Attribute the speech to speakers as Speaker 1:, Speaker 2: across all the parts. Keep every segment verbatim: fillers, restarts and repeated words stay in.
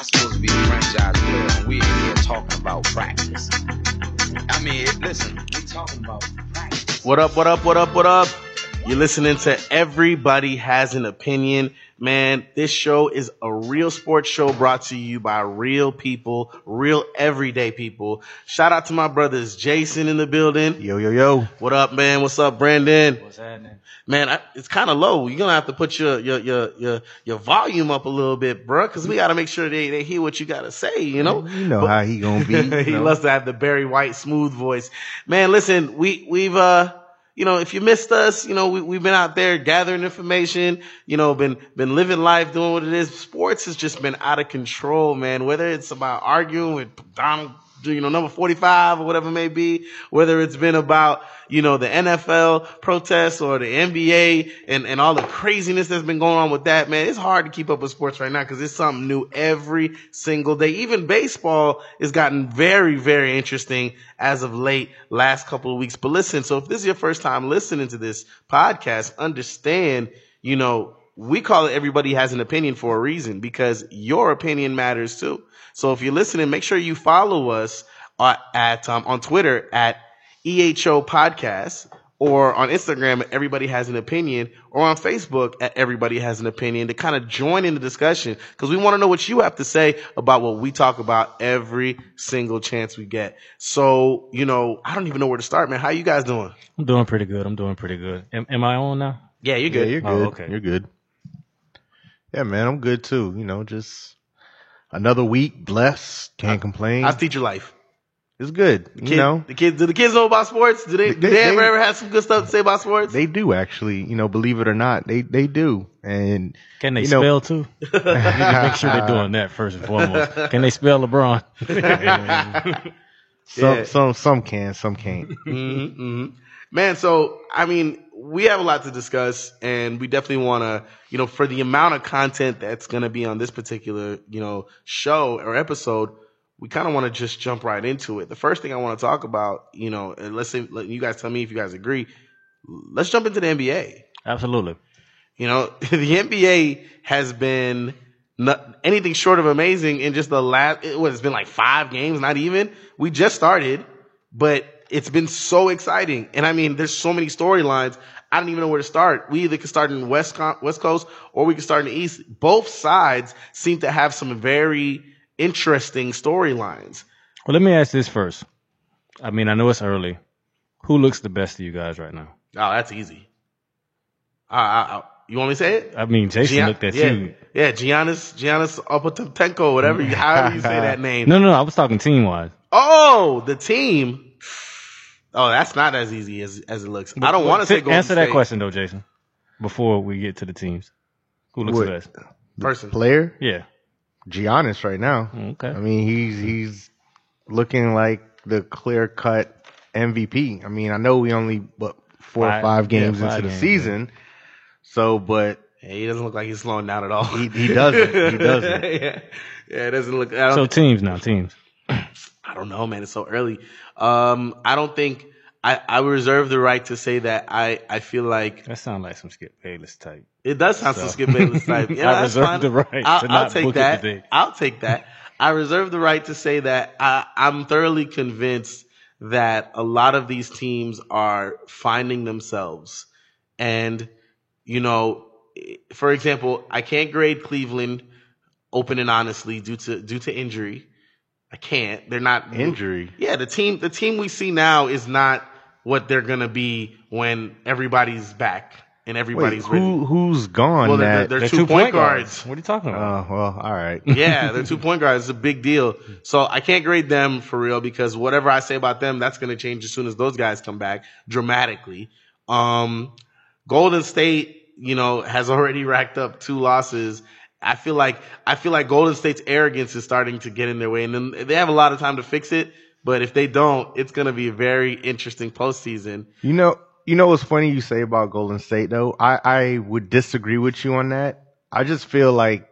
Speaker 1: supposed to be a franchise player, and we in here talking about practice. I mean, listen, we talking about practice.
Speaker 2: What up, what up, what up, what up? You're listening to Everybody Has an Opinion. Man, this show is a real sports show brought to you by real people, real everyday people. Shout out to my brothers Jason in the building.
Speaker 3: Yo, yo, yo.
Speaker 2: What up, man? What's up, Brandon?
Speaker 4: What's happening?
Speaker 2: Man, I, it's kind of low. You're going to have to put your, your, your, your, your volume up a little bit, bro, because we got to make sure they, they hear what you got to say, you know?
Speaker 3: You know but, how he going to be.
Speaker 2: He
Speaker 3: know?
Speaker 2: loves to have the Barry White smooth voice. Man, listen, we, we've, uh, you know, if you missed us, you know, we, we've been out there gathering information, you know, been, been living life, doing what it is. Sports has just been out of control, man. Whether it's about arguing with Donald, you know, number forty-five or whatever it may be, whether it's been about, you know, the N F L protests or the N B A and, and all the craziness that's been going on with that, man. It's hard to keep up with sports right now because it's something new every single day. Even baseball has gotten very, very interesting as of late, last couple of weeks. But listen, so if this is your first time listening to this podcast, understand, you know, we call it Everybody Has an Opinion for a reason because your opinion matters too. So if you're listening, make sure you follow us uh, at um, on Twitter at E H O Podcast or on Instagram at Everybody Has an Opinion or on Facebook at Everybody Has an Opinion to kind of join in the discussion because we want to know what you have to say about what we talk about every single chance we get. So, you know, I don't even know where to start, man. How you guys doing?
Speaker 4: I'm doing pretty good. I'm doing pretty good. Am, am I on now?
Speaker 2: Yeah, you're good.
Speaker 3: Yeah, you're good.
Speaker 4: Oh, okay.
Speaker 3: You're good. Yeah, man, I'm good too. You know, just another week, blessed, can't complain.
Speaker 2: How's teacher life?
Speaker 3: It's good.
Speaker 2: The
Speaker 3: you
Speaker 2: kid,
Speaker 3: know,
Speaker 2: the kids. Do the kids know about sports? Do they?
Speaker 3: They-
Speaker 2: do they,
Speaker 3: they-
Speaker 2: ever, ever have some good stuff to say about sports?
Speaker 3: they do actually. You know, believe it or not, they they do. And
Speaker 4: Can they
Speaker 3: you know-
Speaker 4: spell too? You need to make sure they're doing that first and foremost. Can they spell LeBron?
Speaker 3: some
Speaker 2: Yeah.
Speaker 3: some some can, some can't.
Speaker 2: Mm-hmm, mm-hmm. Man, so I mean, we have a lot to discuss, and we definitely want to, you know, for the amount of content that's going to be on this particular, you know, show or episode, we kind of want to just jump right into it. The first thing I want to talk about, you know, and let's say, let you guys tell me if you guys agree. Let's jump into the N B A.
Speaker 4: Absolutely.
Speaker 2: You know, the N B A has been not anything short of amazing in just the last, it was, it's been like five games, not even. We just started, but it's been so exciting. And I mean, there's so many storylines. I don't even know where to start. We either could start in West, West Coast or we could start in the East. Both sides seem to have some very interesting storylines.
Speaker 4: Well, let me ask this first. I mean, I know it's early. Who looks the best to you guys right now?
Speaker 2: Oh, that's easy. Uh, uh, you want me to say it?
Speaker 4: I mean, Jason
Speaker 2: Gian-
Speaker 4: looked at
Speaker 2: yeah,
Speaker 4: you.
Speaker 2: Yeah, Giannis, Giannis Antetokounmpo, whatever, you, however you say that name.
Speaker 4: No, no, no. I was talking team wise.
Speaker 2: Oh, the team. Oh, that's not as easy as as it looks. I don't want to say Golden
Speaker 4: Answer that
Speaker 2: State.
Speaker 4: question though, Jason. Before we get to the teams, who looks
Speaker 3: What?
Speaker 4: the best?
Speaker 2: Person.
Speaker 3: Player
Speaker 4: Yeah.
Speaker 3: Giannis right now.
Speaker 4: Okay.
Speaker 3: I mean, he's he's looking like the clear cut M V P. I mean, I know we only what four
Speaker 4: Five-
Speaker 3: or five games
Speaker 4: yeah, five
Speaker 3: into the
Speaker 4: games,
Speaker 3: season, so but
Speaker 2: Yeah, he doesn't look like he's slowing down at all.
Speaker 3: he he doesn't. He doesn't.
Speaker 2: yeah, yeah, it doesn't look. I don't,
Speaker 4: So teams now, teams.
Speaker 2: I don't know, man. It's so early. Um, I don't think I, I reserve the right to say that I, I feel like
Speaker 4: That sounds like some Skip Bayless type.
Speaker 2: it does sound some
Speaker 4: So-
Speaker 2: Skip Bayless type. Yeah,
Speaker 4: I
Speaker 2: that's
Speaker 4: reserve
Speaker 2: fine.
Speaker 4: the right
Speaker 2: I'll,
Speaker 4: to
Speaker 2: I'll
Speaker 4: not
Speaker 2: take
Speaker 4: book it
Speaker 2: that.
Speaker 4: today.
Speaker 2: I'll take that. I reserve the right to say that I, I'm thoroughly convinced that a lot of these teams are finding themselves. And, you know, for example, I can't grade Cleveland open and honestly due to due to injury. I can't. They're not
Speaker 3: Injury.
Speaker 2: Yeah, the team the team we see now is not what they're gonna be when everybody's back and
Speaker 3: Wait,
Speaker 2: everybody's ready.
Speaker 3: who who's gone?
Speaker 2: Well, they're,
Speaker 3: that
Speaker 2: they're,
Speaker 4: They're
Speaker 2: two, point guards.
Speaker 4: What are you talking about?
Speaker 3: Oh well, all right.
Speaker 2: Yeah, they're two point guards. It's a big deal. So I can't grade them for real because whatever I say about them, that's going to change as soon as those guys come back dramatically. Um, Golden State, you know, has already racked up two losses. I feel like I feel like Golden State's arrogance is starting to get in their way, and then they have a lot of time to fix it. But if they don't, it's going to be a very interesting postseason.
Speaker 3: You know, you know what's funny you say about Golden State though? I, I would disagree with you on that. I just feel like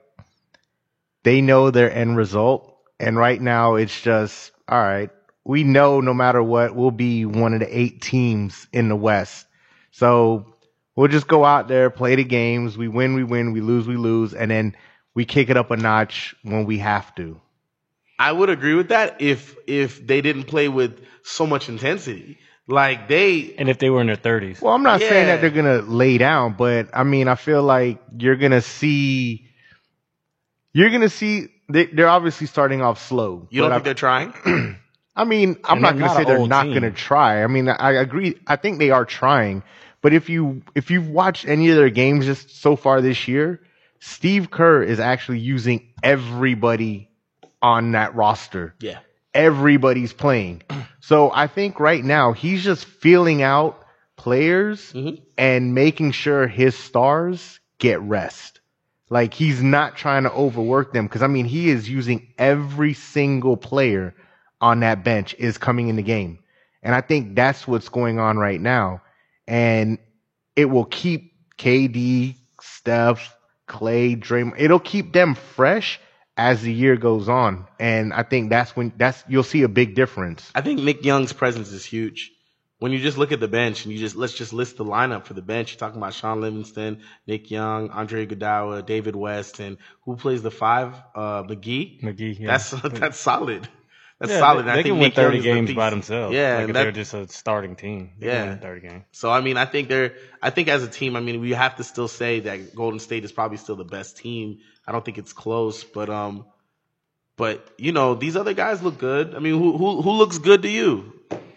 Speaker 3: they know their end result, and right now it's just all right. We know no matter what, we'll be one of the eight teams in the West. So we'll just go out there, play the games. We win, we win. We lose, we lose. And then we kick it up a notch when we have to.
Speaker 2: I would agree with that if if they didn't play with so much intensity. Like they
Speaker 4: And if they were in their thirties.
Speaker 3: Well, I'm not
Speaker 2: Yeah.
Speaker 3: saying that they're gonna lay down, but I mean, I feel like you're gonna see, you're gonna see. They, they're obviously starting off slow.
Speaker 2: you don't
Speaker 3: but
Speaker 2: think
Speaker 3: I,
Speaker 2: they're trying?
Speaker 3: I mean, I'm
Speaker 4: And
Speaker 3: not
Speaker 4: they're
Speaker 3: gonna
Speaker 4: not
Speaker 3: say
Speaker 4: an
Speaker 3: they're
Speaker 4: old
Speaker 3: not
Speaker 4: team.
Speaker 3: gonna try. I mean, I agree. I think they are trying. But if you if you've watched any of their games just so far this year, Steve Kerr is actually using everybody on that roster.
Speaker 2: Yeah.
Speaker 3: Everybody's playing. So I think right now he's just feeling out players
Speaker 2: Mhm.
Speaker 3: and making sure his stars get rest. Like he's not trying to overwork them because I mean he is using every single player on that bench is coming in the game. And I think that's what's going on right now. And it will keep K D, Steph, Clay, Draymond. It'll keep them fresh as the year goes on. And I think that's when that's you'll see a big difference.
Speaker 2: I think Nick Young's presence is huge. When you just look at the bench and you just let's just list the lineup for the bench. You're talking about Sean Livingston, Nick Young, Andre Iguodala, David West, and who plays the five? Uh, McGee.
Speaker 4: McGee, yeah.
Speaker 2: That's that's solid. That's
Speaker 4: Yeah,
Speaker 2: solid.
Speaker 4: They,
Speaker 2: I
Speaker 4: they
Speaker 2: think
Speaker 4: can win
Speaker 2: Nick Young
Speaker 4: thirty
Speaker 2: is the
Speaker 4: games
Speaker 2: piece.
Speaker 4: by themselves.
Speaker 2: Yeah,
Speaker 4: like
Speaker 2: and
Speaker 4: if
Speaker 2: that-
Speaker 4: they're just a starting team. They
Speaker 2: Yeah.
Speaker 4: can win thirty games.
Speaker 2: So I mean, I think they're. I think as a team, I mean, we have to still say that Golden State is probably still the best team. I don't think it's close, but um, but you know, these other guys look good. I mean, who who who looks good to you?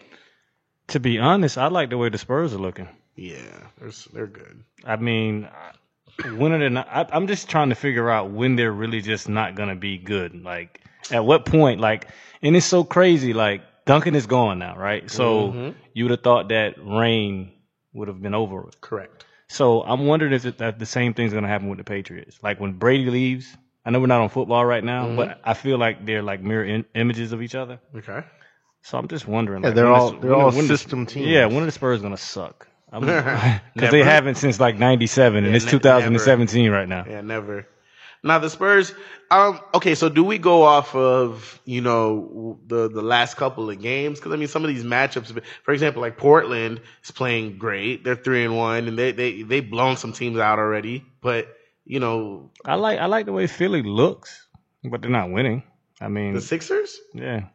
Speaker 4: To be honest, I like the way the Spurs are looking.
Speaker 2: Yeah, they're they're good.
Speaker 4: I mean, when are they not? I, I'm just trying to figure out when they're really just not gonna be good. Like, at what point? Like, and it's so crazy. Like, Duncan is gone now, right? So
Speaker 2: Mhm.
Speaker 4: you would have thought that Reign would have been over it.
Speaker 2: Correct.
Speaker 4: So I'm wondering if it, that the same thing's gonna happen with the Patriots. Like when Brady leaves, I know we're not on football right now,
Speaker 2: Mhm.
Speaker 4: but I feel like they're like mirror in, images of each other.
Speaker 2: Okay.
Speaker 4: So I'm just wondering.
Speaker 3: Yeah,
Speaker 4: like,
Speaker 3: they're
Speaker 4: when
Speaker 3: all
Speaker 4: is-
Speaker 3: they're
Speaker 4: when-
Speaker 3: all
Speaker 4: when is-
Speaker 3: system teams.
Speaker 4: Yeah, when are the Spurs gonna suck? Because
Speaker 2: Never.
Speaker 4: they haven't since like ninety-seven, and
Speaker 2: Yeah,
Speaker 4: it's
Speaker 2: ne-
Speaker 4: two thousand seventeen right now.
Speaker 2: Yeah, never. Now the Spurs. Um. Okay, so do we go off of you know the the last couple of games? Because I mean, some of these matchups, for example, like Portland is playing great. They're three and one, and they they they blown some teams out already. But you know,
Speaker 4: I like I like the way Philly looks, but they're not winning. I mean,
Speaker 2: the Sixers.
Speaker 4: yeah.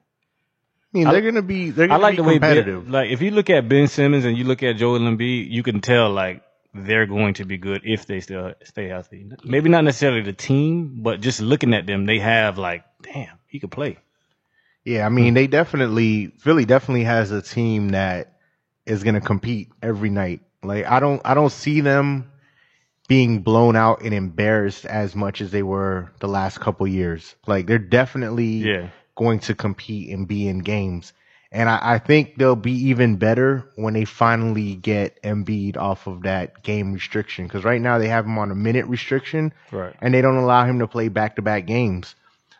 Speaker 3: I mean,
Speaker 4: I-
Speaker 3: they're gonna be they're
Speaker 4: I
Speaker 3: gonna
Speaker 4: like
Speaker 3: be
Speaker 4: the way
Speaker 3: competitive.
Speaker 4: Ben, like if you look at Ben Simmons and you look at Joel Embiid, you can tell like they're going to be good if they still stay healthy. Maybe not necessarily the team, but just looking at them, they have like, damn, he could play.
Speaker 3: Yeah, I mean, they definitely Philly definitely has a team that is going to compete every night. Like I don't I don't see them being blown out and embarrassed as much as they were the last couple years. Like they're definitely
Speaker 4: Yeah.
Speaker 3: going to compete and be in games. And I, I think they'll be even better when they finally get Embiid off of that game restriction. Because right now they have him on a minute restriction,
Speaker 4: Right.
Speaker 3: and they don't allow him to play back-to-back games.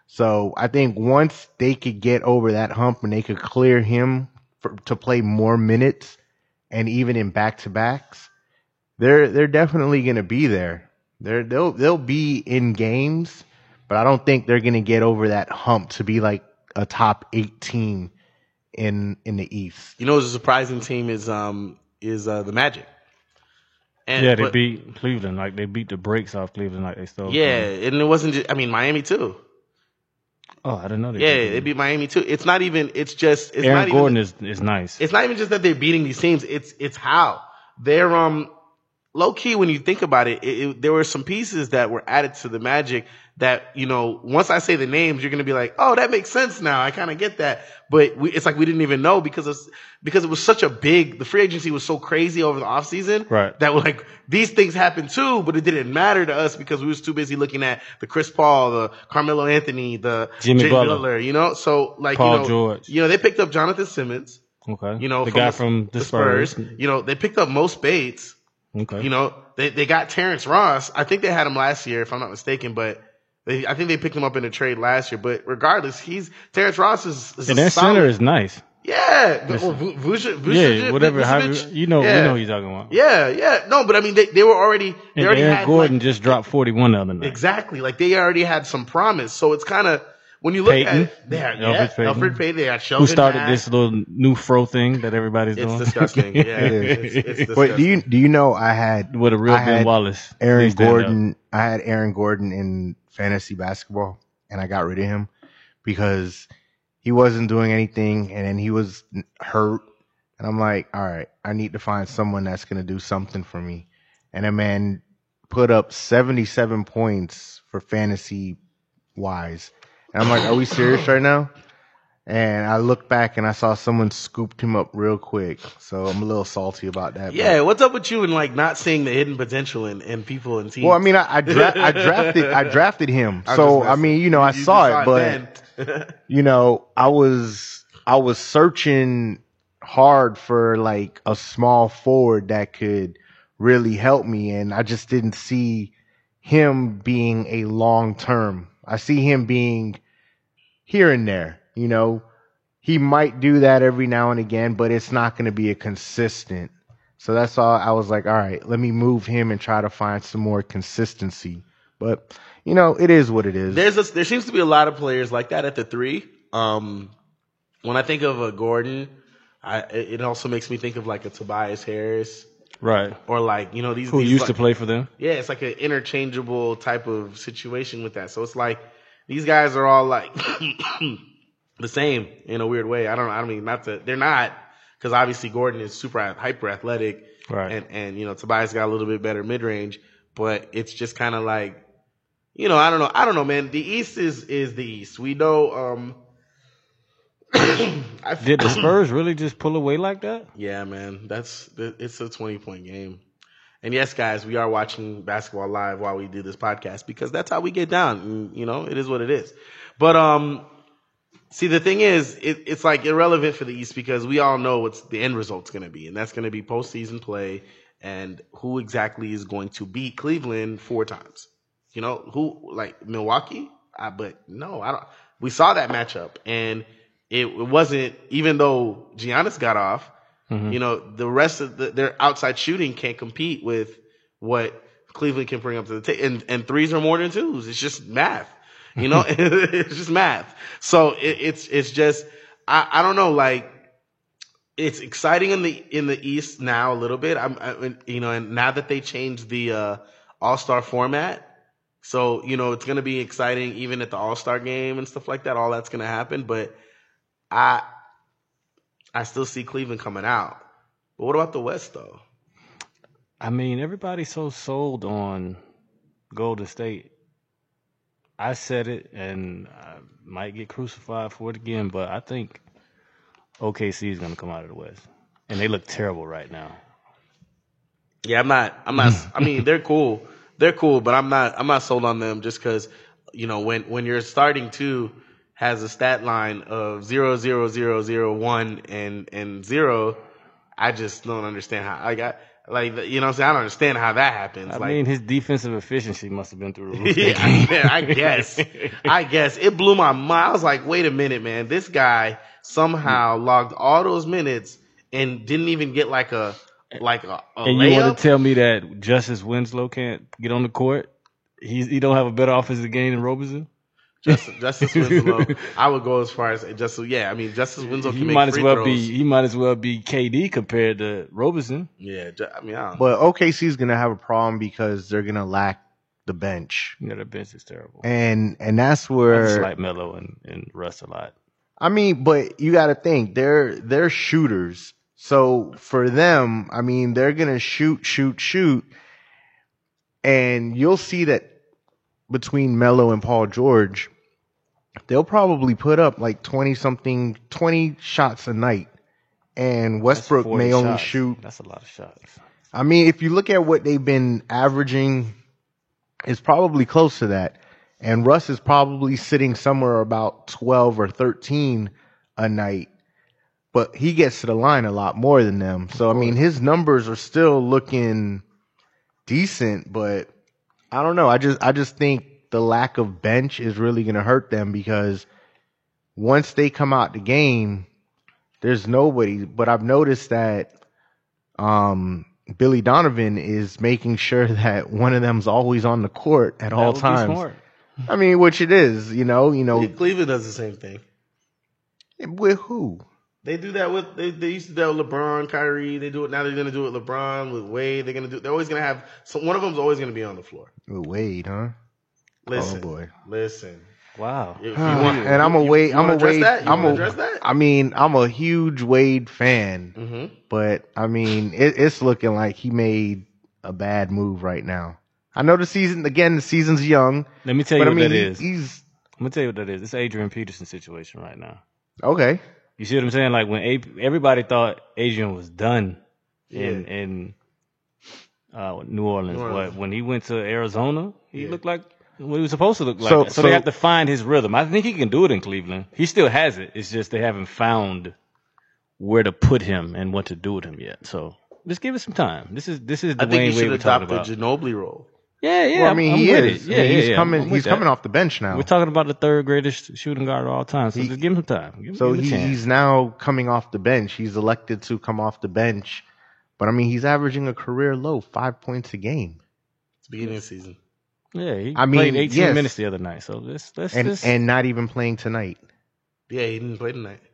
Speaker 3: So I think once they could get over that hump and they could clear him for, to play more minutes, and even in back-to-backs, they're they're definitely going to be there. They're they'll they'll be in games, but I don't think they're going to get over that hump to be like a top eight team in in the East.
Speaker 2: You know, who's a surprising team is um is uh, the Magic. And,
Speaker 4: Yeah, they
Speaker 2: but-
Speaker 4: beat Cleveland. Like they beat the brakes off Cleveland. Like they stole.
Speaker 2: Yeah, and it wasn't. Just, I mean, Miami too.
Speaker 4: Oh, I didn't know they.
Speaker 2: Yeah,
Speaker 4: beat
Speaker 2: they
Speaker 4: them.
Speaker 2: beat Miami too. It's not even. It's just. It's
Speaker 4: Aaron
Speaker 2: not even,
Speaker 4: Gordon is is nice.
Speaker 2: It's not even just that they're beating these teams. It's it's how they're um low key when you think about it, it, it. There were some pieces that were added to the Magic that you know. Once I say the names, you're gonna be like, oh, that makes sense now. I kind of get that. But we, it's like we didn't even know because of, because it was such a big. The free agency was so crazy over the offseason.
Speaker 4: Right.
Speaker 2: That was like these things happened too, but it didn't matter to us because we was too busy looking at the Chris Paul, the Carmelo Anthony, the
Speaker 4: Jimmy Butler.
Speaker 2: Butler. You know, so like
Speaker 4: Paul
Speaker 2: you know,
Speaker 4: George.
Speaker 2: You know, they picked up Jonathan Simmons.
Speaker 4: Okay.
Speaker 2: You know,
Speaker 4: the guy from the, Spurs.
Speaker 2: You know, they picked up Mo Spates.
Speaker 4: Okay.
Speaker 2: You know, they they got Terrence Ross. I think they had him last year, if I'm not mistaken, but they, I think they picked him up in a trade last year. But regardless, he's Terrence Ross is, is
Speaker 4: and
Speaker 2: a
Speaker 4: their
Speaker 2: solid,
Speaker 4: center is nice.
Speaker 2: yeah,
Speaker 4: Yes.
Speaker 2: Well, Vu- Vuce-
Speaker 4: Yeah,
Speaker 2: Vucevic-
Speaker 4: whatever. However,
Speaker 2: Vucevic,
Speaker 4: you know,
Speaker 2: yeah.
Speaker 4: you know who you're talking about.
Speaker 2: Yeah, yeah. No, but I mean, they they were already they
Speaker 4: And
Speaker 2: already
Speaker 4: Aaron
Speaker 2: had
Speaker 4: Gordon
Speaker 2: like,
Speaker 4: just dropped forty-one the other night.
Speaker 2: exactly like they already had some promise. So it's kind of when you look
Speaker 4: Peyton.
Speaker 2: at it, they had
Speaker 4: Alfred
Speaker 2: yeah,
Speaker 4: Payton.
Speaker 2: Alfred Payton. They had Sheldon
Speaker 4: Who started
Speaker 2: Mack.
Speaker 4: this little new fro thing that everybody's
Speaker 2: It's
Speaker 4: doing?
Speaker 2: disgusting. Yeah, it's, it's disgusting.
Speaker 3: Wait, do you do you know I had
Speaker 4: With a real
Speaker 3: I
Speaker 4: Ben
Speaker 3: had
Speaker 4: Wallace.
Speaker 3: Aaron
Speaker 4: Please stand up.
Speaker 3: Gordon I had Aaron Gordon in fantasy basketball, and I got rid of him because he wasn't doing anything, and then he was hurt. And I'm like, all right, I need to find someone that's going to do something for me. And that man put up seventy-seven points for fantasy wise. And I'm like, are we serious right now? And I looked back and I saw someone scooped him up real quick. So I'm a little salty about that.
Speaker 2: Yeah,
Speaker 3: but.
Speaker 2: what's up with you and like not seeing the hidden potential in, in people and teams?
Speaker 3: Well, I mean, I, I, dra- I drafted I drafted him.
Speaker 2: I'm
Speaker 3: So
Speaker 2: just
Speaker 3: I mean, you know, I
Speaker 2: You
Speaker 3: saw
Speaker 2: just
Speaker 3: it, but
Speaker 2: then.
Speaker 3: you know, I was I was searching hard for like a small forward that could really help me, and I just didn't see him being a long term. I see him being here and there. You know, he might do that every now and again, but it's not going to be a consistent. So that's all. I was like, all right, let me move him and try to find some more consistency. But you know, it is what it is.
Speaker 2: There's a, there seems to be a lot of players like that at the three. Um, when I think of a Gordon, I, it also makes me think of like a Tobias Harris,
Speaker 4: Right.
Speaker 2: or like, you know, these
Speaker 4: Who
Speaker 2: these
Speaker 4: used
Speaker 2: like,
Speaker 4: to play for them.
Speaker 2: Yeah, it's like an interchangeable type of situation with that. So it's like these guys are all like the same in a weird way. I don't I don't mean not to. They're not, because obviously Gordon is super hyper athletic,
Speaker 4: Right.
Speaker 2: and and you know Tobias got a little bit better mid range, but it's just kind of like, you know, I don't know, I don't know, man. The East is is the East. We know. Um, I,
Speaker 4: Did the Spurs really just pull away like that?
Speaker 2: Yeah, man, that's it's a twenty point game. And yes, guys, we are watching basketball live while we do this podcast because that's how we get down. And, you know, it is what it is. But um, see, the thing is, it, it's like irrelevant for the East because we all know what's the end result's going to be, and that's going to be postseason play and who exactly is going to beat Cleveland four times. You know, who like Milwaukee? I, but no, I don't. We saw that matchup, and it, it wasn't. Even though Giannis got off. Mm-hmm. You know, the rest of the, their outside shooting can't compete with what Cleveland can bring up to the table. And, and threes are more than twos. It's just math. You know, it's just math. So it, it's it's just I, I don't know. Like, it's exciting in the in the East now a little bit. I'm I, you know, and now that they changed the uh, All Star format, so you know it's going to be exciting even at the All Star game and stuff like that. All that's going to happen, but I. I still see Cleveland coming out. But what about the West, though?
Speaker 4: I mean, everybody's so sold on Golden State. I said it, and I might get crucified for it again, but I think O K C is going to come out of the West. And they look terrible right now.
Speaker 2: Yeah, I'm not, I'm not, I mean, they're cool. They're cool, but I'm not, I'm not sold on them just because, you know, when, when you're starting to, has a stat line of zero, zero, zero, zero, one, and and zero, I just don't understand how I got like you know what I'm saying. I don't understand how that happens.
Speaker 4: I
Speaker 2: like,
Speaker 4: mean, his defensive efficiency must have been through the roof.
Speaker 2: yeah, yeah, I guess. I guess it blew my mind. I was like, wait a minute, man. This guy somehow logged all those minutes and didn't even get like a like a, a
Speaker 4: and
Speaker 2: layup.
Speaker 4: You want to tell me that Justice Winslow can't get on the court? He he don't have a better offensive game than Roberson?
Speaker 2: Justice, Justice Winslow, I would go as far as just yeah. I mean, Justice Winslow can
Speaker 4: he
Speaker 2: make
Speaker 4: might as
Speaker 2: free
Speaker 4: well
Speaker 2: throws.
Speaker 4: be he might as well be K D compared to Roberson.
Speaker 2: Yeah, ju- I mean, I don't
Speaker 3: But O K C is going to have a problem because they're going to lack the bench.
Speaker 4: Yeah, the bench is terrible.
Speaker 3: And and that's
Speaker 4: I
Speaker 3: where
Speaker 4: just like Melo and, and Russ a lot.
Speaker 3: I mean, but you got to think they're they're shooters. So for them, I mean, they're going to shoot, shoot, shoot. And you'll see that between Melo and Paul George, they'll probably put up like twenty something, twenty shots a night. And Westbrook
Speaker 4: That's
Speaker 3: may only
Speaker 4: shots.
Speaker 3: shoot.
Speaker 4: That's a lot of shots.
Speaker 3: I mean, if you look at what they've been averaging, it's probably close to that. And Russ is probably sitting somewhere about twelve or thirteen a night. But he gets to the line a lot more than them. So, I mean, his numbers are still looking decent, but I don't know. I just I just think the lack of bench is really going to hurt them because once they come out the game, there's nobody. But I've noticed that um, Billy Donovan is making sure that one of them's always on the court at
Speaker 4: That
Speaker 3: all
Speaker 4: would be
Speaker 3: times.
Speaker 4: smart.
Speaker 3: I mean, which it is, you know, you know,
Speaker 2: Cleveland does the same thing.
Speaker 3: with who?
Speaker 2: They do that with they, they used to do that with LeBron, Kyrie. They do it now. They're gonna do it with LeBron, with Wade. They're gonna do. They're always gonna have. So one of them's always gonna be on the floor.
Speaker 3: With Wade, huh?
Speaker 2: Listen,
Speaker 3: Oh boy.
Speaker 2: listen.
Speaker 4: Wow.
Speaker 2: If you want,
Speaker 3: and I'm a
Speaker 2: you-
Speaker 3: Wade.
Speaker 2: you
Speaker 3: I'm
Speaker 2: wanna
Speaker 3: a
Speaker 2: address
Speaker 3: Wade.
Speaker 2: that? You
Speaker 3: I'm
Speaker 2: wanna
Speaker 3: a.
Speaker 2: address that?
Speaker 3: I mean, I'm a huge Wade fan,
Speaker 2: Mm-hmm.
Speaker 3: but I mean, it, it's looking like he made a bad move right now. I know the season again. The season's young,
Speaker 4: Let me tell
Speaker 3: but
Speaker 4: you
Speaker 3: I
Speaker 4: what
Speaker 3: mean,
Speaker 4: that
Speaker 3: he-
Speaker 4: is.
Speaker 3: he's
Speaker 4: I'm gonna tell you what that is. It's Adrian Peterson situation right now.
Speaker 3: okay.
Speaker 4: You see what I'm saying? Like when A- everybody thought Adrian was done in
Speaker 2: Yeah.
Speaker 4: in uh, New Orleans,
Speaker 2: New Orleans.
Speaker 4: but when he went to Arizona, he
Speaker 2: Yeah.
Speaker 4: looked like what he was supposed to look like.
Speaker 3: So-
Speaker 4: So,
Speaker 3: so-
Speaker 4: they have to find his rhythm. I think he can do it in Cleveland. He still has it. It's just they haven't found where to put him and what to do with him yet. So just give it some time. This is this is the
Speaker 2: I think
Speaker 4: Wayne
Speaker 2: you
Speaker 4: Wade
Speaker 2: should
Speaker 4: we're talking
Speaker 2: adopt the
Speaker 4: about.
Speaker 2: Ginobili role.
Speaker 4: Yeah, yeah.
Speaker 3: Well, I
Speaker 4: I'm-
Speaker 3: mean,
Speaker 4: I'm
Speaker 3: he
Speaker 4: with
Speaker 3: is.
Speaker 4: it.
Speaker 3: I
Speaker 4: Yeah,
Speaker 3: mean,
Speaker 4: yeah,
Speaker 3: he's
Speaker 4: yeah.
Speaker 3: coming.
Speaker 4: I'm with
Speaker 3: He's
Speaker 4: that.
Speaker 3: coming off the bench now.
Speaker 4: We're talking about the third greatest shooting guard of all time. So
Speaker 3: He-
Speaker 4: just give him some time. Give,
Speaker 3: So
Speaker 4: give him a
Speaker 3: he,
Speaker 4: chance.
Speaker 3: he's now coming off the bench. He's elected to come off the bench, but I mean, he's averaging a career low five points a game,
Speaker 2: It's the beginning of the season.
Speaker 4: Yeah, he
Speaker 3: I
Speaker 4: played
Speaker 3: mean,
Speaker 4: eighteen
Speaker 3: yes.
Speaker 4: minutes the other night. So let's let's
Speaker 3: and
Speaker 4: just
Speaker 3: and not even playing tonight.
Speaker 2: Yeah, he didn't play tonight.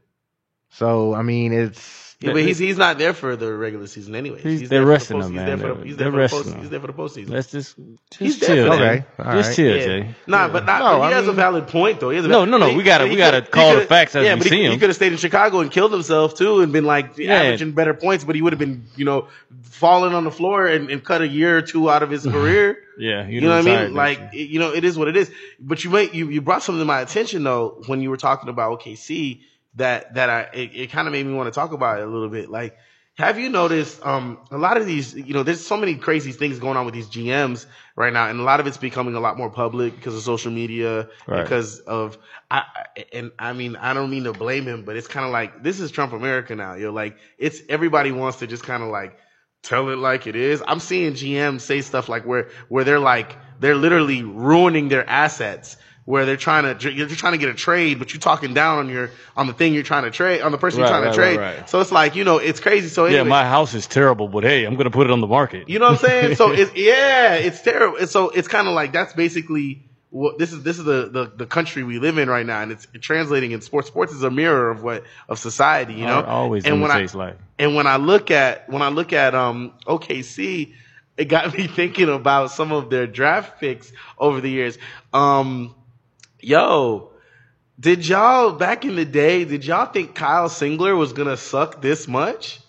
Speaker 3: So I mean, it's
Speaker 2: Yeah, but he's he's not there for the regular season anyway.
Speaker 4: He's-
Speaker 2: He's
Speaker 4: they're
Speaker 2: there for the
Speaker 4: resting
Speaker 2: post-
Speaker 4: him,
Speaker 2: he's
Speaker 4: man.
Speaker 2: there for the-
Speaker 4: They're-
Speaker 2: He's
Speaker 4: they're
Speaker 2: there for the
Speaker 4: resting
Speaker 2: post-
Speaker 4: him.
Speaker 2: He's there for the postseason.
Speaker 4: let's just
Speaker 2: He's
Speaker 4: just
Speaker 2: there
Speaker 4: chill,
Speaker 2: for
Speaker 4: Jay.
Speaker 3: that. Okay, all
Speaker 4: Just
Speaker 3: right.
Speaker 4: chill,
Speaker 2: Yeah.
Speaker 4: Jay.
Speaker 2: Nah, but not.
Speaker 3: No,
Speaker 2: but he
Speaker 3: I
Speaker 2: has a
Speaker 3: mean-
Speaker 2: valid point though. He has a
Speaker 4: No,
Speaker 2: valid-
Speaker 4: no, no,
Speaker 2: he-
Speaker 4: we gotta-
Speaker 2: he
Speaker 4: we
Speaker 2: could-
Speaker 4: gotta
Speaker 2: he
Speaker 4: call the
Speaker 2: could've-
Speaker 4: facts as
Speaker 2: yeah,
Speaker 4: we
Speaker 2: but
Speaker 4: see
Speaker 2: he,
Speaker 4: 'em.
Speaker 2: He could have stayed in Chicago and killed himself too, and been like
Speaker 4: Yeah.
Speaker 2: averaging better points, but he would have been, you know, falling on the floor and, and cut a year or two out of his career.
Speaker 4: Yeah,
Speaker 2: You know what I mean? Like, it- you know, it is what it is. But you might, you, you brought something to my attention though, when you were talking about O K C that, that I, it, it kind of made me want to talk about it a little bit. Like, have you noticed, um, a lot of these, you know, there's so many crazy things going on with these G Ms right now, and a lot of it's becoming a lot more public because of social media,
Speaker 4: Right.
Speaker 2: because of, I, I- and I mean, I don't mean to blame him, but it's kind of like, this is Trump America now. You're like, it's, everybody wants to just kind of like, tell it like it is. I'm seeing G Ms say stuff like where, where they're like, they're literally ruining their assets, where they're trying to, you're trying to get a trade, but you're talking down on your, on the thing you're trying to trade, on the person
Speaker 4: Right,
Speaker 2: you're trying
Speaker 4: right,
Speaker 2: to trade.
Speaker 4: right, right.
Speaker 2: So it's like, you know, it's crazy. So
Speaker 4: yeah,
Speaker 2: anyway,
Speaker 4: my house is terrible, but hey, I'm gonna put it on the market.
Speaker 2: you know what I'm saying? So it's, yeah, it's terrible. And so it's kind of like, that's basically what this is, this is the, the, the country we live in right now. And it's translating in sports. Sports is a mirror of what, of society, you know?
Speaker 4: Al- always
Speaker 2: and when I,
Speaker 4: imitates life.
Speaker 2: and when I look at when I look at um O K C, it got me thinking about some of their draft picks over the years. Um, yo, did y'all back in the day? Did y'all think Kyle Singler was gonna suck this much?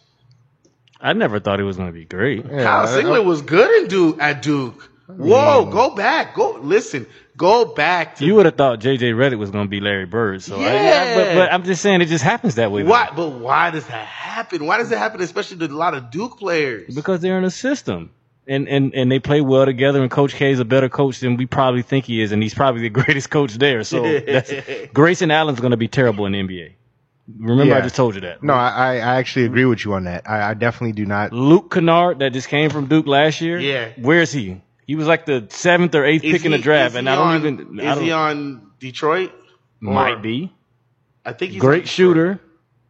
Speaker 4: I never thought it was gonna be great.
Speaker 3: Yeah,
Speaker 2: Kyle
Speaker 3: I-
Speaker 2: Singler was good in Duke at Duke. Whoa, go back, go listen, go back to
Speaker 4: You would have thought J J Redick was gonna be Larry Bird. So I- I-
Speaker 2: Yeah.
Speaker 4: but, but I'm just saying it just happens that way.
Speaker 2: why. But why does that happen? Why does it happen, especially to a lot of Duke players?
Speaker 4: Because they're in a system. And, and, and they play well together, and Coach K is a better coach than we probably think he is, and he's probably the greatest coach there. So that's, Grayson Allen's going to be terrible in the N B A. Remember, I
Speaker 3: Yeah.
Speaker 4: just told you that.
Speaker 3: no. I, I actually agree with you on that. I, I definitely do not.
Speaker 4: Luke Kennard, that just came from Duke last year.
Speaker 2: Yeah.
Speaker 4: Where is he? He was like the seventh or eighth
Speaker 2: Is
Speaker 4: pick in the
Speaker 2: he-
Speaker 4: draft,
Speaker 2: is
Speaker 4: and
Speaker 2: he
Speaker 4: I don't
Speaker 2: on-
Speaker 4: even. I
Speaker 2: Is
Speaker 4: don't,
Speaker 2: he on Detroit? Or-
Speaker 4: might be
Speaker 2: I think he's
Speaker 4: great
Speaker 2: on Detroit.
Speaker 4: shooter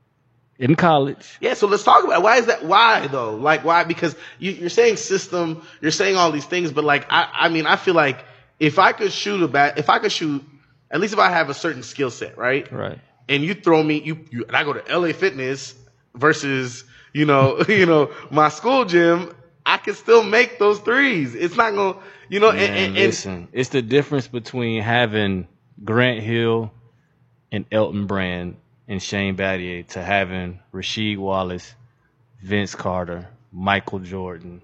Speaker 4: in college.
Speaker 2: Yeah, so let's talk about it. Why is that? Why though? Like why? Because you, you're saying system, you're saying all these things, but like I, I mean, I feel like if I could shoot a bat, if I could shoot, at least if I have a certain skill set, right?
Speaker 4: Right.
Speaker 2: And you throw me, you, you and I go to L A Fitness versus you know, you know, my school gym, I can still make those threes. It's not gonna, you know,
Speaker 4: Man,
Speaker 2: and, and, and
Speaker 4: listen, it's the difference between having Grant Hill and Elton Brand and Shane Battier to having Rasheed Wallace, Vince Carter, Michael Jordan,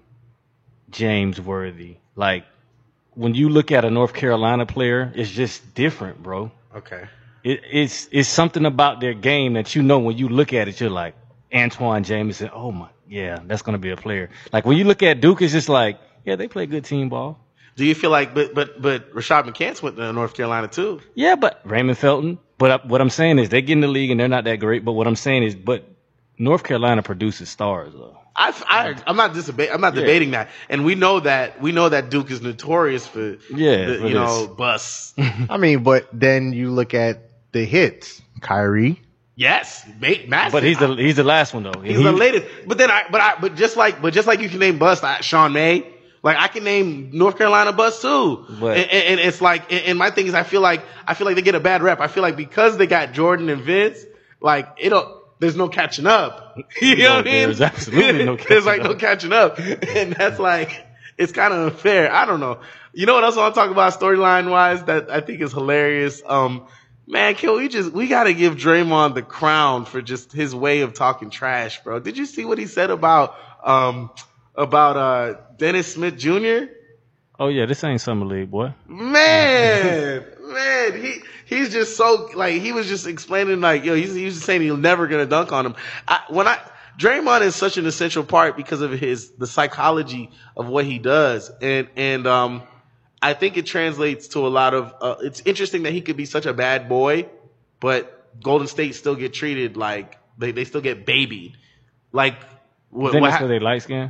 Speaker 4: James Worthy. Like, when you look at a North Carolina player, it's just different, bro.
Speaker 2: okay.
Speaker 4: It, it's it's something about their game that you know when you look at it, you're like, Antoine Jameson, oh my, yeah, that's going to be a player. Like, when you look at Duke, it's just like, yeah, they play good team ball.
Speaker 2: Do you feel like, but but but Rashad McCants went to North Carolina too?
Speaker 4: Yeah, but Raymond Felton. But I, what I'm saying is they get in the league and they're not that great. But what I'm saying is, but North Carolina produces stars, though.
Speaker 2: I, I, I'm not disaba- I'm not
Speaker 4: Yeah.
Speaker 2: debating that, and we know that we know that Duke is notorious for
Speaker 4: Yeah,
Speaker 2: the,
Speaker 4: for
Speaker 2: you know,
Speaker 4: this.
Speaker 2: busts.
Speaker 3: I mean, but then you look at the hits. Kyrie.
Speaker 2: Yes, ma- massive.
Speaker 4: But he's the he's the last one though.
Speaker 2: he's
Speaker 4: He-
Speaker 2: the latest. But then I, but I, but just like, but just like you can name bust, I, Sean May. Like I can name North Carolina bust too.
Speaker 4: But-
Speaker 2: and, and, and it's like, and, and my thing is, I feel like I feel like they get a bad rep. I feel like because they got Jordan and Vince, like it'll. there's no catching up. You know what I mean?
Speaker 4: There's absolutely no catching
Speaker 2: There's like
Speaker 4: up.
Speaker 2: no catching up. And that's like, it's kind of unfair. I don't know. You know what else I want to talk about storyline wise that I think is hilarious? Um, man, can we just, we got to give Draymond the crown for just his way of talking trash, bro. Did you see what he said about, um, about, uh, Dennis Smith Junior?
Speaker 4: Oh yeah, this ain't summer league, boy.
Speaker 2: Man, man, he he's just so like he was just explaining like yo, he's he was just saying he's never gonna dunk on him. I, when I Draymond is such an essential part because of his the psychology of what he does, and and um, I think it translates to a lot of. Uh, it's interesting that he could be such a bad boy, but Golden State still get treated like they they still get babied. Like what?
Speaker 4: Then
Speaker 2: what
Speaker 4: that's
Speaker 2: hap-
Speaker 4: because they light skin.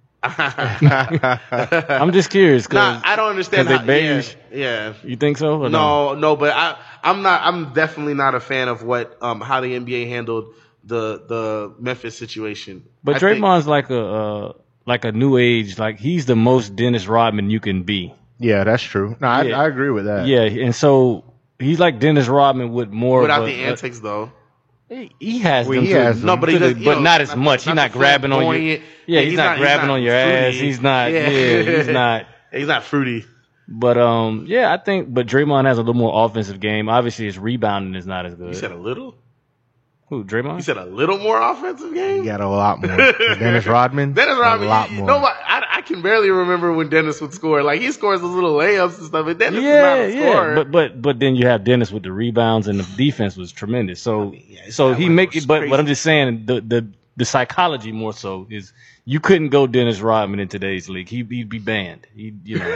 Speaker 4: I'm just curious because
Speaker 2: Nah, I don't understand.
Speaker 4: they
Speaker 2: How,
Speaker 4: beige.
Speaker 2: yeah, yeah.
Speaker 4: You think so? Or no?
Speaker 2: No, no, but I, I'm not. I'm definitely not a fan of what, um, how the N B A handled the the Memphis situation.
Speaker 4: But
Speaker 2: I think-
Speaker 4: Draymond's like a uh, like a new age. Like he's the most Dennis Rodman you can be.
Speaker 3: Yeah, that's true. No, I,
Speaker 4: Yeah.
Speaker 3: I agree with that.
Speaker 4: Yeah, and so he's like Dennis Rodman with more
Speaker 2: without
Speaker 4: of a,
Speaker 2: the antics, though.
Speaker 4: He, he has
Speaker 3: Well,
Speaker 4: them.
Speaker 3: he
Speaker 4: to-
Speaker 3: has them.
Speaker 2: No, but he
Speaker 4: to the-
Speaker 2: does, you
Speaker 4: but
Speaker 2: know,
Speaker 4: not as
Speaker 2: not-
Speaker 4: much.
Speaker 2: not
Speaker 4: He's not
Speaker 2: the
Speaker 4: grabbing on your.
Speaker 2: flamboyant-
Speaker 4: Yeah,
Speaker 2: yeah,
Speaker 4: he's,
Speaker 2: he's
Speaker 4: not,
Speaker 2: not- he's
Speaker 4: grabbing
Speaker 2: not
Speaker 4: on your ass.
Speaker 2: fruity.
Speaker 4: He's not.
Speaker 2: Yeah.
Speaker 4: Yeah, he's not.
Speaker 2: He's not fruity.
Speaker 4: But um, yeah, I think. But Draymond has a little more offensive game. Obviously, his rebounding is not as good.
Speaker 2: You said a little.
Speaker 4: Who, Draymond?
Speaker 2: You said a little more offensive game.
Speaker 3: He got a lot more. Dennis Rodman.
Speaker 2: Dennis Rodman,
Speaker 3: a lot
Speaker 2: you,
Speaker 3: more.
Speaker 2: nobody, I, I can barely remember when Dennis would score. Like he scores those little layups and stuff, but Dennis
Speaker 4: yeah,
Speaker 2: is not a scorer.
Speaker 4: yeah. But but but then you have Dennis with the rebounds and the defense was tremendous. So
Speaker 2: yeah, it's
Speaker 4: so
Speaker 2: that
Speaker 4: he
Speaker 2: one
Speaker 4: make
Speaker 2: was
Speaker 4: it. But
Speaker 2: crazy.
Speaker 4: but I'm just saying the the the psychology more so is you couldn't go Dennis Rodman in today's league. He, he'd be banned. He you know.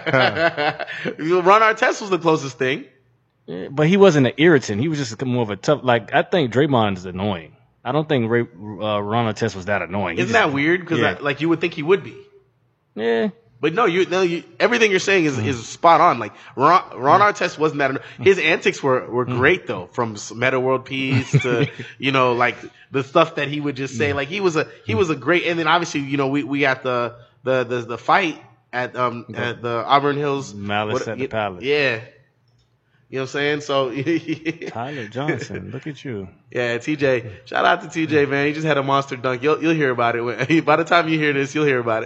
Speaker 2: Ron Artest was the closest thing.
Speaker 4: Yeah, but he wasn't an irritant. He was just more of a tough. Like I think Draymond is annoying. I don't think Ray, uh, Ron Artest was that annoying. He
Speaker 2: Isn't
Speaker 4: just-
Speaker 2: that weird? Because
Speaker 4: yeah.
Speaker 2: like you would think he would be.
Speaker 4: Yeah.
Speaker 2: But no, you, no, you, everything you're saying is, is spot on. Like Ron, Ron Artest wasn't that. His antics were, were great though, from Meta World Peace to you know like the stuff that he would just say. Like he was a he was a great. And then obviously you know we we got the the the, the fight at um at the Auburn Hills
Speaker 4: Malice
Speaker 2: what-
Speaker 4: at the
Speaker 2: y-
Speaker 4: Palace.
Speaker 2: Yeah, you know what I'm saying. So
Speaker 4: Tyler Johnson, look at you.
Speaker 2: yeah, T J. Shout out to T J, man. He just had a monster dunk. You'll you'll hear about it. When, by the time you hear this, you'll hear about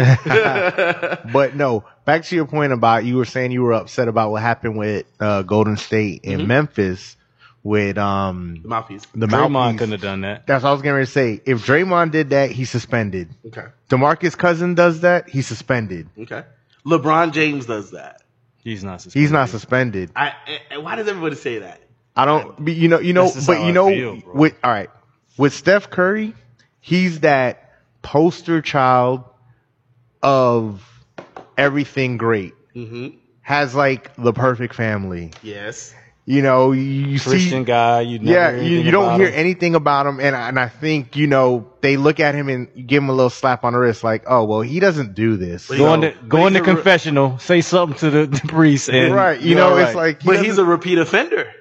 Speaker 2: it.
Speaker 3: But no, back to your point about you were saying you were upset about what happened with uh, Golden State and
Speaker 2: Mhm.
Speaker 3: Memphis with um
Speaker 2: The mouthpiece.
Speaker 3: the
Speaker 4: Draymond
Speaker 3: mouthpiece.
Speaker 4: couldn't have done that.
Speaker 3: That's what I was going to say. If Draymond did that, he's suspended.
Speaker 2: Okay.
Speaker 3: DeMarcus Cousins does that, he's suspended.
Speaker 2: Okay. LeBron James does that.
Speaker 4: He's not suspended.
Speaker 3: He's not suspended.
Speaker 2: I, I why does everybody say that?
Speaker 3: I don't. But you know. You know.
Speaker 4: That's just
Speaker 3: But
Speaker 4: how
Speaker 3: you
Speaker 4: I
Speaker 3: know.
Speaker 4: feel, bro.
Speaker 3: with all right, with Steph Curry, he's that poster child of everything great.
Speaker 2: Mm-hmm.
Speaker 3: Has like the perfect family.
Speaker 2: Yes.
Speaker 3: You know. You, you see.
Speaker 4: Christian guy. You never
Speaker 3: Yeah,
Speaker 4: hear
Speaker 3: you,
Speaker 4: anything
Speaker 3: you don't
Speaker 4: about
Speaker 3: hear
Speaker 4: him.
Speaker 3: anything about him, and I- and I think you know they look at him and give him a little slap on the wrist, like, oh well, he doesn't do this.
Speaker 2: But
Speaker 4: Go
Speaker 2: So-
Speaker 4: in the
Speaker 2: but
Speaker 4: go in
Speaker 2: he's
Speaker 4: the
Speaker 2: a re-
Speaker 4: confessional. Say something to the, the priest, and
Speaker 3: right? You
Speaker 4: you're
Speaker 3: know,
Speaker 4: all
Speaker 3: it's
Speaker 4: right.
Speaker 3: like, he
Speaker 2: But he's
Speaker 3: doesn't-
Speaker 2: a repeat offender.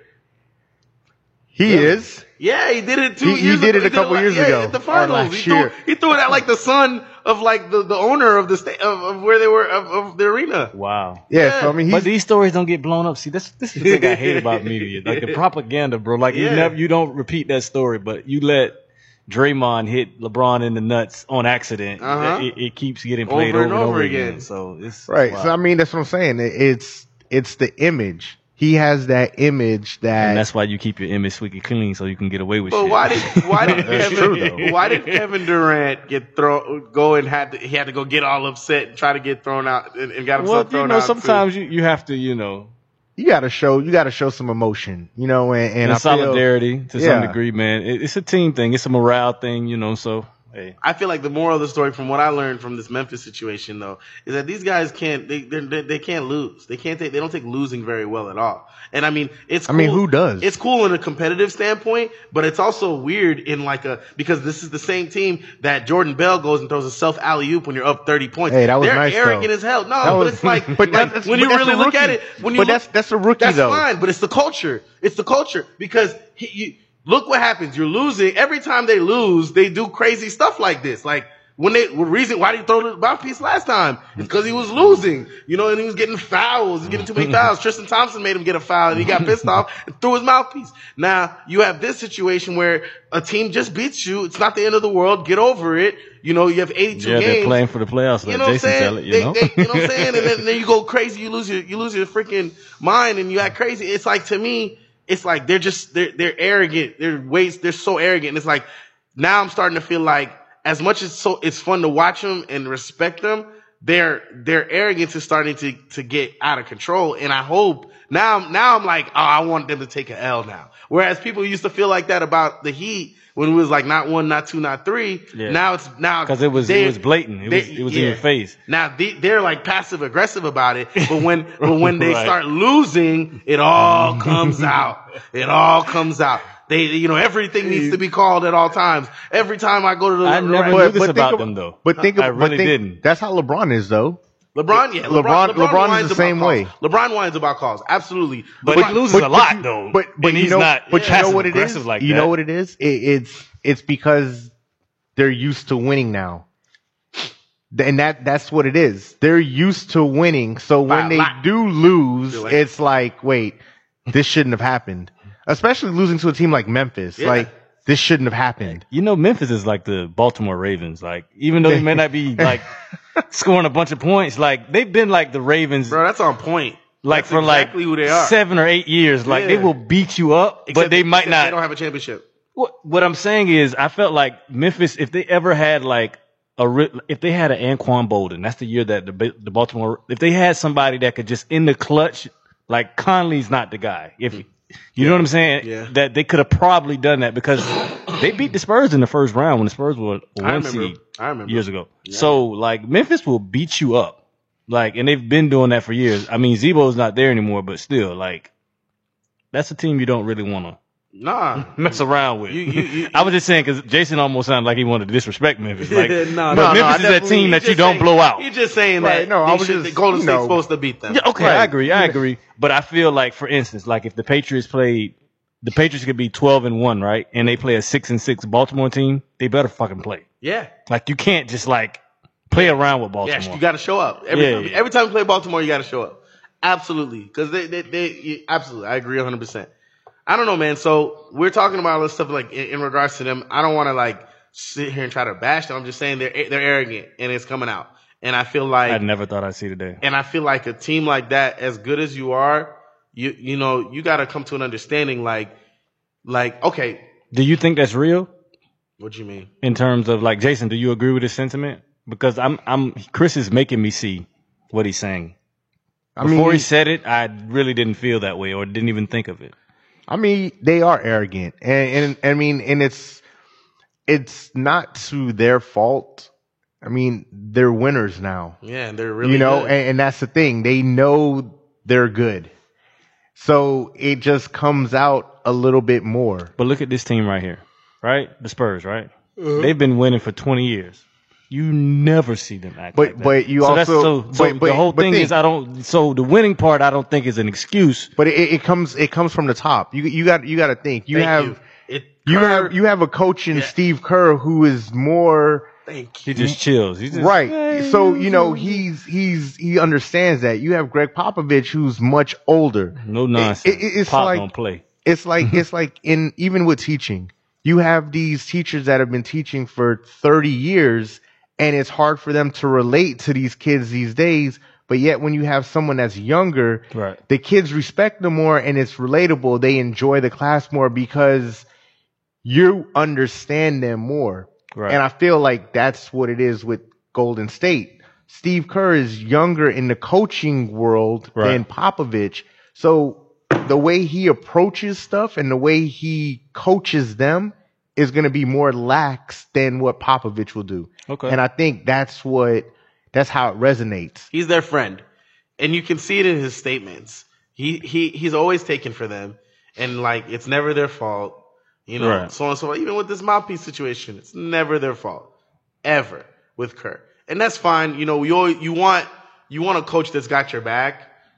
Speaker 3: he is.
Speaker 2: Yeah, he did it two
Speaker 3: He- he
Speaker 2: years
Speaker 3: did
Speaker 2: ago.
Speaker 3: it a couple
Speaker 2: like-
Speaker 3: years
Speaker 2: yeah,
Speaker 3: ago.
Speaker 2: At the
Speaker 3: Or
Speaker 2: finals.
Speaker 3: last
Speaker 2: He threw,
Speaker 3: year.
Speaker 2: he threw it at like the son of like the, the owner of the sta- of, of where they were of, of the arena.
Speaker 4: Wow.
Speaker 3: Yeah,
Speaker 2: Yeah.
Speaker 3: so I mean, he's
Speaker 4: But these stories don't get blown up. See, this this is the thing I hate about media, like the propaganda, bro. Like you
Speaker 2: Yeah.
Speaker 4: never, you don't repeat that story, but you let Draymond hit LeBron in the nuts on accident.
Speaker 2: Uh-huh.
Speaker 4: It, it keeps getting played
Speaker 2: Over
Speaker 4: over,
Speaker 2: and
Speaker 4: and
Speaker 2: over
Speaker 4: over
Speaker 2: again.
Speaker 4: again. So it's
Speaker 3: right.
Speaker 4: wow.
Speaker 3: So I mean, that's what I'm saying. It- It's it's the image. He has that image that.
Speaker 4: and that's why you keep your image squeaky clean, so you can get away with
Speaker 2: But
Speaker 4: shit.
Speaker 2: why did why did
Speaker 3: That's
Speaker 2: Kevin
Speaker 3: true, though.
Speaker 2: why did Kevin Durant get thrown go and had to he had to go get all upset and try to get thrown out and, and got himself
Speaker 4: well, you
Speaker 2: thrown
Speaker 4: know,
Speaker 2: out?
Speaker 4: sometimes you, you have to, you know,
Speaker 3: you gotta show. You gotta show some emotion. You know, and, and
Speaker 4: and
Speaker 3: I feel-
Speaker 4: solidarity to
Speaker 3: Yeah.
Speaker 4: some degree, man. It, it's a team thing. It's a morale thing, you know. So hey,
Speaker 2: I feel like the moral of the story, from what I learned from this Memphis situation, though, is that these guys can't they they they can't lose. They can't take they don't take losing very well at all. And I mean, it's
Speaker 3: I mean,
Speaker 2: cool-
Speaker 3: who does?
Speaker 2: It's cool in a competitive standpoint, but it's also weird in like a because this is the same team that Jordan Bell goes and throws a self alley oop when you're up thirty points.
Speaker 3: Hey, that was
Speaker 2: They're
Speaker 3: nice,
Speaker 2: arrogant
Speaker 3: though.
Speaker 2: as hell. No,
Speaker 3: That
Speaker 2: but
Speaker 3: was-
Speaker 2: it's like,
Speaker 3: but
Speaker 2: like,
Speaker 3: that's-
Speaker 2: when
Speaker 3: but
Speaker 2: you
Speaker 3: that's
Speaker 2: really
Speaker 3: a
Speaker 2: look at
Speaker 3: rookie.
Speaker 2: it, when you
Speaker 3: But
Speaker 2: look-
Speaker 3: that's- that's a rookie,
Speaker 2: that's
Speaker 3: though.
Speaker 2: fine, but it's the culture. It's the culture because he, you, look what happens. You're losing every time they lose. They do crazy stuff like this, like. when they the reason why they throw the mouthpiece last time is because he was losing, you know, and he was getting fouls, he was getting too many fouls. Tristan Thompson made him get a foul, and he got pissed off and threw his mouthpiece. Now you have this situation where a team just beats you. It's not the end of the world. Get over it. You know, you have eighty-two
Speaker 4: yeah,
Speaker 2: games.
Speaker 4: They're playing for the playoffs. Like
Speaker 2: You know what I'm
Speaker 4: Jason
Speaker 2: saying?
Speaker 4: tell it, you
Speaker 2: They-
Speaker 4: know.
Speaker 2: they- you know what I'm saying? And then, then you go crazy. You lose your you lose your freaking mind, and you act crazy. It's like, to me, it's like they're just they're they're arrogant. They're ways they're so arrogant. And it's like now I'm starting to feel like, as much as so it's fun to watch them and respect them, their their arrogance is starting to to get out of control. And I hope now now I'm like, oh, I want them to take an L now. Whereas people used to feel like that about the Heat when it was like not one, not two, not three.
Speaker 4: Yeah.
Speaker 2: Now it's now
Speaker 4: Because it was
Speaker 2: they-
Speaker 4: it was blatant. It was
Speaker 2: they-
Speaker 4: it was in
Speaker 2: yeah.
Speaker 4: your face.
Speaker 2: Now they, they're like passive aggressive about it, but when but when they
Speaker 4: Right.
Speaker 2: start losing, it all comes out. It all comes out. They, you know, everything needs to be called at all times. Every time I go to the
Speaker 4: I never
Speaker 2: right-
Speaker 4: knew
Speaker 3: But-
Speaker 4: this
Speaker 3: but think
Speaker 4: about
Speaker 3: ab-
Speaker 4: them though.
Speaker 3: But think,
Speaker 4: I
Speaker 3: of,
Speaker 4: really
Speaker 3: but think
Speaker 4: didn't.
Speaker 3: that's how LeBron is, though.
Speaker 2: LeBron, yeah,
Speaker 3: LeBron- LeBron is
Speaker 2: whines
Speaker 3: the
Speaker 2: about
Speaker 3: same
Speaker 2: calls.
Speaker 3: way.
Speaker 2: LeBron whines about calls, absolutely.
Speaker 4: But
Speaker 2: LeBron-
Speaker 4: he loses
Speaker 3: but-
Speaker 4: a
Speaker 3: but
Speaker 4: lot
Speaker 3: you-
Speaker 4: though.
Speaker 3: But but
Speaker 4: and
Speaker 3: you
Speaker 4: he's
Speaker 3: know,
Speaker 4: not
Speaker 3: but you know what it is.
Speaker 4: passive-aggressive like
Speaker 3: you
Speaker 4: that.
Speaker 3: know what it is. It, it's it's because they're used to winning now, and that that's what it is. They're used to winning, so
Speaker 2: By
Speaker 3: when
Speaker 2: a
Speaker 3: they
Speaker 2: lot.
Speaker 3: do lose,
Speaker 2: Do it.
Speaker 3: it's like, wait, this shouldn't have happened. Especially losing to a team like Memphis,
Speaker 2: Yeah.
Speaker 3: like this shouldn't have happened.
Speaker 4: You know, Memphis is like the Baltimore Ravens. Like, even though they may not be like scoring a bunch of points, like they've been like the Ravens,
Speaker 2: bro, that's on point.
Speaker 4: like
Speaker 2: That's
Speaker 4: for
Speaker 2: exactly
Speaker 4: like
Speaker 2: who they are.
Speaker 4: seven or eight years. Like they
Speaker 2: Yeah.
Speaker 4: will beat you up, but
Speaker 2: Except-
Speaker 4: they might
Speaker 2: except
Speaker 4: not.
Speaker 2: They don't have a championship.
Speaker 4: What, what I'm saying is, I felt like Memphis, if they ever had like a, ri- if they had an Anquan Bolden, that's the year that the Ba- the Baltimore, if they had somebody that could just in the clutch, like Conley's not the guy. If you know what I'm saying,
Speaker 2: Yeah.
Speaker 4: that they could have probably done that because they beat the Spurs in the first round when the Spurs were a
Speaker 2: I
Speaker 4: one
Speaker 2: remember.
Speaker 4: seed
Speaker 2: I remember.
Speaker 4: years ago. So like Memphis will beat you up, like, and they've been doing that for years. I mean, Zebo's not there anymore, but still, like, that's a team you don't really want to
Speaker 2: Nah.
Speaker 4: mess around with.
Speaker 2: You- you- you-
Speaker 4: I was just saying because Jason almost sounded like he wanted to disrespect Memphis. Like,
Speaker 2: no,
Speaker 4: but
Speaker 2: no,
Speaker 3: no,
Speaker 4: Memphis
Speaker 3: I
Speaker 4: is that
Speaker 3: definitely-
Speaker 4: team
Speaker 2: He's
Speaker 4: that you
Speaker 2: just
Speaker 4: don't
Speaker 2: saying-
Speaker 4: blow out.
Speaker 2: He's just saying
Speaker 3: Right,
Speaker 2: that
Speaker 3: no,
Speaker 2: they
Speaker 3: I was
Speaker 2: should,
Speaker 3: just,
Speaker 2: the Golden
Speaker 3: you
Speaker 2: State's
Speaker 3: know.
Speaker 2: supposed to beat them.
Speaker 4: Yeah, okay,
Speaker 3: Right.
Speaker 4: I agree, I agree. But I feel like, for instance, like if the Patriots played, the Patriots could be twelve and one, right? And they play a six and six Baltimore team. They better fucking play.
Speaker 2: Yeah.
Speaker 4: Like you can't just like play around with Baltimore.
Speaker 2: Yeah, you got to show up. Every,
Speaker 4: Yeah, yeah.
Speaker 2: every time you play Baltimore, you got to show up. Absolutely. Because they, they, they, you- absolutely. I agree one hundred percent. I don't know, man. So we're talking about all this stuff like in, in regards to them. I don't want to like sit here and try to bash them. I'm just saying they're, they're arrogant and it's coming out. And I feel like,
Speaker 4: I never thought I'd see today.
Speaker 2: and I feel like a team like that, as good as you are, you, you know, you got to come to an understanding like, like, okay,
Speaker 4: Do you think that's real?
Speaker 2: what you mean?
Speaker 4: In terms of like Jason, do you agree with his sentiment? Because I'm, I'm, Chris is making me see what he's saying.
Speaker 3: I
Speaker 4: Before
Speaker 3: mean,
Speaker 4: he said it, I really didn't feel that way or didn't even think of it.
Speaker 3: I mean, they are arrogant, and, and I mean, and it's it's not to their fault. I mean, they're winners now.
Speaker 2: Yeah, they're really,
Speaker 3: you know,
Speaker 2: good.
Speaker 3: and, and that's the thing. They know they're good, so it just comes out a little bit more.
Speaker 4: But look at this team right here, right? The Spurs, right? They've been winning for twenty years. You never see them act
Speaker 3: But-
Speaker 4: like that.
Speaker 3: but you
Speaker 4: so that's-
Speaker 3: also-
Speaker 4: so, so
Speaker 3: but- but-
Speaker 4: the whole
Speaker 3: but
Speaker 4: thing
Speaker 3: think-
Speaker 4: is I don't. So the winning part I don't think is an excuse.
Speaker 3: But it, it comes it comes from the top. You you got you got to think. You
Speaker 2: Thank
Speaker 3: have
Speaker 2: you. It,
Speaker 3: you
Speaker 2: Kerr-
Speaker 3: have you have a coach in
Speaker 2: Yeah.
Speaker 3: Steve Kerr who is more.
Speaker 2: Thank
Speaker 4: He
Speaker 2: you.
Speaker 4: just chills. He just,
Speaker 3: Right.
Speaker 4: Hey,
Speaker 3: So, you know, he's he's he understands that. You have Greg Popovich who's much older.
Speaker 4: no nonsense.
Speaker 3: It- it- it's
Speaker 4: Pop
Speaker 3: like-
Speaker 4: don't play.
Speaker 3: It's like it's like in even with teaching. You have these teachers that have been teaching for thirty years and it's hard for them to relate to these kids these days, but yet when you have someone that's younger,
Speaker 4: Right.
Speaker 3: the kids respect them more and it's relatable. They enjoy the class more because you understand them more.
Speaker 4: Right.
Speaker 3: And I feel like that's what it is with Golden State. Steve Kerr is younger in the coaching world
Speaker 4: Right.
Speaker 3: than Popovich. So the way he approaches stuff and the way he coaches them is going to be more lax than what Popovich will do.
Speaker 4: Okay.
Speaker 3: And I think that's what, that's how it resonates.
Speaker 2: He's their friend, and you can see it in his statements. He he he's always taken for them, and like it's never their fault, you know.
Speaker 4: Right.
Speaker 2: So on and so forth. Even with this mouthpiece situation, it's never their fault, ever with Kerr, and that's fine. You know, you always, you want you want a coach that's got your back,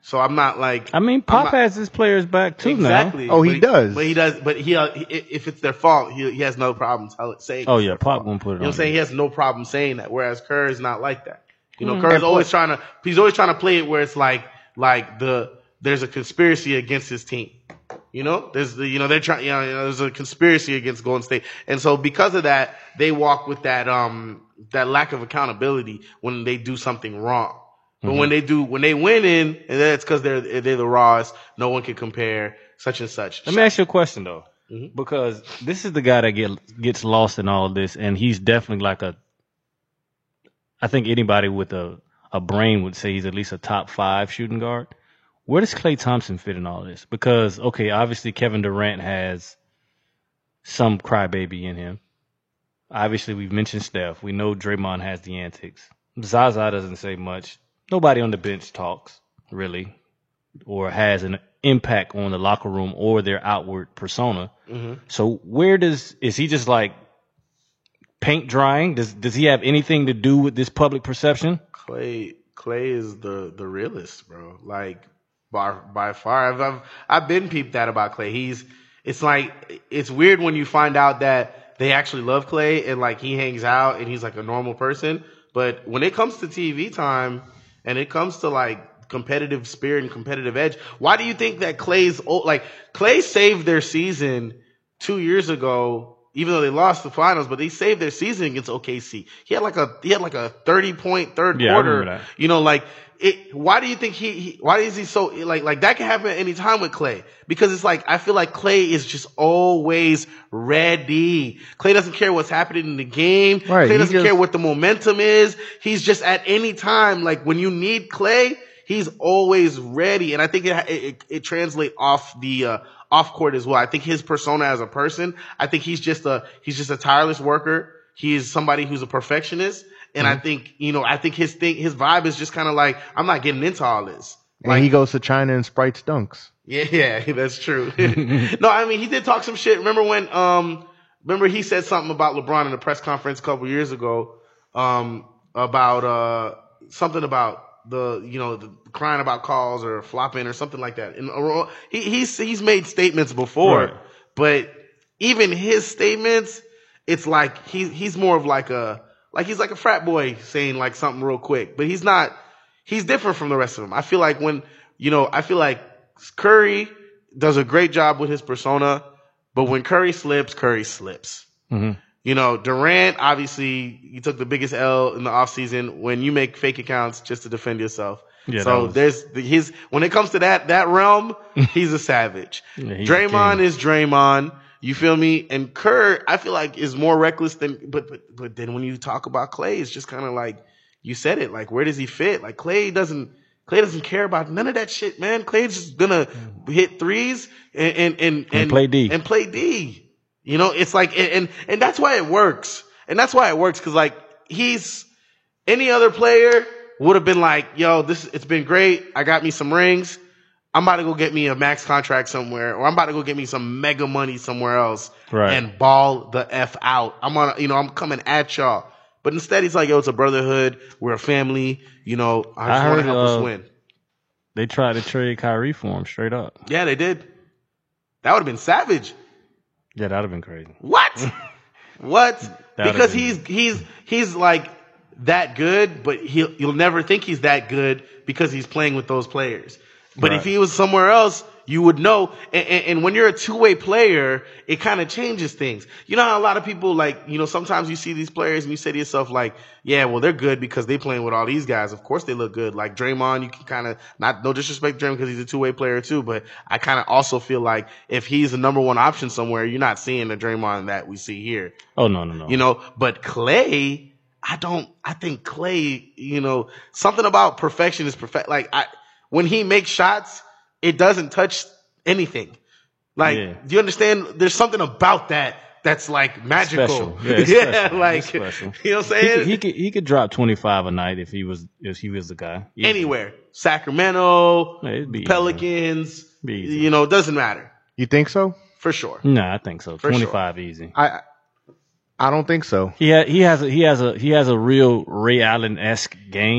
Speaker 2: So I'm not like.
Speaker 4: I mean, Pop has his players back too
Speaker 2: exactly.
Speaker 4: now.
Speaker 3: Oh, he
Speaker 2: but
Speaker 3: does.
Speaker 2: But he does. But he, uh, he if it's their fault, he, he has no problem tell it, saying.
Speaker 4: Oh
Speaker 2: it's
Speaker 4: yeah,
Speaker 2: their
Speaker 4: Pop
Speaker 2: fault.
Speaker 4: won't put it
Speaker 2: You know
Speaker 4: on.
Speaker 2: what I'm saying? He has no problem saying that. Whereas Kerr is not like that. You know,
Speaker 4: Mm.
Speaker 2: Kerr's
Speaker 3: And
Speaker 2: always
Speaker 3: plus-
Speaker 2: trying to. He's always trying to play it where it's like like the there's a conspiracy against his team. You know, there's the you know they're trying. You know, you know, there's a conspiracy against Golden State, and so because of that, they walk with that um that lack of accountability when they do something wrong. But
Speaker 4: Mm-hmm.
Speaker 2: when they do, when they win in, and that's because they're they're the rawest. No one can compare such and such.
Speaker 4: Let me ask you a question though,
Speaker 2: Mhm.
Speaker 4: because this is the guy that get gets lost in all of this, and he's definitely like a. I think anybody with a a brain would say he's at least a top five shooting guard. Where does Klay Thompson fit in all this? Because okay, obviously Kevin Durant has some crybaby in him. Obviously, we've mentioned Steph. We know Draymond has the antics. Zaza doesn't say much. Nobody on the bench talks, really, or has an impact on the locker room or their outward persona.
Speaker 2: Mhm.
Speaker 4: So where does, is he just like paint drying? Does does he have anything to do with this public perception?
Speaker 2: Clay Clay is the the realest, bro. Like by by far. I've I've, I've been peeped that about Clay. He's it's like it's weird when you find out that they actually love Clay and like he hangs out and he's like a normal person. But when it comes to T V time and it comes to like competitive spirit and competitive edge, why do you think that Clay's old, like Clay saved their season two years ago? Even though they lost the finals, but they saved their season against O K C. He had like a he had like a thirty point third
Speaker 4: Yeah, I
Speaker 2: quarter.
Speaker 4: remember that.
Speaker 2: You know, like it. Why do you think he, he? Why is he so like like that can happen at any time with Clay? Because it's like I feel like Clay is just always ready. Clay doesn't care what's happening in the game.
Speaker 3: Right,
Speaker 2: Clay
Speaker 3: he
Speaker 2: doesn't
Speaker 3: just-
Speaker 2: care what the momentum is. He's just at any time. Like when you need Clay, he's always ready. And I think it it, it translates off the. Uh, off court as well. I think his persona as a person, I think he's just a, he's just a tireless worker. He is somebody who's a perfectionist. And
Speaker 3: Mm-hmm.
Speaker 2: I think, you know, I think his thing, his vibe is just kind of like, I'm not getting into all this.
Speaker 3: And
Speaker 2: Like,
Speaker 3: he goes to China and sprites dunks.
Speaker 2: yeah, yeah, that's true. No, I mean, he did talk some shit. Remember when, um, remember he said something about LeBron in a press conference a couple years ago, um, about, uh, something about, the you know the crying about calls or flopping or something like that. And uh, he he's he's made statements before,
Speaker 4: Right.
Speaker 2: but even his statements, it's like he he's more of like a like he's like a frat boy saying like something real quick, but he's not. He's different from the rest of them. I feel like when you know I feel like Curry does a great job with his persona, but when Curry slips, Curry slips.
Speaker 4: Mm-hmm.
Speaker 2: You know, Durant, obviously, you took the biggest L in the offseason when you make fake accounts just to defend yourself.
Speaker 4: Yeah,
Speaker 2: so
Speaker 4: that was-
Speaker 2: there's the, his, when it comes to that, that realm, he's a savage.
Speaker 4: Yeah, he's a
Speaker 2: Draymond
Speaker 4: king.
Speaker 2: is Draymond. You feel me? And Kerr, I feel like is more reckless than, but, but, but then when you talk about Clay, it's just kind of like, you said it, like, where does he fit? Like, Clay doesn't, Clay doesn't care about none of that shit, man. Clay's just gonna hit threes and, and, and,
Speaker 4: And play D.
Speaker 2: And play D. You know, it's like, and, and, and that's why it works. And that's why it works. Cause like, he's, any other player would have been like, yo, this, it's been great. I got me some rings. I'm about to go get me a max contract somewhere, or I'm about to go get me some mega money somewhere else
Speaker 4: Right.
Speaker 2: and ball the F out. I'm on, you know, I'm coming at y'all. But instead he's like, yo, it's a brotherhood. We're a family. You know, I just
Speaker 4: I
Speaker 2: want to
Speaker 4: heard,
Speaker 2: help us
Speaker 4: uh,
Speaker 2: win.
Speaker 4: They tried to trade Kyrie for him straight up.
Speaker 2: Yeah, they did. That would have been savage.
Speaker 4: Yeah, that'd have been crazy.
Speaker 2: What? What?
Speaker 4: That'd
Speaker 2: Because
Speaker 4: have been-
Speaker 2: he's he's he's like that good, but he'll you'll never think he's that good because he's playing with those players. But if
Speaker 4: Right.
Speaker 2: he was somewhere else, you would know. And, and, and when you're a two-way player, it kind of changes things. You know how a lot of people like, you know, sometimes you see these players and you say to yourself like, yeah, well, they're good because they playing with all these guys. Of course they look good. Like Draymond, you can kind of, not, no disrespect to Draymond because he's a two-way player too, but I kind of also feel like if he's the number one option somewhere, you're not seeing the Draymond that we see here.
Speaker 4: Oh no, no, no.
Speaker 2: You know, but Clay, I don't, I think Clay, you know, something about perfection is perfect. Like I, when he makes shots, it doesn't touch anything. Like,
Speaker 4: Yeah.
Speaker 2: do you understand? There's something about that that's like magical.
Speaker 4: Special. Yeah, it's
Speaker 2: yeah
Speaker 4: special.
Speaker 2: like,
Speaker 4: It's special.
Speaker 2: you know what I'm
Speaker 4: he
Speaker 2: saying?
Speaker 4: could, he could he could drop twenty five a night if he was if he was the guy. Easy.
Speaker 2: Anywhere. Sacramento,
Speaker 4: Yeah, it'd be easy.
Speaker 2: Pelicans,
Speaker 4: Be easy.
Speaker 2: you know, it doesn't matter.
Speaker 3: You think so?
Speaker 2: For sure.
Speaker 4: Nah, I think so.
Speaker 2: For
Speaker 4: Twenty five easy.
Speaker 3: I I don't think so.
Speaker 4: He ha- he has a, he has a he has a real Ray Allen esque game,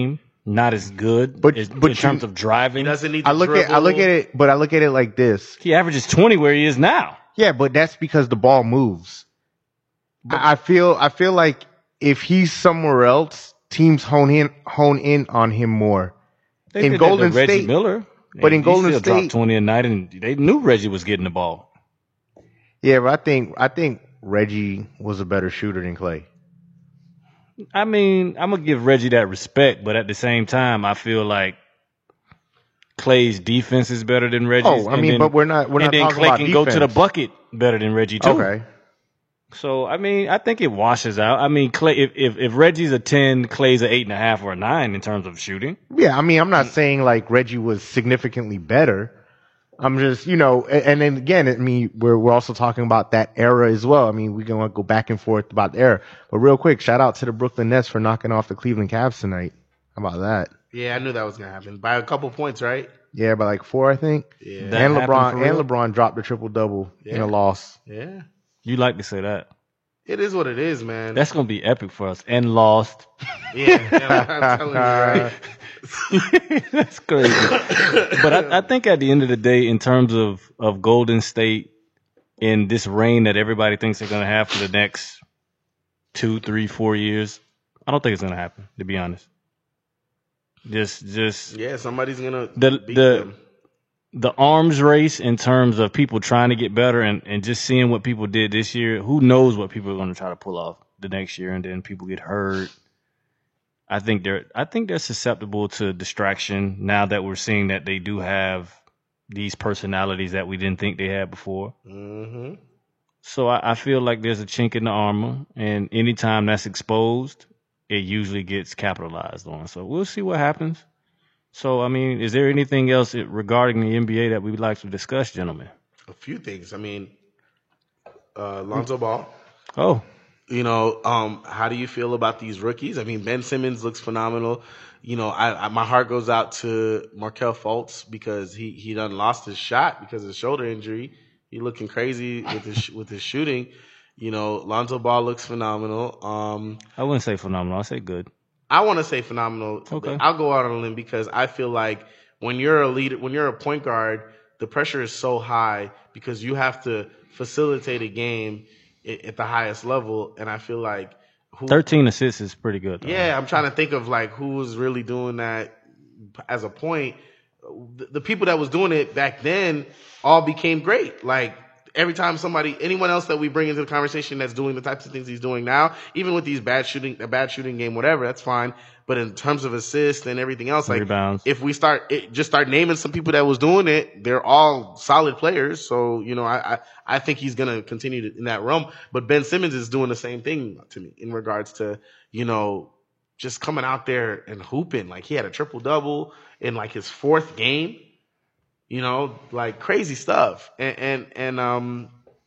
Speaker 4: not as good.
Speaker 3: But-
Speaker 4: as-
Speaker 3: but
Speaker 4: in terms
Speaker 3: you-
Speaker 4: of driving,
Speaker 2: He doesn't need to
Speaker 3: I look at I
Speaker 2: dribble.
Speaker 3: look at it, but I look at it like this.
Speaker 4: he averages twenty where he is now.
Speaker 3: Yeah, but that's because the ball moves. I I feel I feel like if he's somewhere else, teams hone in hone in on him more.
Speaker 4: They
Speaker 3: In
Speaker 4: did that to
Speaker 3: Golden
Speaker 4: Reggie
Speaker 3: State-
Speaker 4: Miller,
Speaker 3: but
Speaker 4: and
Speaker 3: in
Speaker 4: he
Speaker 3: Golden
Speaker 4: still dropped
Speaker 3: State-
Speaker 4: twenty a night, and they knew Reggie was getting the ball.
Speaker 3: Yeah, but I think I think Reggie was a better shooter than Clay.
Speaker 4: I mean, I'm gonna give Reggie that respect, but at the same time, I feel like Clay's defense is better than Reggie's.
Speaker 3: Oh, I
Speaker 4: and
Speaker 3: mean,
Speaker 4: then-
Speaker 3: but we're not we're
Speaker 4: and
Speaker 3: not
Speaker 4: then
Speaker 3: talking
Speaker 4: Clay
Speaker 3: about
Speaker 4: can
Speaker 3: defense.
Speaker 4: go to the bucket better than Reggie too.
Speaker 3: Okay.
Speaker 4: So I mean, I think it washes out. I mean, Clay, if, if if Reggie's a ten, Clay's an eight and a half or a nine in terms of shooting.
Speaker 3: Yeah, I mean, I'm not saying like Reggie was significantly better. I'm just, you know, a- and then again, I mean, we're we're also talking about that era as well. I mean, we're gonna go back and forth about the era. But real quick, shout out to the Brooklyn Nets for knocking off the Cleveland Cavs tonight. How about that?
Speaker 2: Yeah, I knew that was gonna happen by a couple points, right?
Speaker 3: Yeah, by like four, I think.
Speaker 2: Yeah,
Speaker 4: That
Speaker 3: and
Speaker 4: happened
Speaker 3: LeBron
Speaker 4: for
Speaker 3: and
Speaker 4: real?
Speaker 3: LeBron dropped a triple double in
Speaker 2: Yeah.
Speaker 3: a loss.
Speaker 2: yeah.
Speaker 4: You like to say that.
Speaker 2: It is what it is, man.
Speaker 4: That's gonna be epic for us. And lost.
Speaker 2: yeah, yeah, I'm telling you, right?
Speaker 4: That's crazy. But I, I think at the end of the day, in terms of, of Golden State in this reign that everybody thinks they're going to have for the next two, three, four years, I don't think it's going to happen, to be honest. Just, just
Speaker 2: Yeah, somebody's gonna
Speaker 4: the
Speaker 2: beat
Speaker 4: the
Speaker 2: them.
Speaker 4: the arms race in terms of people trying to get better and, and just seeing what people did this year. Who knows what people are going to try to pull off the next year, and then people get hurt. I think they're I think they're susceptible to distraction now that we're seeing that they do have these personalities that we didn't think they had before.
Speaker 2: Mm-hmm.
Speaker 4: So I, I feel like there's a chink in the armor, and anytime that's exposed, it usually gets capitalized on. So we'll see what happens. So I mean, is there anything else regarding the N B A that we would like to discuss, gentlemen?
Speaker 2: A few things. I mean, uh, Lonzo Ball.
Speaker 4: Oh,
Speaker 2: You know, um, how do you feel about these rookies? I mean, Ben Simmons looks phenomenal. You know, I, I my heart goes out to Markelle Fultz because he he done lost his shot because of his shoulder injury. He looking crazy with his with his shooting. You know, Lonzo Ball looks phenomenal. Um,
Speaker 4: I wouldn't say phenomenal. I'll say good.
Speaker 2: I want to say phenomenal.
Speaker 4: Okay.
Speaker 2: I'll go out on a limb because I feel like when you're a leader, when you're a point guard, the pressure is so high because you have to facilitate a game at, at the highest level. And I feel like who,
Speaker 4: Thirteen assists is pretty good, though.
Speaker 2: yeah, I'm trying to think of like who was really doing that as a point. The, the people that was doing it back then all became great. Like every time somebody, anyone else that we bring into the conversation that's doing the types of things he's doing now, even with these bad shooting, a bad shooting game, whatever, that's fine. But in terms of assists and everything else, like
Speaker 4: Rebounds.
Speaker 2: if we start it, just start naming some people that was doing it, they're all solid players. So you know, I I, I think he's gonna continue to, in that realm. But Ben Simmons is doing the same thing to me in regards to you know just coming out there and hooping. Like he had a triple double in like his fourth game. You know, like crazy stuff. And, and, and, um,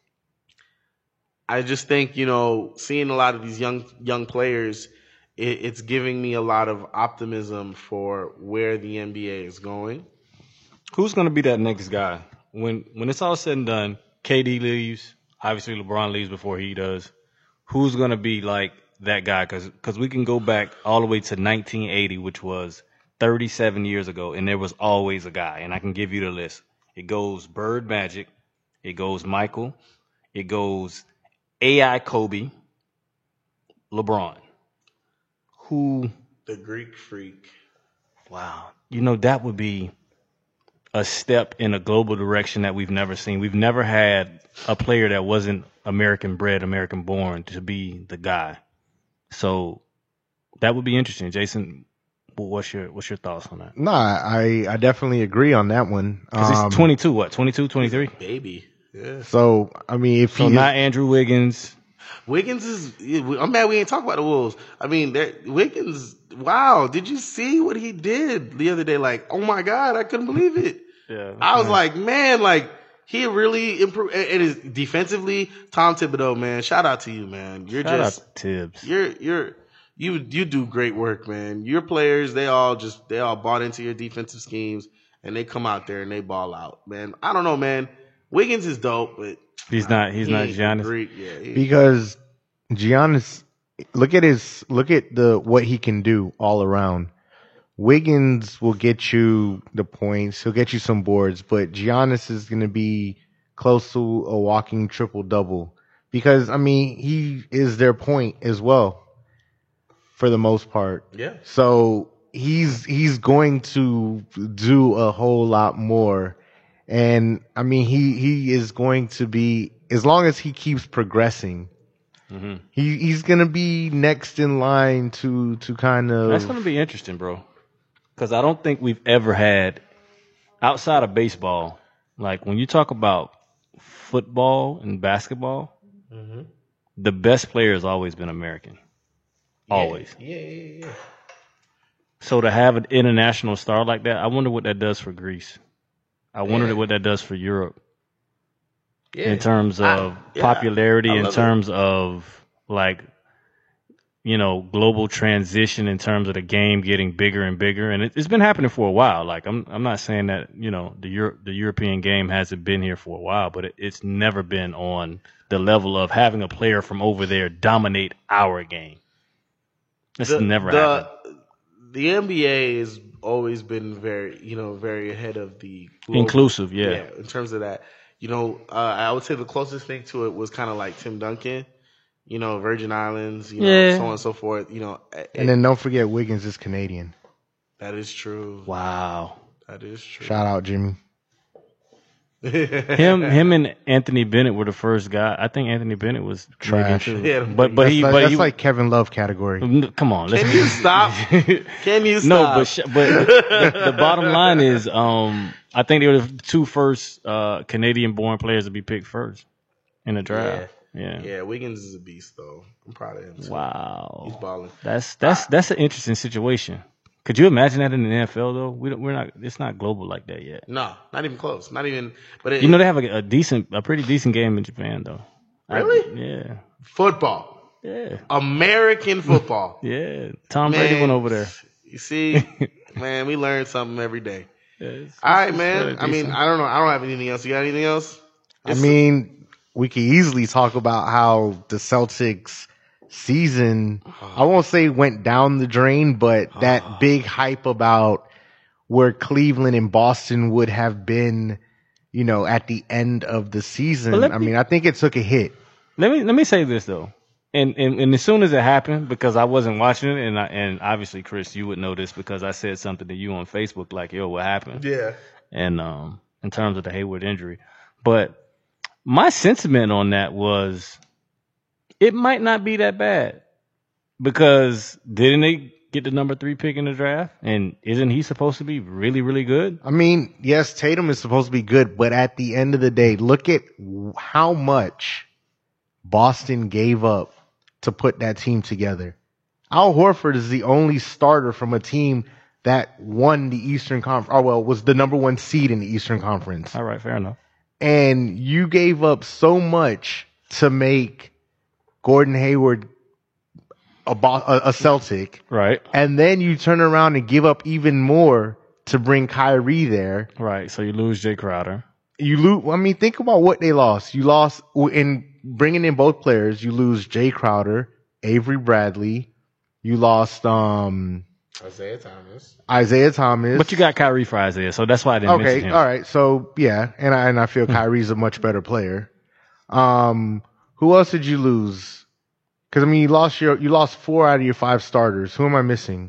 Speaker 2: I just think, you know, seeing a lot of these young, young players, it, it's giving me a lot of optimism for where the N B A is going.
Speaker 4: Who's going to be that next guy? When when it's all said and done, K D leaves. Obviously, LeBron leaves before he does. Who's going to be like that guy? Because we can go back all the way to nineteen eighty, which was thirty-seven years ago, and there was always a guy, and I can give you the list. It goes Bird Magic, it goes Michael, it goes A I Kobe, LeBron. Who,
Speaker 2: The Greek Freak.
Speaker 4: wow, you know, that would be a step in a global direction that we've never seen. We've never had a player that wasn't American bred, American born to be the guy. So that would be interesting. Jason, What's your what's your thoughts on that?
Speaker 3: No, I I definitely agree on that one.
Speaker 4: Because
Speaker 3: Um,
Speaker 4: he's twenty-two, what, twenty-two, twenty-three?
Speaker 2: Baby. Yeah.
Speaker 3: So I mean, if
Speaker 4: So
Speaker 3: he
Speaker 4: not Andrew Wiggins.
Speaker 2: Wiggins is, I'm mad we ain't talk about the Wolves. I mean, they're- Wiggins, wow. Did you see what he did the other day? Like, oh my God, I couldn't believe it.
Speaker 4: Yeah.
Speaker 2: I was like, man, like he really improved. And is defensively, Tom Thibodeau, man, shout out to you, man. You're
Speaker 4: Shout
Speaker 2: just,
Speaker 4: out to Tibbs.
Speaker 2: you're, you're, you, you do great work, man. Your players, they all just, they all bought into your defensive schemes and they come out there and they ball out, man. I don't know, man. Wiggins is dope, but
Speaker 4: He's not he's
Speaker 2: he
Speaker 4: not
Speaker 2: ain't
Speaker 4: Giannis.
Speaker 2: Greek. Yeah, he-
Speaker 3: because Giannis, look at his look at the what he can do all around. Wiggins will get you the points. He'll get you some boards, but Giannis is going to be close to a walking triple double because I mean he is their point as well for the most part.
Speaker 2: Yeah.
Speaker 3: So he's he's going to do a whole lot more, and I mean he he is going to be, as long as he keeps progressing. Mm-hmm. He he's gonna be next in line to to kind of.
Speaker 4: That's gonna be interesting, bro. Because I don't think we've ever had, outside of baseball, like when you talk about football and basketball, mm-hmm. the best player has always been American.
Speaker 2: Yeah.
Speaker 4: Always.
Speaker 2: Yeah, yeah, yeah.
Speaker 4: So to have an international star like that, I wonder what that does for Greece. I wonder
Speaker 2: Yeah.
Speaker 4: what that does for Europe.
Speaker 2: Yeah.
Speaker 4: In terms of
Speaker 2: I, yeah,
Speaker 4: popularity,
Speaker 2: I
Speaker 4: in
Speaker 2: love
Speaker 4: terms
Speaker 2: it.
Speaker 4: of like, you know, global transition, in terms of the game getting bigger and bigger, and it, it's been happening for a while. Like I'm, I'm not saying that you know the Euro, the European game hasn't been here for a while, but it, it's never been on the level of having a player from over there dominate our game. It's
Speaker 2: the,
Speaker 4: never
Speaker 2: the,
Speaker 4: happened.
Speaker 2: The N B A has always been very, you know, very ahead of the global,
Speaker 4: Inclusive, yeah.
Speaker 2: yeah. In terms of that, you know, uh, I would say the closest thing to it was kind of like Tim Duncan. You know, Virgin Islands, you know,
Speaker 4: Yeah.
Speaker 2: so on and so forth. You know, it,
Speaker 3: And then don't forget Wiggins is Canadian.
Speaker 2: that is true.
Speaker 4: Wow.
Speaker 2: That is true.
Speaker 3: Shout out Jimmy.
Speaker 4: Him, him, and Anthony Bennett were the first guy. I think Anthony Bennett was
Speaker 3: Trash.
Speaker 4: Canadian, too.
Speaker 2: Yeah,
Speaker 4: but but
Speaker 3: That's,
Speaker 4: he,
Speaker 3: like,
Speaker 4: but
Speaker 3: that's
Speaker 4: he,
Speaker 3: like Kevin Love category.
Speaker 4: come on, let's
Speaker 2: Can you stop? Can you stop?
Speaker 4: No, but sh- but the, the bottom line is, um, I think they were the two first uh, Canadian-born players to be picked first in the draft. Yeah.
Speaker 2: Yeah, Wiggins is a beast, though. I'm proud of him. Too.
Speaker 4: Wow.
Speaker 2: He's balling.
Speaker 4: That's that's that's an interesting situation. Could you imagine that in the N F L though? We don't, we're not. It's not global like that yet.
Speaker 2: No, not even close. Not even. But it,
Speaker 4: You know they have a, a decent, a pretty decent game in Japan though. I-
Speaker 2: Really?
Speaker 4: yeah.
Speaker 2: football,
Speaker 4: Yeah.
Speaker 2: American football.
Speaker 4: Yeah. Tom Brady
Speaker 2: Man,
Speaker 4: went over there.
Speaker 2: You see, man, we learn something every day.
Speaker 4: Yeah, it's-
Speaker 2: All right,
Speaker 4: it's
Speaker 2: man.
Speaker 4: really
Speaker 2: I mean,
Speaker 4: decent.
Speaker 2: I don't know. I don't have anything else. You got anything else?
Speaker 3: I mean, we could easily talk about how the Celtics season, I won't say went down the drain, but that big hype about where Cleveland and Boston would have been, you know, at the end of the season.
Speaker 4: But let
Speaker 3: I
Speaker 4: me-
Speaker 3: mean, I think it took a hit.
Speaker 4: Let me let me say this though, and, and and as soon as it happened, because I wasn't watching it, and I, and obviously Chris, you would know this because I said something to you on Facebook like, "Yo, what happened?"
Speaker 2: Yeah.
Speaker 4: And um, in terms of the Hayward injury, but my sentiment on that was, it might not be that bad, because didn't they get the number three pick in the draft, and isn't he supposed to be really really good?
Speaker 3: I mean, yes, Tatum is supposed to be good, but at the end of the day, look at how much Boston gave up to put that team together. Al Horford is the only starter from a team that won the Eastern Conference, or well, was the number one seed in the Eastern Conference.
Speaker 4: All right, fair enough.
Speaker 3: And you gave up so much to make Gordon Hayward a, Bo- a, a Celtic.
Speaker 4: Right,
Speaker 3: And then you turn around and give up even more to bring Kyrie there.
Speaker 4: right. So you lose Jay Crowder.
Speaker 3: You lose. I mean, think about what they lost. You lost in bringing in both players. You lose Jay Crowder, Avery Bradley. You lost um,
Speaker 2: Isaiah Thomas.
Speaker 3: Isaiah Thomas.
Speaker 4: But you got Kyrie for Isaiah, so that's why I didn't mention
Speaker 3: okay.
Speaker 4: him.
Speaker 3: All right. So yeah, and I and I feel Kyrie's a much better player. Um, who else did you lose? Because I mean, you lost your you lost four out of your five starters. Who am I missing?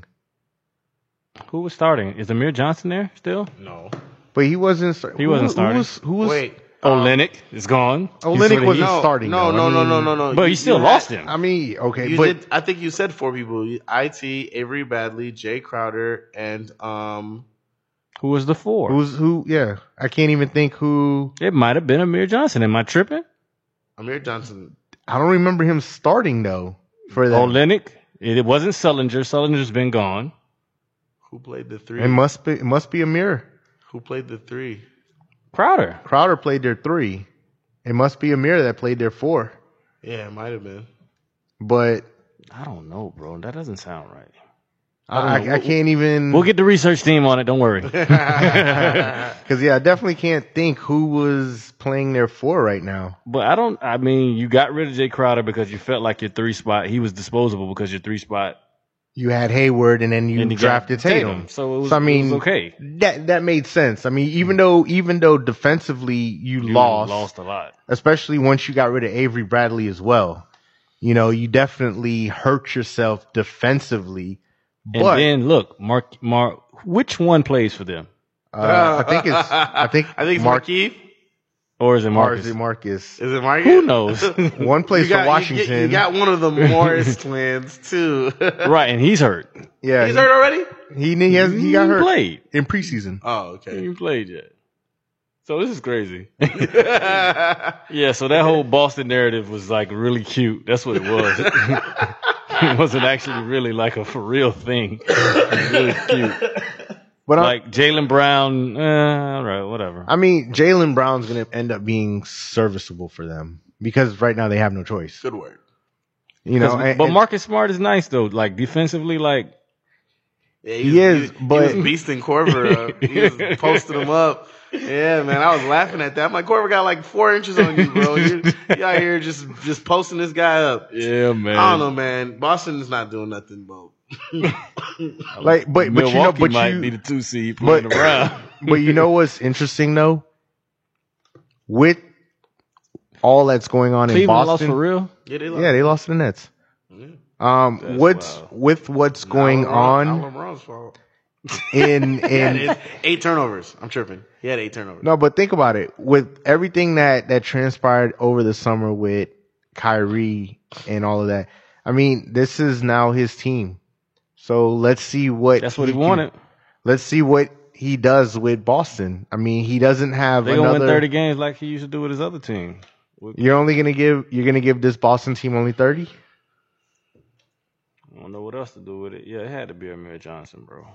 Speaker 4: Who was starting? Is Amir Johnson there still?
Speaker 2: No.
Speaker 3: But he wasn't. Start-
Speaker 4: He
Speaker 3: who-
Speaker 4: wasn't
Speaker 3: who,
Speaker 4: starting.
Speaker 3: Who was? Who was
Speaker 2: Wait.
Speaker 4: Olenek is gone.
Speaker 3: Olenek
Speaker 4: He's-
Speaker 3: wasn't
Speaker 2: No,
Speaker 3: starting.
Speaker 2: no,
Speaker 3: though.
Speaker 2: no,
Speaker 3: I
Speaker 2: no,
Speaker 3: mean,
Speaker 2: no, no, no.
Speaker 4: But you still
Speaker 2: had-
Speaker 4: lost him.
Speaker 3: I mean, okay,
Speaker 2: You
Speaker 3: but
Speaker 2: did. I think you said four people: It, Avery Bradley, Jay Crowder, and um.
Speaker 4: Who was the four?
Speaker 3: who's who? Yeah, I can't even think who.
Speaker 4: It might have been Amir Johnson. Am I tripping?
Speaker 2: Amir Johnson.
Speaker 3: I don't remember him starting though for that.
Speaker 4: Olenek. It wasn't Sullinger. Sullinger's been gone.
Speaker 2: Who played the three?
Speaker 3: It must be. It must be Amir.
Speaker 2: Who played the three?
Speaker 4: Crowder.
Speaker 3: Crowder played their three. It must be Amir that played their four.
Speaker 2: Yeah, it might have been.
Speaker 3: But
Speaker 4: I don't know, bro. That doesn't sound right.
Speaker 3: I, I, I can't even.
Speaker 4: We'll get the research team on it. Don't worry.
Speaker 3: Because yeah, I definitely can't think who was playing their four right now.
Speaker 4: But I don't. I mean, you got rid of Jay Crowder because you felt like your three spot. He was disposable because your three spot
Speaker 3: you had Hayward, and then you
Speaker 4: And you got
Speaker 3: drafted Tatum.
Speaker 4: Tatum. So it was-
Speaker 3: I mean,
Speaker 4: it was okay.
Speaker 3: That that made sense. I mean, even though even though defensively you,
Speaker 4: You
Speaker 3: lost,
Speaker 4: lost a lot.
Speaker 3: especially once you got rid of Avery Bradley as well, you know, you definitely hurt yourself defensively.
Speaker 4: And
Speaker 3: But
Speaker 4: then look, Mark, Mark, which one plays for them,
Speaker 3: uh, I think it's I think
Speaker 2: I think it's
Speaker 3: Mark
Speaker 2: Markieff.
Speaker 4: or is it
Speaker 3: Marcus.
Speaker 4: Marcus?
Speaker 3: Marcus.
Speaker 2: Is it Marcieff?
Speaker 4: Who knows?
Speaker 3: One plays
Speaker 2: You got,
Speaker 3: for Washington.
Speaker 2: You, you got one of the Morris twins too.
Speaker 4: Right, and he's hurt.
Speaker 3: yeah,
Speaker 2: He's hurt already.
Speaker 3: he he, has, he got
Speaker 4: He
Speaker 3: hurt
Speaker 4: played.
Speaker 3: in preseason.
Speaker 2: Oh,
Speaker 4: He
Speaker 2: okay.
Speaker 4: ain't played yet. So this is crazy. Yeah, so that whole Boston narrative was like really cute. That's what it was. It wasn't actually really like a for real thing. It was really cute.
Speaker 3: But I,
Speaker 4: Like Jaylen Brown, eh, all right, whatever.
Speaker 3: I mean, Jaylen Brown's going to end up being serviceable for them because right now they have no choice.
Speaker 2: Good word.
Speaker 3: You know, and-
Speaker 4: but
Speaker 3: and-
Speaker 4: Marcus Smart is nice though. Like defensively, like
Speaker 2: Yeah,
Speaker 3: He is,
Speaker 2: he,
Speaker 3: but-
Speaker 2: he was beasting Corver up. He was posting him up. Yeah, man, I was laughing at that. I'm like, Corver got like four inches on you, bro. You're, you're out here just just posting this guy up.
Speaker 4: yeah, man.
Speaker 2: I don't know, man. Boston is not doing nothing, bro.
Speaker 3: like, but but you know,
Speaker 4: Milwaukee
Speaker 3: but
Speaker 4: might
Speaker 3: you,
Speaker 4: be the two seed
Speaker 3: but-
Speaker 4: playing around.
Speaker 3: but you know what's interesting though, with all that's going on in
Speaker 4: Cleveland lost
Speaker 3: Boston,
Speaker 4: for real.
Speaker 2: Yeah, they
Speaker 3: yeah, they lost to the Nets. Um,
Speaker 4: That's
Speaker 3: what's
Speaker 4: wild.
Speaker 3: with what's going
Speaker 2: Not
Speaker 3: on
Speaker 2: LeBron's fault.
Speaker 3: in
Speaker 2: Yeah,
Speaker 3: in
Speaker 2: it is. Eight turnovers. I'm tripping. He had eight turnovers.
Speaker 3: no, but think about it. With everything that that transpired over the summer with Kyrie and all of that, I mean, this is now his team. So let's see what
Speaker 4: That's what he
Speaker 3: can-
Speaker 4: wanted.
Speaker 3: Let's see what he does with Boston. I mean, he doesn't have
Speaker 4: They gonna
Speaker 3: another.
Speaker 4: win thirty games like he used to do with his other team. With-
Speaker 3: You're only gonna give you're gonna give this Boston team only thirty.
Speaker 4: I don't know what else to do with it. Yeah, it had to be Amir Johnson, bro.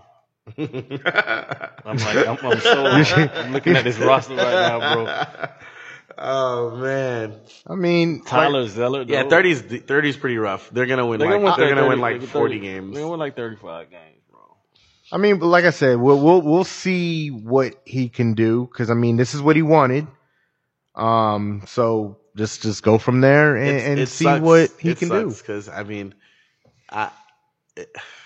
Speaker 4: I'm like, I'm, I'm so, I'm looking at this roster right now, bro.
Speaker 2: Oh man.
Speaker 3: I mean,
Speaker 4: Tyler Zeller,
Speaker 2: Yeah,
Speaker 4: though.
Speaker 2: thirty's thirty's pretty rough. They're gonna win.
Speaker 4: They're
Speaker 2: like
Speaker 4: gonna win,
Speaker 2: they're
Speaker 4: thirty,
Speaker 2: gonna win
Speaker 4: thirty,
Speaker 2: like forty
Speaker 4: thirty,
Speaker 2: games.
Speaker 4: They're gonna win like thirty-five games, bro.
Speaker 3: I mean, but like I said, we'll we'll we'll see what he can do because I mean, this is what he wanted. Um, so just just go from there and,
Speaker 2: It's-
Speaker 3: and
Speaker 2: it
Speaker 3: see
Speaker 2: sucks.
Speaker 3: what he
Speaker 2: it
Speaker 3: can do.
Speaker 2: Because I mean, I it,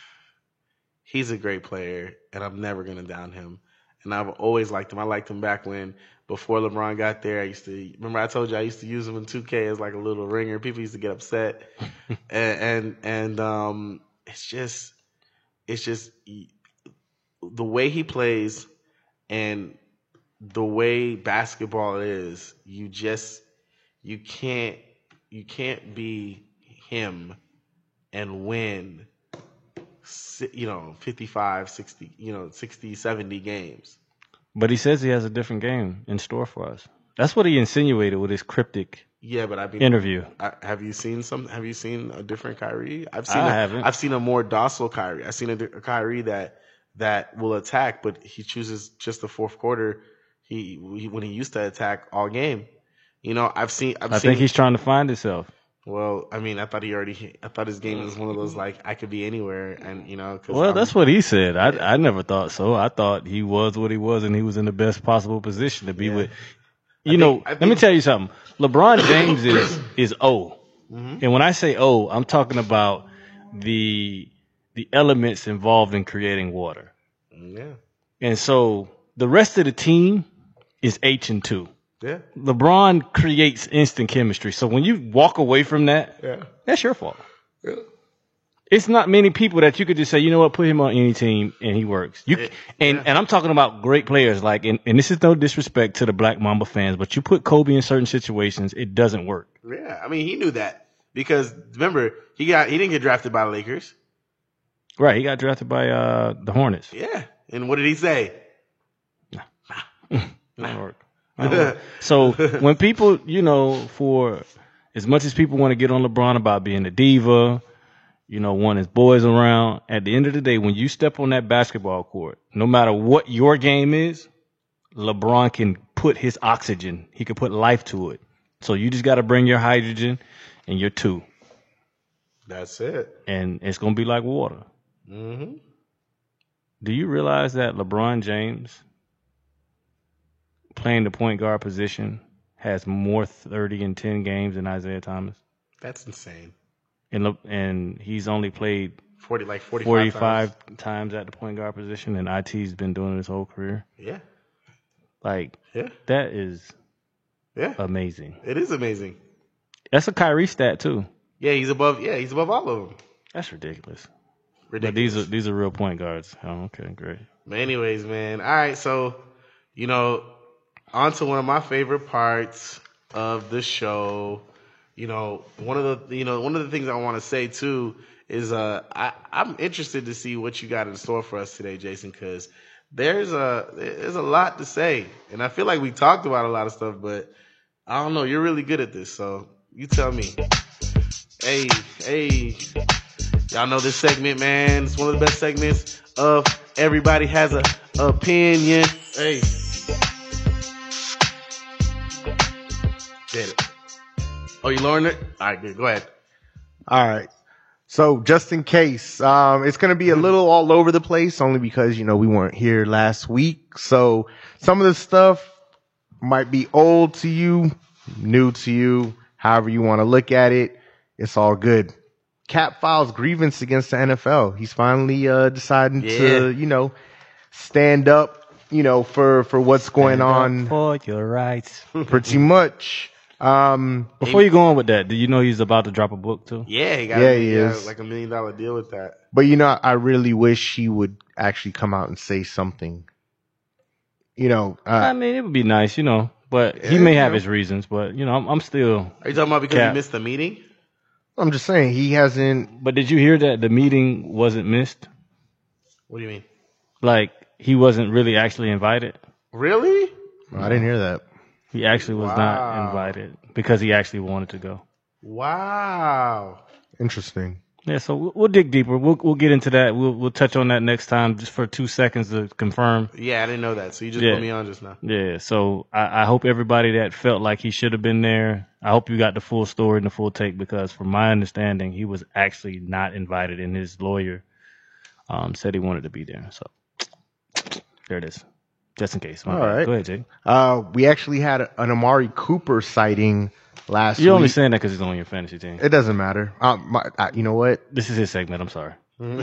Speaker 2: he's a great player, and I'm never gonna down him. And I've always liked him. I liked him back when before LeBron got there. I used to remember I told you I used to use him in two K as like a little ringer. People used to get upset, and and and um, it's just it's just the way he plays and the way basketball is. You just you can't you can't be him and win, si- you know, fifty-five, sixty, you know, sixty, seventy games.
Speaker 4: But he says he has a different game in store for us. That's what he insinuated with his cryptic
Speaker 2: Yeah, but I mean,
Speaker 4: interview.
Speaker 2: I, have you seen some? Have you seen a different Kyrie? I've seen.
Speaker 4: I
Speaker 2: a,
Speaker 4: haven't.
Speaker 2: I've seen a more docile Kyrie. I've seen a, a Kyrie that that will attack, but he chooses just the fourth quarter. He, he when he used to attack all game. You know, I've seen. I've
Speaker 4: I
Speaker 2: seen,
Speaker 4: think he's trying to find himself.
Speaker 2: Well, I mean, I thought he already. I thought his game was one of those like I could be anywhere, and you know. 'cause
Speaker 4: Well,
Speaker 2: I'm-
Speaker 4: that's what he said. I I never thought so. I thought he was what he was, and he was in the best possible position to be
Speaker 2: Yeah.
Speaker 4: with. You
Speaker 2: I
Speaker 4: know,
Speaker 2: think- I
Speaker 4: let me
Speaker 2: think-
Speaker 4: tell you something. LeBron James is is O,
Speaker 2: Mm-hmm.
Speaker 4: and when I say O, I'm talking about the the elements involved in creating water.
Speaker 2: Yeah.
Speaker 4: And so the rest of the team is H and two.
Speaker 2: Yeah.
Speaker 4: LeBron creates instant chemistry. So when you walk away from that,
Speaker 2: Yeah.
Speaker 4: that's your fault.
Speaker 2: Yeah.
Speaker 4: It's not many people that you could just say, you know what, put him on any team and he works. You
Speaker 2: It-
Speaker 4: and
Speaker 2: yeah.
Speaker 4: and I'm talking about great players like, and, and this is no disrespect to the Black Mamba fans, but you put Kobe in certain situations, it doesn't work.
Speaker 2: Yeah. I mean, he knew that because remember he got he didn't get drafted by the Lakers.
Speaker 4: Right? He got drafted by uh, the Hornets.
Speaker 2: Yeah. And what did he say?
Speaker 4: Not work. Not work. So when people, you know, for as much as people want to get on LeBron about being a diva, you know, want his boys around, at the end of the day, when you step on that basketball court, no matter what your game is, LeBron can put his oxygen. He can put life to it. So you just got to bring your hydrogen and your two,
Speaker 2: That's it.
Speaker 4: and it's going to be like water.
Speaker 2: Mm-hmm.
Speaker 4: Do you realize that LeBron James, playing the point guard position, has more thirty and ten games than Isaiah Thomas?
Speaker 2: That's insane.
Speaker 4: And Le- and he's only played
Speaker 2: forty, like forty-five,
Speaker 4: forty-five
Speaker 2: times.
Speaker 4: times at the point guard position, and I T's been doing it his whole career.
Speaker 2: Yeah.
Speaker 4: Like,
Speaker 2: Yeah.
Speaker 4: that is
Speaker 2: Yeah.
Speaker 4: amazing.
Speaker 2: It is amazing.
Speaker 4: That's a Kyrie stat too.
Speaker 2: Yeah, he's above. Yeah, he's above all of them.
Speaker 4: That's ridiculous.
Speaker 2: Ridiculous.
Speaker 4: But these are these are real point guards. Oh, okay, great.
Speaker 2: But anyways, man. All right, so you know, on to one of my favorite parts of the show. You know, one of the you know one of the things I want to say too is uh I I'm interested to see what you got in store for us today, Jason, because there's a there's a lot to say, and I feel like we talked about a lot of stuff, but I don't know. You're really good at this, so you tell me. Hey, hey. Y'all know this segment, man. It's one of the best segments of Everybody Has a Opinion. Hey. Get it. Oh, you learned it? All right, good. Go ahead.
Speaker 3: All right. So just in case, um, it's going to be a little all over the place only because, you know, we weren't here last week. So some of the stuff might be old to you, new to you, however you want to look at it. It's all good. Cap files grievance against the N F L. He's finally uh, deciding
Speaker 2: Yeah.
Speaker 3: to, you know, stand up, you know, for, for what's going
Speaker 4: Stand up
Speaker 3: on
Speaker 4: for your rights.
Speaker 3: pretty much. Um,
Speaker 4: Before you go on with that, do you know he's about to drop a book too?
Speaker 2: Yeah, he got,
Speaker 3: Yeah,
Speaker 2: he
Speaker 3: he
Speaker 2: got
Speaker 3: is.
Speaker 2: like a million dollar deal with that.
Speaker 3: but, you know, I really wish he would actually come out and say something. You know,
Speaker 4: I
Speaker 3: uh,
Speaker 4: mean, it would be nice, you know, but he
Speaker 3: Yeah,
Speaker 4: may
Speaker 3: you
Speaker 4: have
Speaker 3: know.
Speaker 4: his reasons. But you know, I'm, I'm still.
Speaker 2: Are you talking about because
Speaker 4: Cap.
Speaker 2: he missed the meeting?
Speaker 3: I'm just saying he hasn't.
Speaker 4: But did you hear that the meeting wasn't missed?
Speaker 2: What do you mean?
Speaker 4: Like he wasn't really actually invited.
Speaker 2: Really?
Speaker 3: I didn't hear that.
Speaker 4: He actually was
Speaker 2: Wow.
Speaker 4: not invited because he actually wanted to go.
Speaker 2: Wow.
Speaker 3: Interesting.
Speaker 4: Yeah, so we'll, we'll dig deeper. We'll we'll get into that. We'll we'll touch on that next time, just for two seconds to confirm.
Speaker 2: Yeah, I didn't know that. So you just
Speaker 4: Yeah.
Speaker 2: put me on just now.
Speaker 4: Yeah, so I, I hope everybody that felt like he should have been there, I hope you got the full story and the full take, because from my understanding, he was actually not invited, and his lawyer um, said he wanted to be there. So there it is, just in case. My
Speaker 3: All
Speaker 4: bad.
Speaker 3: right.
Speaker 4: Go ahead, Jay.
Speaker 3: Uh, we actually had an Amari Cooper sighting last
Speaker 4: You're only
Speaker 3: week.
Speaker 4: saying that because he's on your fantasy team.
Speaker 3: It doesn't matter. Uh, my, uh, you know what?
Speaker 4: This is his segment. I'm sorry.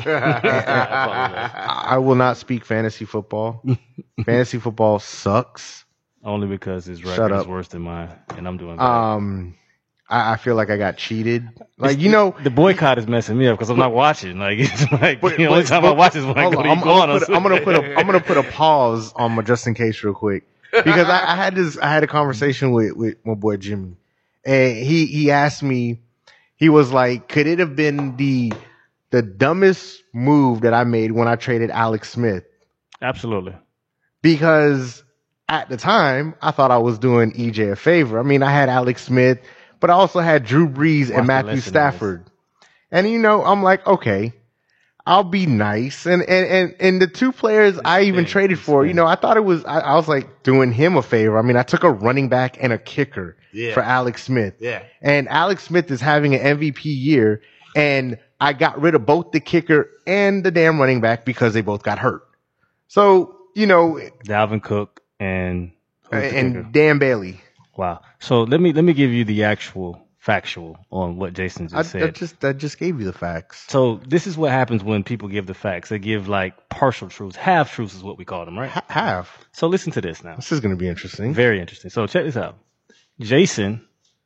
Speaker 3: I, I will not speak fantasy football. Fantasy football sucks.
Speaker 4: Only because his
Speaker 3: Shut
Speaker 4: record is
Speaker 3: up.
Speaker 4: worse than mine, and I'm doing bad.
Speaker 3: Um, I, I feel like I got cheated. Like, you know,
Speaker 4: The boycott is messing me up because I'm not watching. Like it's like
Speaker 3: But-
Speaker 4: the only
Speaker 3: but-
Speaker 4: time I
Speaker 3: but-
Speaker 4: watch is when I
Speaker 3: hold
Speaker 4: go
Speaker 3: on,
Speaker 4: to
Speaker 3: I'm, I'm, gonna
Speaker 4: Iguanas.
Speaker 3: put, I'm gonna put a I'm gonna put a pause on my just in case real quick, because I, I had this I had a conversation with, with my boy Jimmy, and he he asked me, he was like, could it have been the the dumbest move that I made when I traded Alex Smith?
Speaker 4: Absolutely.
Speaker 3: Because at the time I thought I was doing E J a favor. I mean, I had Alex Smith, but I also had Drew Brees
Speaker 4: Watch
Speaker 3: and
Speaker 4: the
Speaker 3: Matthew
Speaker 4: lesson,
Speaker 3: Stafford. And you know, I'm like, okay, I'll be nice. And and and, and the two players I even
Speaker 4: stink.
Speaker 3: traded
Speaker 4: It
Speaker 3: for, you
Speaker 4: stink.
Speaker 3: know, I thought it was I, I was like doing him a favor. I mean, I took a running back and a kicker
Speaker 2: Yeah.
Speaker 3: for Alex Smith.
Speaker 2: Yeah.
Speaker 3: And Alex Smith is having an M V P year, and I got rid of both the kicker and the damn running back because they both got hurt. So, you know,
Speaker 4: Dalvin Cook and who's the kicker?
Speaker 3: and Dan Bailey.
Speaker 4: Wow. So let me let me give you the actual factual on what Jason just
Speaker 3: I,
Speaker 4: said.
Speaker 3: I just I just gave you the facts.
Speaker 4: So this is what happens when people give the facts. They give like partial truths, half truths is what we call them, right?
Speaker 3: Ha- half.
Speaker 4: So listen to this now.
Speaker 3: This is going to be interesting.
Speaker 4: Very interesting. So check this out. Jason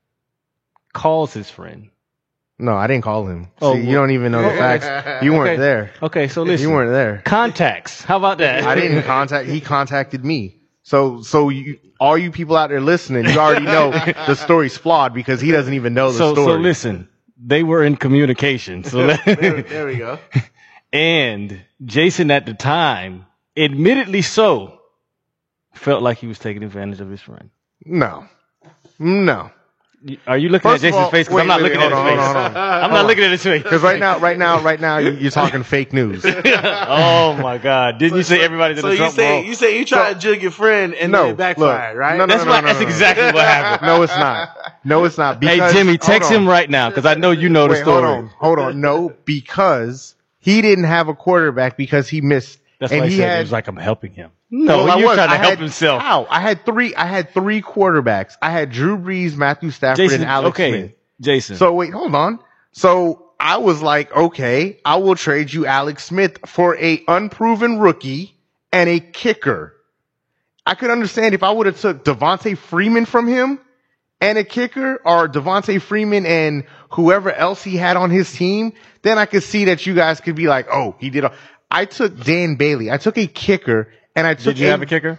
Speaker 4: calls his friend.
Speaker 3: No, I didn't call him.
Speaker 4: Oh,
Speaker 3: See, you
Speaker 4: well-
Speaker 3: don't even know the facts. You weren't
Speaker 4: Okay.
Speaker 3: there.
Speaker 4: Okay, so listen.
Speaker 3: You weren't there.
Speaker 4: Contacts. How about that?
Speaker 3: I didn't contact. He contacted me. So, so you, all you people out there listening, you already know the story's flawed because he doesn't even know the
Speaker 4: So,
Speaker 3: story.
Speaker 4: so listen. They were in communication. So
Speaker 2: there,
Speaker 4: that,
Speaker 2: there we go.
Speaker 4: and Jason at the time, admittedly so, felt like he was taking advantage of his friend.
Speaker 3: No, no.
Speaker 4: Are you looking
Speaker 3: First
Speaker 4: at
Speaker 3: of
Speaker 4: Jason's
Speaker 3: all-
Speaker 4: face? Because
Speaker 3: wait,
Speaker 4: I'm not
Speaker 3: wait,
Speaker 4: looking
Speaker 3: wait,
Speaker 4: at
Speaker 3: hold
Speaker 4: his
Speaker 3: on,
Speaker 4: face.
Speaker 3: hold on, hold on.
Speaker 4: I'm not looking at his face.
Speaker 3: Because right now, right now, right now, you- you're talking fake news.
Speaker 4: Oh my God! Didn't you say everybody's
Speaker 2: So
Speaker 4: in the
Speaker 2: you
Speaker 4: Trump
Speaker 2: say
Speaker 4: roll?
Speaker 2: you say you try to jug your friend and
Speaker 3: No,
Speaker 2: then it backfired,
Speaker 3: look,
Speaker 2: right?
Speaker 3: no, no,
Speaker 4: That's
Speaker 3: no,
Speaker 4: what.
Speaker 3: no,
Speaker 4: That's
Speaker 3: no.
Speaker 4: exactly what happened.
Speaker 3: No, it's not. No, it's not.
Speaker 4: Hey
Speaker 3: Because,
Speaker 4: Jimmy,
Speaker 3: hold
Speaker 4: text
Speaker 3: on.
Speaker 4: him right now because I know you know the
Speaker 3: Wait,
Speaker 4: story.
Speaker 3: hold on, hold on. No, because he didn't have a quarterback because he missed.
Speaker 4: That's
Speaker 3: and
Speaker 4: why I
Speaker 3: he
Speaker 4: said
Speaker 3: had,
Speaker 4: it was like I'm helping him. No,
Speaker 3: Well, I
Speaker 4: you're
Speaker 3: was.
Speaker 4: trying to
Speaker 3: I
Speaker 4: help
Speaker 3: had,
Speaker 4: himself.
Speaker 3: How? I had three. I had three quarterbacks. I had Drew Brees, Matthew Stafford,
Speaker 4: Jason,
Speaker 3: and Alex
Speaker 4: okay,
Speaker 3: Smith.
Speaker 4: Jason.
Speaker 3: So wait, hold on. So I was like, okay, I will trade you Alex Smith for a unproven rookie and a kicker. I could understand if I would have took Devontae Freeman from him and a kicker, or Devontae Freeman and whoever else he had on his team, then I could see that you guys could be like, oh, he did. A- I took Dan Bailey. I took a kicker, and I took.
Speaker 4: Did you
Speaker 3: a-
Speaker 4: have a kicker?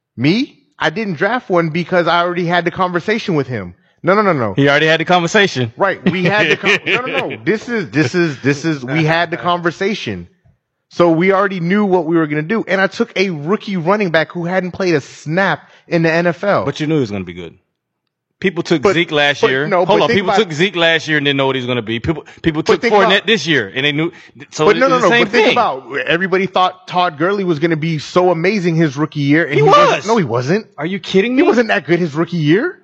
Speaker 3: Me? I didn't draft one because I already had the conversation with him. No, no, no, no.
Speaker 4: He already had the conversation.
Speaker 3: Right. We had the con- no, no, no. This is this is this is we had the conversation. So we already knew what we were going to do. And I took a rookie running back who hadn't played a snap in the N F L.
Speaker 4: But you knew he was going to be good. People took
Speaker 3: But-
Speaker 4: Zeke last
Speaker 3: but
Speaker 4: year.
Speaker 3: no,
Speaker 4: Hold
Speaker 3: but
Speaker 4: on.
Speaker 3: think
Speaker 4: People
Speaker 3: about-
Speaker 4: took Zeke last year and didn't know what he was going to be. People people
Speaker 3: But
Speaker 4: took
Speaker 3: think
Speaker 4: Fournette
Speaker 3: about-
Speaker 4: this year and they knew. So
Speaker 3: But no, no,
Speaker 4: it's
Speaker 3: no.
Speaker 4: the same
Speaker 3: But think
Speaker 4: thing.
Speaker 3: about everybody thought Todd Gurley was going to be so amazing his rookie year. And
Speaker 4: He
Speaker 3: wasn't.
Speaker 4: was.
Speaker 3: No, he wasn't.
Speaker 4: Are you kidding
Speaker 3: He
Speaker 4: me?
Speaker 3: wasn't that good his rookie year.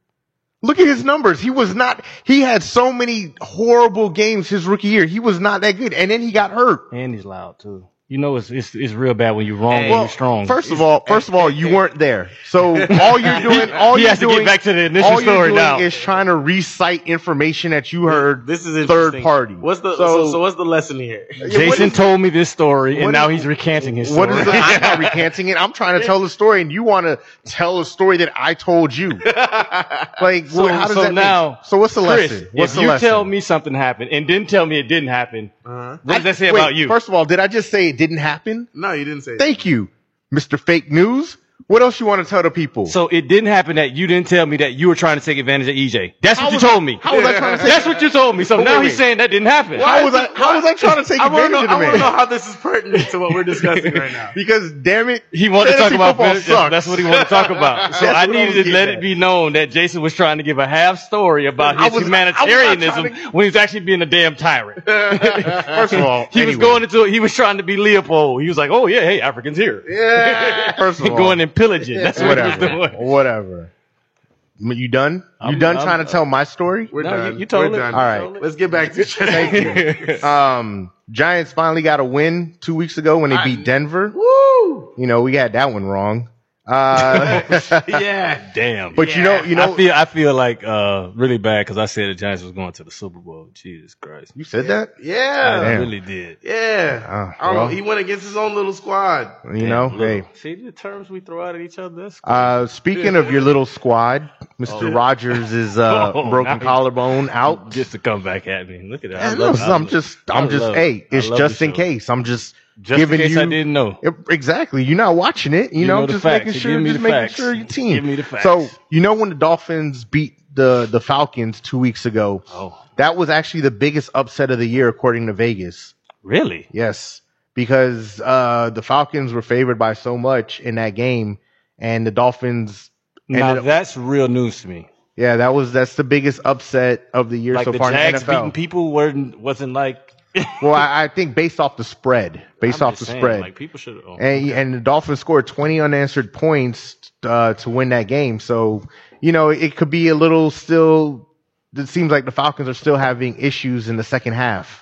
Speaker 3: Look at his numbers. He was not. He had so many horrible games his rookie year. He was not that good. And then he got hurt.
Speaker 4: And he's loud too. You know it's it's, it's real bad when you're wrong and
Speaker 2: Well,
Speaker 4: you're strong.
Speaker 3: First of all, first of all, you weren't there. So all you're doing, all
Speaker 4: He
Speaker 3: you're
Speaker 4: has to
Speaker 3: doing,
Speaker 4: get back to the initial
Speaker 3: all you're
Speaker 4: story
Speaker 3: doing
Speaker 4: now.
Speaker 3: is trying to recite information that you heard.
Speaker 2: This is
Speaker 3: third
Speaker 2: interesting.
Speaker 3: party.
Speaker 2: What's the
Speaker 3: So-
Speaker 2: so, so what's the lesson here?
Speaker 3: what
Speaker 4: Jason
Speaker 3: is-
Speaker 4: told me this story
Speaker 3: what
Speaker 4: and now
Speaker 3: is-
Speaker 4: he's recanting his story.
Speaker 3: What is the, I'm not recanting it. I'm trying to tell the story, and you want to tell a story that I told you. Like,
Speaker 4: So,
Speaker 3: what- how does
Speaker 4: so
Speaker 3: that
Speaker 4: now,
Speaker 3: make, so what's the
Speaker 4: Chris,
Speaker 3: lesson? What's
Speaker 4: if
Speaker 3: the
Speaker 4: you
Speaker 3: lesson?
Speaker 4: tell me something happened and didn't tell me it didn't happen,
Speaker 2: Uh-huh.
Speaker 4: what does that say
Speaker 3: Wait,
Speaker 4: about you?
Speaker 3: First of all, did I just say it didn't happen?
Speaker 2: No, you didn't say that.
Speaker 3: Thank you, Mister Fake News. What else you want to tell the people?
Speaker 4: So it didn't happen that you didn't tell me that you were trying to take advantage of E J. That's
Speaker 3: How
Speaker 4: what you
Speaker 3: was
Speaker 4: told
Speaker 3: I-
Speaker 4: me.
Speaker 3: how was I trying to take-
Speaker 4: That's what you told me. So
Speaker 3: But
Speaker 4: now
Speaker 3: wait,
Speaker 4: he's
Speaker 3: wait.
Speaker 4: saying that didn't happen.
Speaker 3: How was I? How was I trying to take
Speaker 2: I want to
Speaker 3: advantage
Speaker 2: know,
Speaker 3: of the
Speaker 2: I want to
Speaker 3: man?
Speaker 2: know how this is pertinent to what we're discussing right now.
Speaker 3: Because damn it,
Speaker 4: He wanted to talk
Speaker 3: fantasy
Speaker 4: about
Speaker 3: football
Speaker 4: fantasy.
Speaker 3: sucks.
Speaker 4: That's what he wanted to talk about. So
Speaker 3: That's
Speaker 4: I
Speaker 3: what I
Speaker 4: needed
Speaker 3: was
Speaker 4: to
Speaker 3: getting
Speaker 4: let
Speaker 3: at.
Speaker 4: it be known that Jason was trying to give a half story about
Speaker 3: I
Speaker 4: his
Speaker 3: was- I was not
Speaker 4: humanitarianism
Speaker 3: trying to-
Speaker 4: when he's actually being a damn tyrant.
Speaker 3: First of all,
Speaker 4: He was
Speaker 3: anyway.
Speaker 4: going into he was trying to be Leopold. He was like, "Oh yeah, hey, Africans here."
Speaker 3: Yeah. First of all,
Speaker 4: Going and pillaging. That's what he was
Speaker 3: whatever.
Speaker 4: doing.
Speaker 3: Whatever. You done? You
Speaker 4: I'm-
Speaker 3: done
Speaker 4: I'm-
Speaker 3: trying to tell my story?
Speaker 2: We're
Speaker 4: No,
Speaker 2: done.
Speaker 4: you- you told
Speaker 2: We're
Speaker 4: it.
Speaker 2: done.
Speaker 3: All right.
Speaker 2: Let's get back to
Speaker 3: Thank you. Um, Giants finally got a win two weeks ago when they
Speaker 2: I-
Speaker 3: beat Denver.
Speaker 2: Woo!
Speaker 3: You know, we got that one wrong. Uh,
Speaker 2: Yeah.
Speaker 4: Damn.
Speaker 3: but you know, you know,
Speaker 4: I feel I feel like uh really bad because I said the Giants was going to the Super Bowl. Jesus Christ.
Speaker 3: you said that.
Speaker 4: I
Speaker 2: Yeah.
Speaker 3: Damn.
Speaker 4: really did.
Speaker 2: Yeah.
Speaker 3: Ah,
Speaker 2: I don't know.
Speaker 3: well.
Speaker 2: He went against his own little squad.
Speaker 3: You know,
Speaker 4: Damn,
Speaker 3: hey.
Speaker 4: little- See the terms we throw out at each other? That's
Speaker 3: Uh, speaking of your little squad, Mister
Speaker 4: Oh.
Speaker 3: Rogers is uh,
Speaker 4: Oh,
Speaker 3: broken
Speaker 4: nice.
Speaker 3: collarbone out.
Speaker 4: just to come back at me. Look at that. I
Speaker 3: And
Speaker 4: love
Speaker 3: no,
Speaker 4: it. I
Speaker 3: I'm
Speaker 4: love-
Speaker 3: just,
Speaker 4: I
Speaker 3: I'm just,
Speaker 4: love-
Speaker 3: hey,
Speaker 4: I
Speaker 3: it's
Speaker 4: love
Speaker 3: just
Speaker 4: the
Speaker 3: in
Speaker 4: show.
Speaker 3: case. I'm just,
Speaker 4: Just
Speaker 3: giving
Speaker 4: in case
Speaker 3: you
Speaker 4: I didn't know.
Speaker 3: Yep, exactly. You're not watching it, you,
Speaker 4: You
Speaker 3: know,
Speaker 4: know the
Speaker 3: just
Speaker 4: facts.
Speaker 3: making
Speaker 4: You
Speaker 3: sure,
Speaker 4: give me
Speaker 3: just
Speaker 4: the
Speaker 3: making
Speaker 4: facts.
Speaker 3: sure your team.
Speaker 4: Give me the facts.
Speaker 3: So you know when the Dolphins beat the the Falcons two weeks ago,
Speaker 4: Oh,
Speaker 3: that was actually the biggest upset of the year according to Vegas.
Speaker 4: really?
Speaker 3: Yes, because uh, the Falcons were favored by so much in that game, and the Dolphins.
Speaker 4: Now
Speaker 3: ended up-
Speaker 4: that's real news to me.
Speaker 3: Yeah, that was that's the biggest upset of the year
Speaker 4: Like
Speaker 3: so
Speaker 4: the
Speaker 3: far in the
Speaker 4: Jags
Speaker 3: N F L.
Speaker 4: beating people weren't wasn't like.
Speaker 3: Well, I, I think based off the spread, based
Speaker 4: I'm
Speaker 3: off the
Speaker 4: just saying,
Speaker 3: spread.
Speaker 4: Like people should. Oh,
Speaker 3: And, and the Dolphins scored twenty unanswered points uh, to win that game. So, you know, it could be a little still, it seems like the Falcons are still having issues in the second half.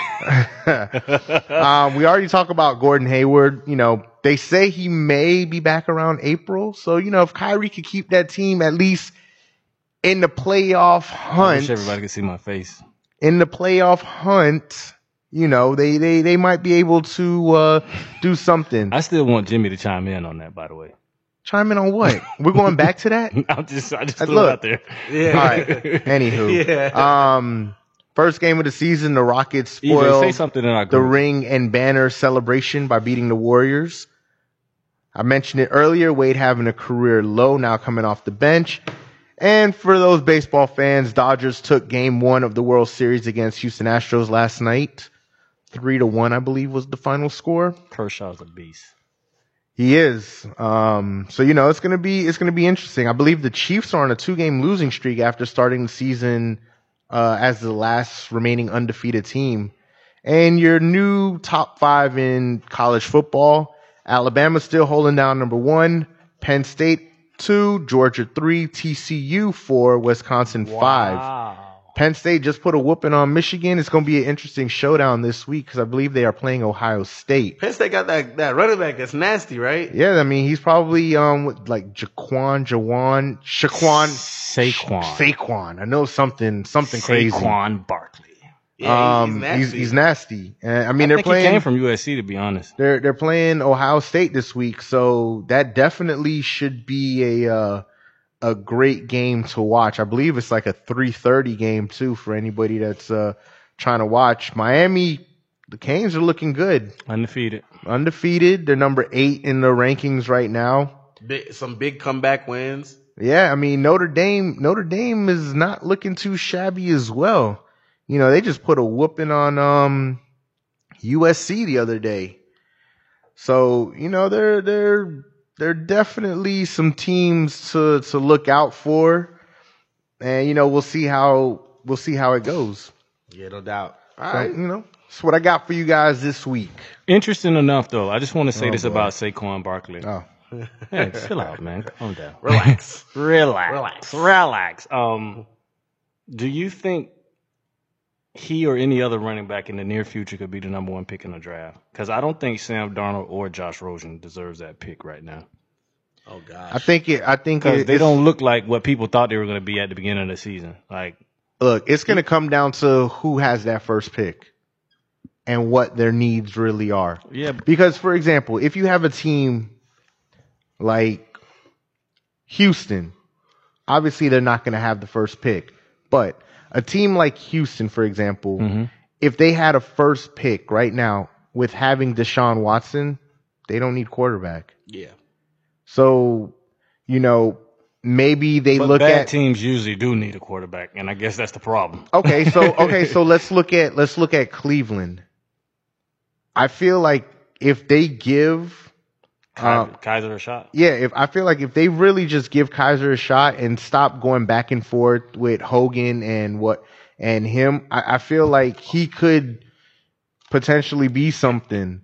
Speaker 3: um, we already talked about Gordon Hayward. You know, they say he may be back around April. So, you know, if Kyrie could keep that team at least in the playoff
Speaker 4: I
Speaker 3: hunt,
Speaker 4: wish everybody could see my face.
Speaker 3: in the playoff hunt, you know, they, they, they might be able to uh, do something.
Speaker 4: I still want Jimmy to chime in on that. By the way,
Speaker 3: Chime in on what? We're going back to that?
Speaker 4: I'm just I just
Speaker 3: Uh,
Speaker 4: threw
Speaker 3: look.
Speaker 4: it out there.
Speaker 2: Yeah.
Speaker 3: All right. Anywho.
Speaker 2: Yeah.
Speaker 3: Um, first game of the season, the Rockets
Speaker 4: E J, say
Speaker 3: spoiled
Speaker 4: something in our
Speaker 3: the
Speaker 4: group.
Speaker 3: ring and banner celebration by beating the Warriors. I mentioned it earlier. Wade having a career low now coming off the bench. And for those baseball fans, Dodgers took game one of the World Series against Houston Astros last night. Three to one, I believe, was the final score.
Speaker 4: Kershaw's a beast.
Speaker 3: He is. Um, so, you know, it's going to be, it's going to be interesting. I believe the Chiefs are on a two game losing streak after starting the season, uh, as the last remaining undefeated team. And your new top five in college football, Alabama still holding down number one, Penn State two, Georgia three, T C U four, Wisconsin five.
Speaker 4: Wow.
Speaker 3: Penn State just put a whooping on Michigan. It's going to be an interesting showdown this week because I believe they are playing Ohio State.
Speaker 2: Penn State got that, that running back that's nasty, right?
Speaker 3: Yeah, I mean, he's probably um with like Jaquan, Jawan, Shaquan,
Speaker 4: Saquon.
Speaker 3: Saquon. I know something, something crazy.
Speaker 4: Saquon Barkley.
Speaker 2: Yeah,
Speaker 3: um,
Speaker 2: he's nasty.
Speaker 3: he's, he's nasty. And, I mean,
Speaker 4: I
Speaker 3: they're
Speaker 4: think
Speaker 3: playing.
Speaker 4: he came from U S C, to be honest.
Speaker 3: They're they're playing Ohio State this week, so that definitely should be a uh, a great game to watch. I believe it's like a three thirty game too for anybody that's uh, trying to watch. Miami, the Canes are looking good,
Speaker 4: Undefeated.
Speaker 3: undefeated. They're number eight in the rankings right now.
Speaker 2: Big, some big comeback wins.
Speaker 3: Yeah, I mean Notre Dame. Notre Dame is not looking too shabby as well. You know, they just put a whooping on um, U S C the other day. So, you know, they're they're they're definitely some teams to to look out for. And, you know, we'll see how we'll see how it goes.
Speaker 2: Yeah, no doubt. All
Speaker 3: So,
Speaker 2: right.
Speaker 3: you know, that's what I got for you guys this week.
Speaker 4: Interesting enough, though. I just want to say
Speaker 3: Oh,
Speaker 4: this
Speaker 3: boy.
Speaker 4: about Saquon Barkley.
Speaker 3: Oh,
Speaker 4: Hey, chill out, man. Calm down.
Speaker 2: Relax.
Speaker 4: Relax.
Speaker 2: Relax.
Speaker 4: Relax. Um, do you think he or any other running back in the near future could be the number one pick in the draft? Because I don't think Sam Darnold or Josh Rosen deserves that pick right now.
Speaker 2: Oh gosh.
Speaker 3: I think it. I think
Speaker 4: Because
Speaker 3: it,
Speaker 4: they
Speaker 3: it's-
Speaker 4: don't look like what people thought they were going to be at the beginning of the season. Like,
Speaker 3: Look, it's going to come down to who has that first pick and what their needs really are.
Speaker 4: yeah,
Speaker 3: Because, for example, if you have a team like Houston, obviously they're not going to have the first pick. But a team like Houston, for example,
Speaker 4: Mhm.
Speaker 3: if they had a first pick right now with having Deshaun Watson, they don't need quarterback.
Speaker 2: yeah.
Speaker 3: So, you know, maybe they
Speaker 4: but
Speaker 3: look
Speaker 4: bad
Speaker 3: at
Speaker 4: teams usually do need a quarterback, and I guess that's the problem.
Speaker 3: Okay, so okay, so let's look at let's look at Cleveland. I feel like if they give,
Speaker 4: Kaiser,
Speaker 3: um,
Speaker 4: Kaiser a shot.
Speaker 3: yeah, if I feel like if they really just give Kaiser a shot and stop going back and forth with Hogan and what and him, I, I feel like he could potentially be something.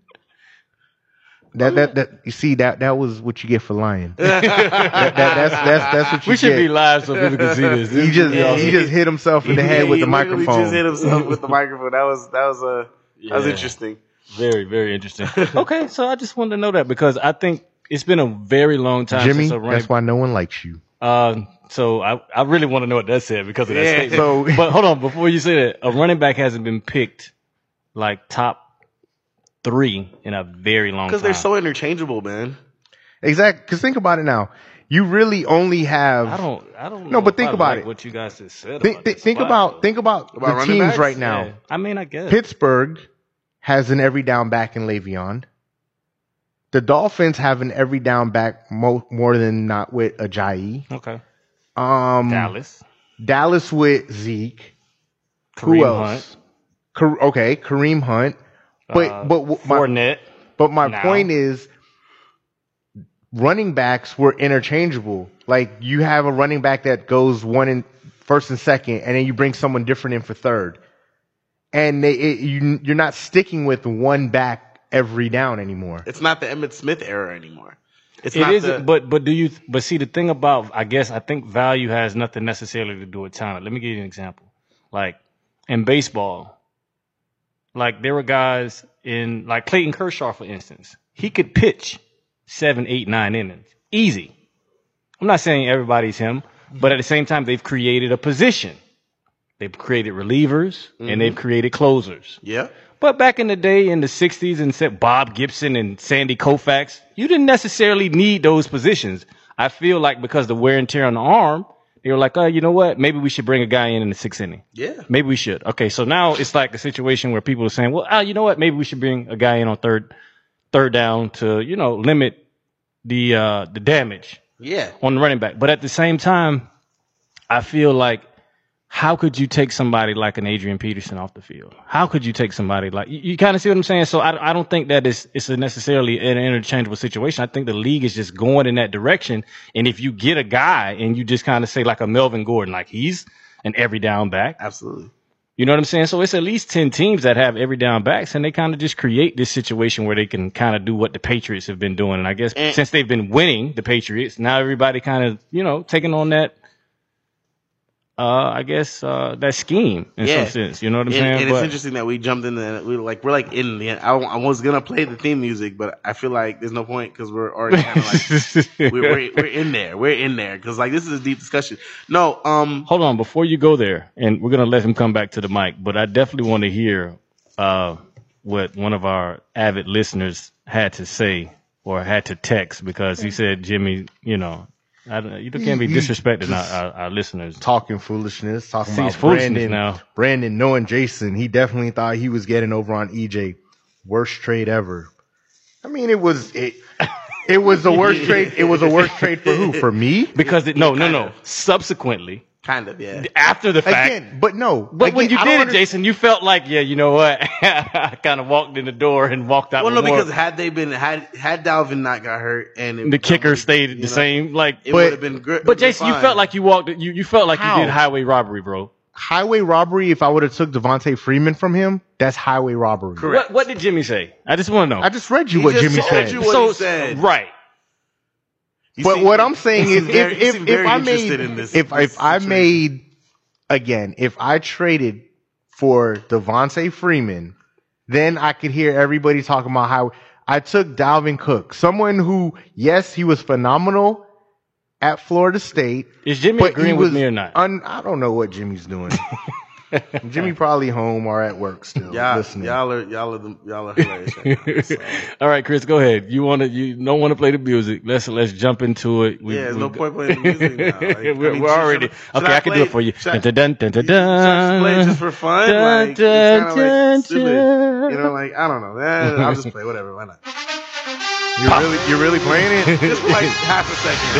Speaker 3: That that that you see that that was what you get for lying. that, that, that's that's that's what you
Speaker 4: We should
Speaker 3: get.
Speaker 4: be live so people can see this.
Speaker 3: He just
Speaker 2: Yeah,
Speaker 3: he
Speaker 2: he-
Speaker 3: just hit himself in the head
Speaker 2: Yeah,
Speaker 3: with
Speaker 2: he
Speaker 3: the
Speaker 2: literally
Speaker 3: microphone.
Speaker 2: just hit himself with the microphone. That was that was a that was
Speaker 4: Yeah.
Speaker 2: interesting.
Speaker 4: Very, very interesting. Okay, so I just wanted to know that because I think it's been a very long time
Speaker 3: Jimmy,
Speaker 4: since a running.
Speaker 3: that's why no one likes you.
Speaker 4: Uh, so I, I really want to know what that said because of that
Speaker 2: Yeah.
Speaker 4: statement.
Speaker 3: So-
Speaker 4: but hold on, before you say that, a running back hasn't been picked like top three in a very long time.
Speaker 2: Because they're so interchangeable, man.
Speaker 3: Exactly. Because think about it now. You really only have.
Speaker 4: I don't, I don't.
Speaker 3: No,
Speaker 4: know
Speaker 3: but
Speaker 4: if
Speaker 3: think
Speaker 4: I
Speaker 3: about
Speaker 4: like
Speaker 3: it.
Speaker 4: What you guys just said.
Speaker 3: Think,
Speaker 4: about
Speaker 3: think,
Speaker 4: this
Speaker 3: think
Speaker 4: spot,
Speaker 3: about
Speaker 4: though.
Speaker 3: think about,
Speaker 2: About
Speaker 3: the
Speaker 2: running
Speaker 3: teams
Speaker 2: backs?
Speaker 3: right now.
Speaker 4: Yeah. I mean, I guess.
Speaker 3: Pittsburgh has an every down back in Le'Veon. The Dolphins have an every down back mo- more than not with Ajayi.
Speaker 4: Okay.
Speaker 3: Um,
Speaker 4: Dallas.
Speaker 3: Dallas with Zeke.
Speaker 4: Kareem
Speaker 3: Who else?
Speaker 4: Hunt.
Speaker 3: Ka- okay, Kareem Hunt. But
Speaker 4: uh,
Speaker 3: but w- my,
Speaker 4: Fournette.
Speaker 3: But my
Speaker 4: now.
Speaker 3: point is, running backs were interchangeable. Like you have a running back that goes one in first and second, and then you bring someone different in for third, and they it, you you're not sticking with one back every down anymore.
Speaker 2: It's not the Emmitt Smith era anymore. It's
Speaker 4: It
Speaker 2: not
Speaker 4: isn't,
Speaker 2: the,
Speaker 4: but but do you? But see, the thing about I guess I think value has nothing necessarily to do with talent. Let me give you an example. Like in baseball, like there were guys in like Clayton Kershaw, for instance. He could pitch seven, eight, nine innings, easy. I'm not saying everybody's him, but at the same time, they've created a position. They've created relievers and they've created closers.
Speaker 2: yeah.
Speaker 4: But back in the day, in the sixties, and said Bob Gibson and Sandy Koufax, you didn't necessarily need those positions. I feel like because the wear and tear on the arm, they were like, oh, you know what? Maybe we should bring a guy in in the sixth inning.
Speaker 2: Yeah.
Speaker 4: Maybe we should. Okay, so now it's like a situation where people are saying, well, ah, you know what? Maybe we should bring a guy in on third, third down to, you know, limit the uh, the damage
Speaker 2: Yeah.
Speaker 4: on the running back. But at the same time, I feel like how could you take somebody like an Adrian Peterson off the field? How could you take somebody like you, you kind of see what I'm saying? So I, I don't think that it's it's a necessarily an interchangeable situation. I think the league is just going in that direction. And if you get a guy and you just kind of say like a Melvin Gordon, like he's an every down back,
Speaker 2: Absolutely.
Speaker 4: you know what I'm saying? So it's at least ten teams that have every down backs, and they kind of just create this situation where they can kind of do what the Patriots have been doing. And I guess
Speaker 2: And-
Speaker 4: since they've been winning, the Patriots, now everybody kind of, you know, taking on that uh, I guess, uh, that scheme in
Speaker 2: Yeah.
Speaker 4: some sense. You know what I'm
Speaker 2: And,
Speaker 4: saying?
Speaker 2: and it's
Speaker 4: But-
Speaker 2: interesting that we jumped in and we were like we're like in the. I, I was gonna play the theme music, but I feel like there's no point because we're already kind of like we're, we're we're in there. We're in there because like this is a deep discussion. No, um,
Speaker 4: Hold on, before you go there, and we're gonna let him come back to the mic, but I definitely want to hear uh, what one of our avid listeners had to say or had to text because he said, "Jimmy, you know, I don't, you can't be
Speaker 3: He- he
Speaker 4: disrespecting our,
Speaker 3: just
Speaker 4: our, our listeners."
Speaker 3: Talking foolishness, talking
Speaker 4: See,
Speaker 3: about
Speaker 4: it's foolishness
Speaker 3: Brandon.
Speaker 4: now.
Speaker 3: Brandon knowing Jason, he definitely thought he was getting over on E J. Worst trade ever. I mean, it was it. It was the worst trade. It was a worst trade for who? For me?
Speaker 4: Because it, no, no,
Speaker 2: kind
Speaker 4: no.
Speaker 2: of.
Speaker 4: Subsequently,
Speaker 2: kind of yeah.
Speaker 4: after the fact,
Speaker 3: Again, but no.
Speaker 4: but when
Speaker 3: Again,
Speaker 4: you
Speaker 3: I don't
Speaker 4: did it,
Speaker 3: under-
Speaker 4: Jason, you felt like, yeah, you know what? I kind of walked in the door and walked out.
Speaker 2: Well,
Speaker 4: with
Speaker 2: no,
Speaker 4: more.
Speaker 2: because had they been had had Dalvin not got hurt and it,
Speaker 4: the kicker stayed
Speaker 2: you
Speaker 4: the
Speaker 2: know,
Speaker 4: same, like.
Speaker 2: it
Speaker 3: But-
Speaker 2: would have been good.
Speaker 4: But Jason, you felt like you walked. You you felt like
Speaker 3: How?
Speaker 4: you did highway robbery, bro.
Speaker 3: highway robbery. If I would have took Devontae Freeman from him, that's highway robbery.
Speaker 2: Correct.
Speaker 4: What what did Jimmy say? I just want to know.
Speaker 3: I just read you
Speaker 2: He
Speaker 3: what
Speaker 2: just
Speaker 3: Jimmy
Speaker 2: told
Speaker 3: said.
Speaker 2: you what
Speaker 4: so
Speaker 2: he said.
Speaker 4: right.
Speaker 2: You
Speaker 3: But
Speaker 2: seem-
Speaker 3: what I'm saying
Speaker 2: you
Speaker 3: is,
Speaker 2: seem very-
Speaker 3: if
Speaker 2: you
Speaker 3: if,
Speaker 2: seem
Speaker 3: if
Speaker 2: very
Speaker 3: I
Speaker 2: interested
Speaker 3: made
Speaker 2: in this,
Speaker 3: if
Speaker 2: this
Speaker 3: if I
Speaker 2: situation.
Speaker 3: made again, if I traded for Devontae Freeman, then I could hear everybody talking about how I took Dalvin Cook, someone who, yes, he was phenomenal at Florida State.
Speaker 4: Is Jimmy
Speaker 3: but he
Speaker 4: agreeing with
Speaker 3: was
Speaker 4: me or not?
Speaker 3: Un, I don't know what Jimmy's doing. Jimmy probably home or at work still
Speaker 2: y'all,
Speaker 3: listening.
Speaker 2: y'all are y'all are the, y'all are hilarious. Right now, so.
Speaker 4: All right, Chris, go ahead. You want to? You don't want to play the music? Let's let's jump into it. We,
Speaker 2: Yeah, there's
Speaker 4: we
Speaker 2: no
Speaker 4: go-
Speaker 2: point playing the music now. Like, I
Speaker 4: we're,
Speaker 2: mean,
Speaker 4: we're
Speaker 2: should-
Speaker 4: already
Speaker 2: should- should
Speaker 4: okay.
Speaker 2: I
Speaker 4: I can
Speaker 2: play-
Speaker 4: do it for you.
Speaker 2: should I-
Speaker 4: Dun, dun, dun, dun,
Speaker 2: Should I just play it just for fun?
Speaker 4: Dun,
Speaker 2: Like, it's kind of
Speaker 4: dun,
Speaker 2: like stupid.
Speaker 4: dun.
Speaker 2: You know, like I don't know. Eh, I'll just play whatever. Why not?
Speaker 3: You're really you're really playing it?
Speaker 2: Just for like half a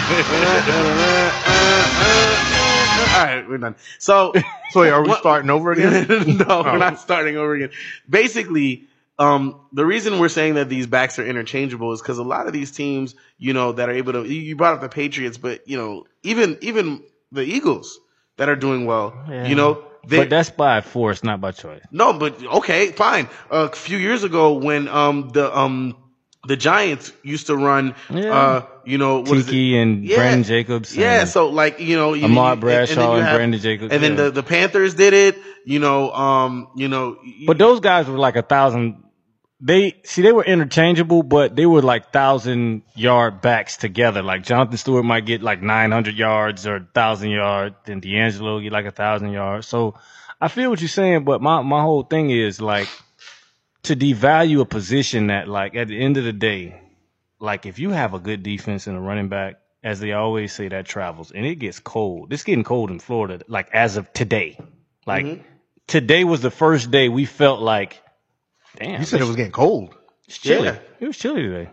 Speaker 2: second. All right, we're done. So,
Speaker 3: So are we
Speaker 2: What-
Speaker 3: starting over again?
Speaker 2: no, we're not starting over again. Basically, um, the reason we're saying that these backs are interchangeable is because a lot of these teams, you know, that are able to. You you brought up the Patriots, but you know, even even the Eagles that are doing well,
Speaker 4: Yeah.
Speaker 2: you know, they
Speaker 4: But that's by force, not by choice.
Speaker 2: no, but okay, fine. a few years ago, when um the um the Giants used to run,
Speaker 4: Yeah.
Speaker 2: uh, you know, what is it?
Speaker 4: Tiki and
Speaker 2: Yeah.
Speaker 4: Brandon Jacobs.
Speaker 2: Yeah,
Speaker 4: and
Speaker 2: so like you know, you,
Speaker 4: Ahmad
Speaker 2: you-
Speaker 4: Bradshaw
Speaker 2: then you
Speaker 4: and
Speaker 2: have-
Speaker 4: Brandon Jacobs,
Speaker 2: and then
Speaker 4: yeah.
Speaker 2: the, the Panthers did it. You know, um, you know, you-
Speaker 4: But those guys were like a thousand. They see they were interchangeable, but they were like thousand yard backs together. Like Jonathan Stewart might get like nine hundred yards or thousand yards, then D'Angelo get like a thousand yards. So I feel what you're saying, but my my whole thing is like to devalue a position that like at the end of the day, like if you have a good defense and a running back, as they always say, that travels, and it gets cold. It's getting cold in Florida, like as of today. Like
Speaker 2: Mhm.
Speaker 4: today was the first day we felt like. Damn,
Speaker 3: You said it was getting cold.
Speaker 4: it's chilly.
Speaker 2: Yeah.
Speaker 4: It was chilly today.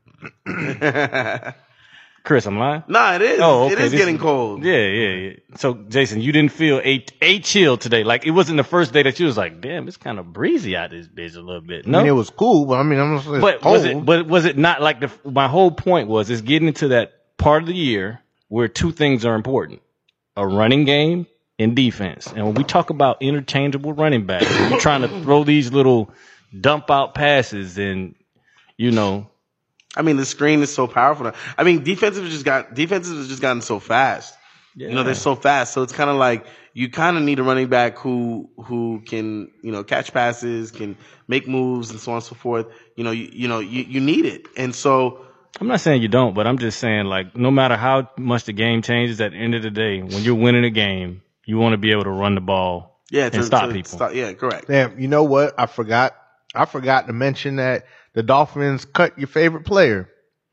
Speaker 3: Okay.
Speaker 4: Chris, I'm lying.
Speaker 2: nah, it is.
Speaker 4: Oh,
Speaker 2: It
Speaker 4: okay.
Speaker 2: is
Speaker 4: This-
Speaker 2: getting cold.
Speaker 4: Yeah, yeah, yeah. So, Jason, you didn't feel a a chill today. Like it wasn't the first day that you was like, damn, it's kind of breezy out this bitch a little bit. No,
Speaker 3: I mean, it was cool, but I mean, I'm just it's
Speaker 4: but
Speaker 3: cold.
Speaker 4: was it? But was it not like the? My whole point was it's getting into that part of the year where two things are important: a running game and defense. And when we talk about interchangeable running backs, we're trying to throw these little dump out passes, and you know.
Speaker 2: I mean, the screen is so powerful now. I mean, defensive just got defensive has just gotten so fast. You know, they're so fast. So it's kind of like you kind of need a running back who who can, you know, catch passes, can make moves and so on and so forth. You know, you, you know, you, you need it. And so
Speaker 4: I'm not saying you don't, but I'm just saying, like, no matter how much the game changes, at the end of the day, when you're winning a game, you want to be able to run the ball
Speaker 2: yeah,
Speaker 4: and
Speaker 2: to,
Speaker 4: stop
Speaker 2: to
Speaker 4: people.
Speaker 2: stop- yeah, correct.
Speaker 3: Damn, you know what? I forgot. I forgot to mention that the Dolphins cut your favorite player,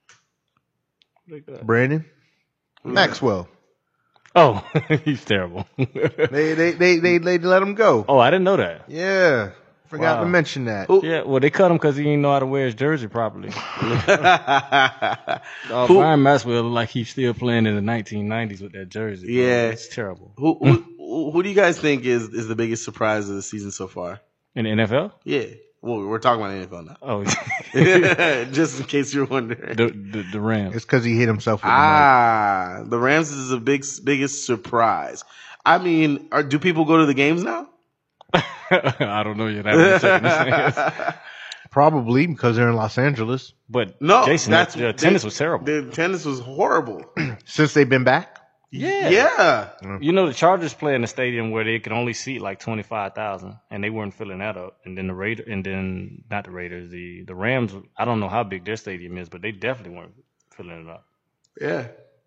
Speaker 3: Brandon Maxwell.
Speaker 4: Oh, he's terrible.
Speaker 3: They they they they they let him go.
Speaker 4: Oh, I didn't know that.
Speaker 3: Yeah, forgot
Speaker 4: Wow.
Speaker 3: to mention that.
Speaker 2: Who-
Speaker 4: Yeah, well, they cut him because he didn't know how to wear his jersey properly. Uh,
Speaker 2: Who-
Speaker 4: Brian Maxwell looked like he's still playing in the nineteen nineties with that jersey. bro.
Speaker 2: Yeah.
Speaker 4: It's terrible.
Speaker 2: who, who who do you guys think is is the biggest surprise of the season so far?
Speaker 4: In the N F L?
Speaker 2: Yeah, well, we're talking about N F L now.
Speaker 4: Oh,
Speaker 2: Just in case you're wondering.
Speaker 4: the, the the Rams.
Speaker 3: It's because he hit himself with the mic.
Speaker 2: Ah, the Rams is the big biggest surprise. I mean, are, do people go to the games now?
Speaker 4: I don't know yet. I haven't checked the stands.
Speaker 3: Probably because they're in Los Angeles.
Speaker 4: But
Speaker 2: No,
Speaker 4: Jason,
Speaker 2: that's
Speaker 4: the tennis
Speaker 2: they-
Speaker 4: was terrible.
Speaker 2: The tennis was horrible.
Speaker 3: Since they've been back,
Speaker 4: Yeah.
Speaker 2: Yeah.
Speaker 4: You know, the Chargers play in a stadium where they can only seat like twenty-five thousand, and they weren't filling that up. And then the Raider, and then not the Raiders, the the Rams. I don't know how big their stadium is, but they definitely weren't filling it up.
Speaker 2: Yeah.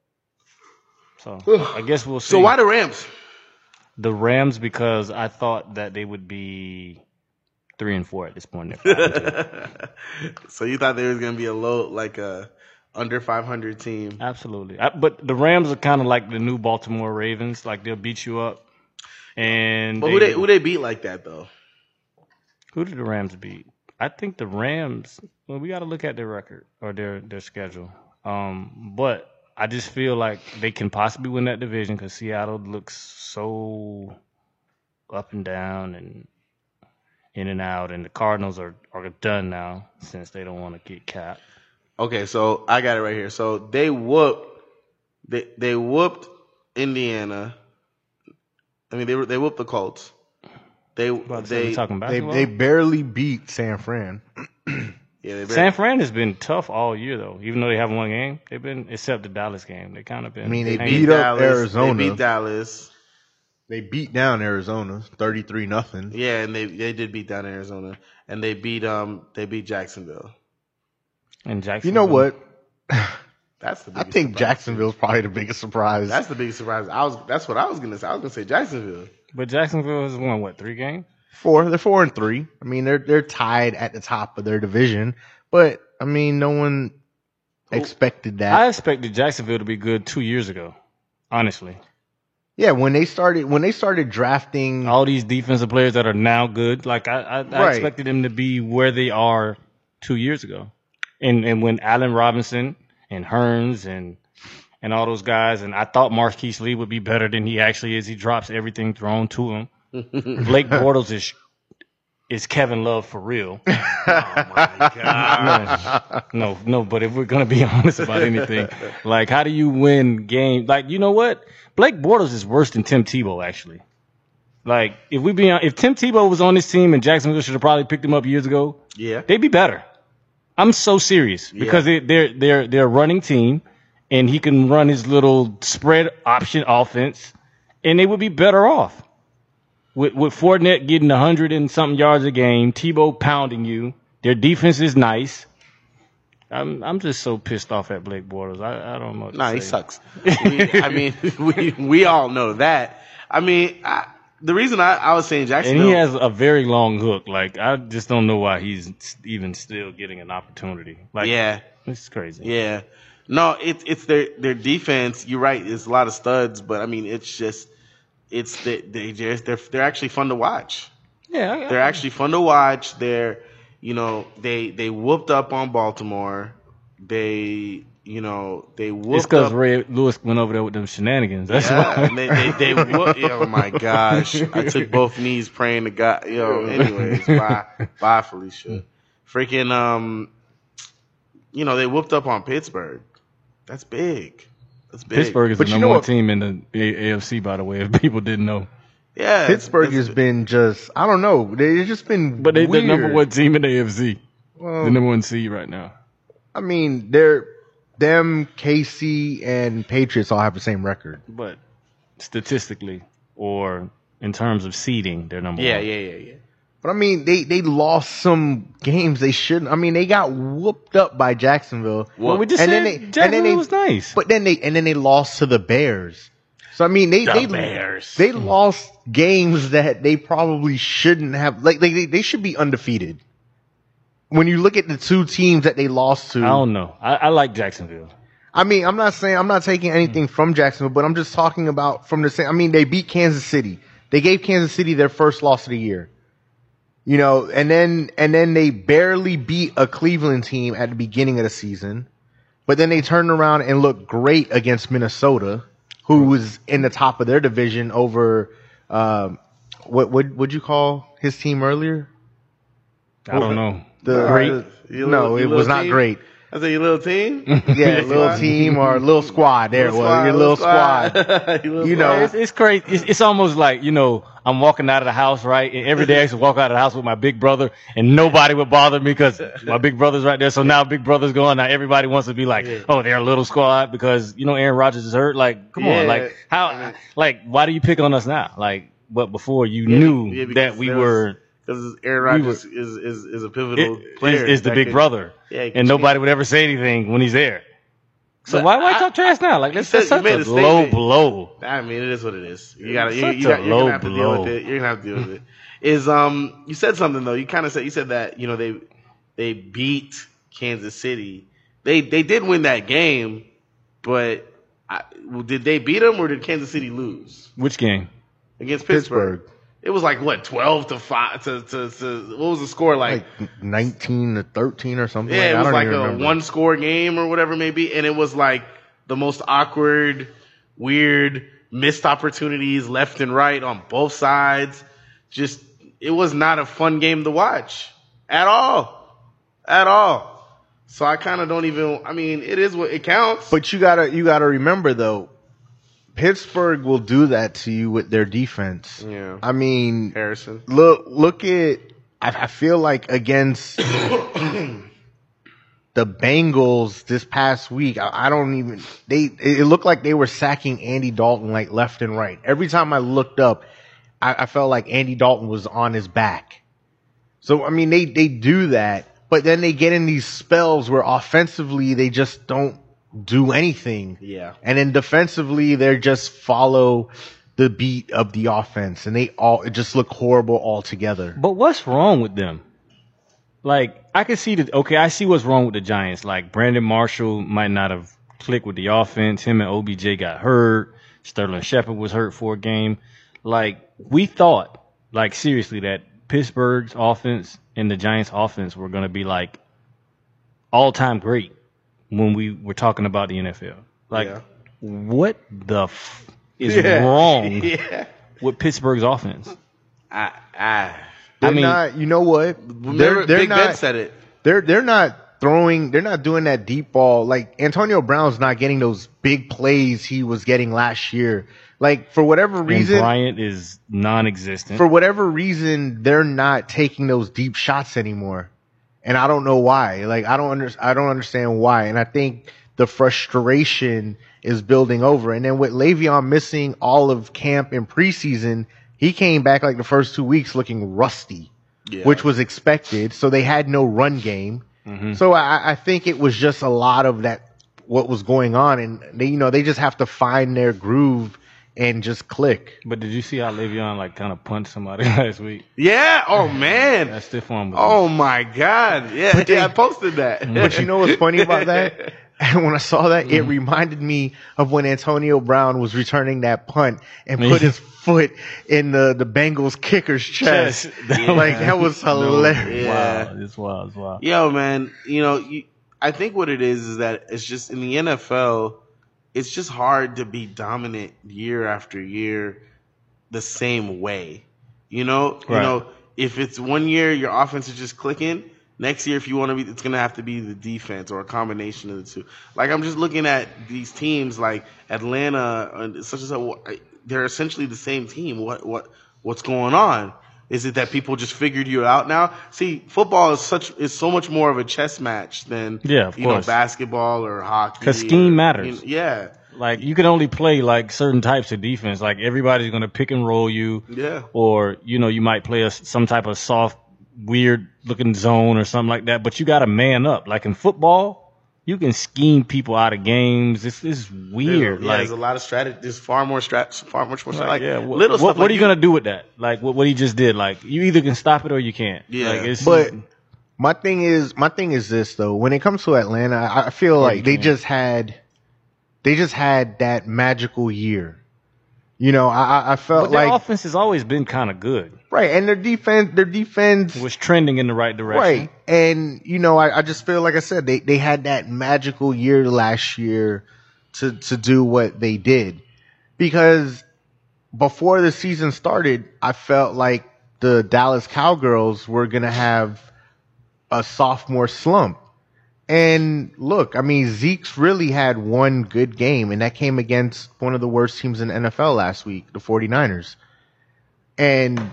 Speaker 4: So I guess we'll see.
Speaker 2: So why the Rams?
Speaker 4: The Rams, because I thought that they would be three and four at this point. They're five and two.
Speaker 2: So you thought there was gonna be a low, like a under five hundred team?
Speaker 4: Absolutely. I, but the Rams are kind of like the new Baltimore Ravens. Like they'll beat you up. And
Speaker 2: But who they who they beat like that though?
Speaker 4: Who did the Rams beat? I think the Rams. Well, we got to look at their record or their their schedule. Um, but I just feel like they can possibly win that division because Seattle looks so up and down and in and out, and the Cardinals are, are done now since they don't want to get capped.
Speaker 2: Okay, so I got it right here. So they whooped they they whooped Indiana. I mean they were they whooped the Colts. They
Speaker 4: About to say,
Speaker 2: they
Speaker 4: we talking
Speaker 3: They
Speaker 4: basketball?
Speaker 3: they barely beat San Fran.
Speaker 2: yeah they
Speaker 4: San Fran has been tough all year though. Even though they haven't won a game, they've been except the Dallas game. They kind of been.
Speaker 3: I mean, they
Speaker 4: hanging.
Speaker 3: beat up
Speaker 2: Dallas,
Speaker 3: Arizona.
Speaker 2: They beat Dallas.
Speaker 3: They beat down Arizona, thirty-three nothing.
Speaker 2: Yeah, and they they did beat down Arizona, and they beat um they beat Jacksonville.
Speaker 4: And Jacksonville.
Speaker 3: You know what?
Speaker 2: That's the
Speaker 3: I
Speaker 2: biggest
Speaker 3: think
Speaker 2: surprise.
Speaker 3: Jacksonville's probably the biggest surprise.
Speaker 2: That's the biggest surprise. I was that's what I was gonna say. I was gonna say Jacksonville.
Speaker 4: But Jacksonville has won what three games?
Speaker 3: four. They're four and three. I mean, they're they're tied at the top of their division, but I mean, no one expected that.
Speaker 4: I expected Jacksonville to be good two years ago. Honestly,
Speaker 3: Yeah, when they started when they started drafting,
Speaker 4: all these defensive players that are now good, like I, I, I
Speaker 3: Right.
Speaker 4: expected them to be where they are two years ago. And and when Allen Robinson and Hearns and and all those guys, and I thought Marquise Lee would be better than he actually is. He drops everything thrown to him. Blake Bortles is is Kevin Love for real.
Speaker 2: Oh my god.
Speaker 4: No, no, but if we're gonna be honest about anything, like how do you win game? Like you know what, Blake Bortles is worse than Tim Tebow actually. Like if we be if Tim Tebow was on this team and Jacksonville should have probably picked him up years ago,
Speaker 2: Yeah.
Speaker 4: they'd be better. I'm so serious because
Speaker 2: Yeah.
Speaker 4: they, they're they're they're a running team, and he can run his little spread option offense, and they would be better off. With with Fournette getting a hundred and something yards a game, Tebow pounding you, their defense is nice. I'm I'm just so pissed off at Blake Bortles. I, I don't know. What
Speaker 2: Nah,
Speaker 4: to
Speaker 2: he
Speaker 4: say.
Speaker 2: sucks. we, I mean, we we all know that. I mean, I, the reason I, I was saying
Speaker 4: And
Speaker 2: Jacksonville.
Speaker 4: he has a very long hook. Like I just don't know why he's even still getting an opportunity. Like
Speaker 2: yeah,
Speaker 4: it's crazy.
Speaker 2: yeah. No, it's it's their their defense. You're right. It's a lot of studs, but I mean, it's just it's they they just they're they're actually fun to watch.
Speaker 4: Yeah, I-
Speaker 2: They're actually fun to watch. They're, you know, they they whooped up on Baltimore. They, you know, they whooped
Speaker 4: It's because
Speaker 2: up.
Speaker 4: Ray Lewis went over there with them shenanigans. That's
Speaker 2: Yeah,
Speaker 4: why.
Speaker 2: and they they, they whooped. Yeah, oh my gosh! I took both knees praying to God. Yo, anyways, bye, bye, Felicia. Freaking, um, you know, they whooped up on Pittsburgh. That's big. That's big.
Speaker 4: Pittsburgh is
Speaker 3: But
Speaker 4: the
Speaker 3: you
Speaker 4: number
Speaker 3: know
Speaker 4: one
Speaker 3: what-
Speaker 4: team in the A- AFC, by the way, if people didn't know.
Speaker 2: Yeah,
Speaker 3: Pittsburgh
Speaker 2: that's-
Speaker 3: has been just I don't know. They've just been
Speaker 4: But they're the
Speaker 3: weird.
Speaker 4: number one team in the A F C.
Speaker 3: Well,
Speaker 4: The number one seed right now.
Speaker 3: I mean, they're them, K C, and Patriots all have the same record.
Speaker 4: But statistically, or in terms of seeding, they're number
Speaker 2: Yeah,
Speaker 4: one.
Speaker 2: yeah, yeah, yeah.
Speaker 3: But I mean, they they lost some games they shouldn't. I mean, they got whooped up by Jacksonville.
Speaker 4: Well, we just
Speaker 3: And
Speaker 4: said
Speaker 3: then they- and then
Speaker 4: Jacksonville
Speaker 3: they-
Speaker 4: was nice.
Speaker 3: But then they and then they lost to the Bears. So I mean, they
Speaker 2: The
Speaker 3: they
Speaker 2: Bears.
Speaker 3: they lost games that they probably shouldn't have. Like they they should be undefeated. When you look at the two teams that they lost to,
Speaker 4: I don't know. I, I like Jacksonville.
Speaker 3: I mean, I'm not saying I'm not taking anything from Jacksonville, but I'm just talking about from the same. I mean, they beat Kansas City. They gave Kansas City their first loss of the year. You know, and then and then they barely beat a Cleveland team at the beginning of the season, but then they turned around and looked great against Minnesota, who was in the top of their division over um, what would would you call his team earlier?
Speaker 4: I don't know.
Speaker 3: The
Speaker 2: Great?
Speaker 3: the- no,
Speaker 2: You
Speaker 3: it
Speaker 2: little
Speaker 3: was not
Speaker 2: team?
Speaker 3: great.
Speaker 2: I said, your little team?
Speaker 3: Yeah, little team or little squad. There it was. Your little squad.
Speaker 2: Your little
Speaker 3: You know,
Speaker 2: squad.
Speaker 4: It's, it's crazy. It's, it's almost like, you know, I'm walking out of the house, right? And every day I used to walk out of the house with my big brother, and nobody would bother me because my big brother's right there. So now big brother's gone. Now everybody wants to be like, oh, they're a little squad because, you know, Aaron Rodgers is hurt. Like, come
Speaker 2: Yeah.
Speaker 4: on. Like, how, like, why do you pick on us now? Like, but before you
Speaker 2: Yeah,
Speaker 4: knew
Speaker 2: yeah, because
Speaker 4: that we
Speaker 2: there was-
Speaker 4: were,
Speaker 2: Because Aaron
Speaker 4: We
Speaker 2: Rodgers is, is, is a pivotal
Speaker 4: it,
Speaker 2: player.
Speaker 4: is, is the
Speaker 2: that
Speaker 4: big
Speaker 2: could-
Speaker 4: brother.
Speaker 2: Yeah, he could
Speaker 4: and nobody
Speaker 2: change.
Speaker 4: would ever say anything when he's there. So
Speaker 2: But
Speaker 4: why, why
Speaker 2: I-
Speaker 4: talk trash now? Like, that's,
Speaker 2: said-
Speaker 4: that's
Speaker 2: you
Speaker 4: such
Speaker 2: made
Speaker 4: a
Speaker 2: a
Speaker 4: low
Speaker 2: statement.
Speaker 4: blow.
Speaker 2: I mean, it is what it is. You gotta, you,
Speaker 4: Such
Speaker 2: you
Speaker 4: a
Speaker 2: got, you're
Speaker 4: low
Speaker 2: gonna have to deal
Speaker 4: blow.
Speaker 2: with it. You're gonna have to deal with it. Is um, you said something though. You kind of said you said that you know they they beat Kansas City. They they did win that game, but I, did they beat them or did Kansas City lose
Speaker 4: Which game?
Speaker 2: against Pittsburgh?
Speaker 3: Pittsburgh.
Speaker 2: It was like what twelve to five to, to, to what was the score like?
Speaker 3: Like nineteen to thirteen or something.
Speaker 2: Yeah,
Speaker 3: like
Speaker 2: it
Speaker 3: that.
Speaker 2: was
Speaker 3: I don't
Speaker 2: like
Speaker 3: even
Speaker 2: a
Speaker 3: remember.
Speaker 2: one score game or whatever maybe, and it was like the most awkward, weird, missed opportunities left and right on both sides. Just it was not a fun game to watch at all, at all. So I kind of don't even. I mean, it is what it counts.
Speaker 3: But you gotta you gotta remember though, Pittsburgh will do that to you with their defense.
Speaker 2: Yeah.
Speaker 3: I mean,
Speaker 2: Harrison.
Speaker 3: look look at I, I feel like against the Bengals this past week, I, I don't even they it looked like they were sacking Andy Dalton like left and right. Every time I looked up, I, I felt like Andy Dalton was on his back. So I mean they they do that, but then they get in these spells where offensively they just don't do anything.
Speaker 2: Yeah.
Speaker 3: And then defensively they just follow the beat of the offense and they all it just look horrible altogether.
Speaker 4: But what's wrong with them? Like, I can see that, okay, I see what's wrong with the Giants. Like, Brandon Marshall might not have clicked with the offense. Him and O B J got hurt. Sterling Shepard was hurt for a game. Like, we thought, like, seriously, that Pittsburgh's offense and the Giants' offense were going to be, like, all-time great when we were talking about the N F L. Like,
Speaker 2: Yeah.
Speaker 4: what the f- is
Speaker 2: Yeah.
Speaker 4: wrong
Speaker 2: Yeah.
Speaker 4: with Pittsburgh's offense?
Speaker 2: I I
Speaker 3: They're
Speaker 4: I mean-
Speaker 3: not, you know what?
Speaker 2: remember
Speaker 3: They're they're
Speaker 2: Big Ben
Speaker 3: not
Speaker 2: said it.
Speaker 3: they're they're not throwing, they're not doing that deep ball. Like Antonio Brown's not getting those big plays he was getting last year. Like for whatever
Speaker 4: And
Speaker 3: reason,
Speaker 4: Bryant is non-existent.
Speaker 3: for whatever reason, they're not taking those deep shots anymore. And I don't know why. Like I don't under, I don't understand why. And I think the frustration is building over. And then with Le'Veon missing all of camp and preseason, he came back like the first two weeks looking rusty,
Speaker 2: Yeah.
Speaker 3: which was expected. So they had no run game.
Speaker 4: Mm-hmm.
Speaker 3: So I, I think it was just a lot of that, what was going on. And they, you know, they just have to find their groove and just click.
Speaker 4: But did you see how Le'Veon like kind of punched somebody last week?
Speaker 2: Yeah. Oh man.
Speaker 4: That stiff arm was.
Speaker 2: Oh my God. Yeah.
Speaker 3: But they-
Speaker 2: yeah I posted that.
Speaker 3: But you know what's funny about that? And when I saw that, it reminded me of when Antonio Brown was returning that punt and put his foot in the, the Bengals kicker's chest.
Speaker 4: Chest.
Speaker 3: Like, that was hilarious.
Speaker 2: Yeah.
Speaker 4: Wow, it's wild, it's wild.
Speaker 2: Yo, man, you know, you, I think what it is is that it's just in the N F L, it's just hard to be dominant year after year the same way. You know, you
Speaker 4: Right.
Speaker 2: know, if it's one year your offense is just clicking, next year if you want to be, it's gonna have to be the defense or a combination of the two. Like I'm just looking at these teams like Atlanta and such as that. They're essentially the same team. What what what's going on? Is it that people just figured you out now? See, football is such is so much more of a chess match than
Speaker 4: Yeah, of
Speaker 2: you know
Speaker 4: course.
Speaker 2: basketball or hockey.
Speaker 4: 'Cause scheme
Speaker 2: or-
Speaker 4: matters.
Speaker 2: you know, yeah,
Speaker 4: Like you can only play like certain types of defense. Like everybody's gonna pick and roll you,
Speaker 2: yeah,
Speaker 4: or you know you might play a, some type of soft, weird looking zone or something like that. But you got to man up. Like in football, you can scheme people out of games. It's it's weird.
Speaker 2: Yeah,
Speaker 4: like
Speaker 2: there's a lot of strategy. There's far more strat, far much more. Strat, like
Speaker 4: yeah, what,
Speaker 2: little
Speaker 4: what,
Speaker 2: stuff.
Speaker 4: what
Speaker 2: like
Speaker 4: are you gonna do with that? Like what what he just did? Like you either can stop it or you can't.
Speaker 2: Yeah.
Speaker 4: like, it's,
Speaker 3: But my thing is, my thing is this though. When it comes to Atlanta, I I feel like
Speaker 4: you
Speaker 3: they
Speaker 4: can.
Speaker 3: just had, they just had that magical year. You know, I I- I felt
Speaker 4: but their
Speaker 3: like
Speaker 4: offense has always been kind of good.
Speaker 3: right, and their defense, their defense
Speaker 4: It was trending in the right direction.
Speaker 3: right. And you know, I, I just feel like I said they they had that magical year last year to to do what they did, because before the season started, I felt like the Dallas Cowgirls were gonna have a sophomore slump. And look, I mean, Zeke's really had one good game, and that came against one of the worst teams in the N F L last week, the 49ers. And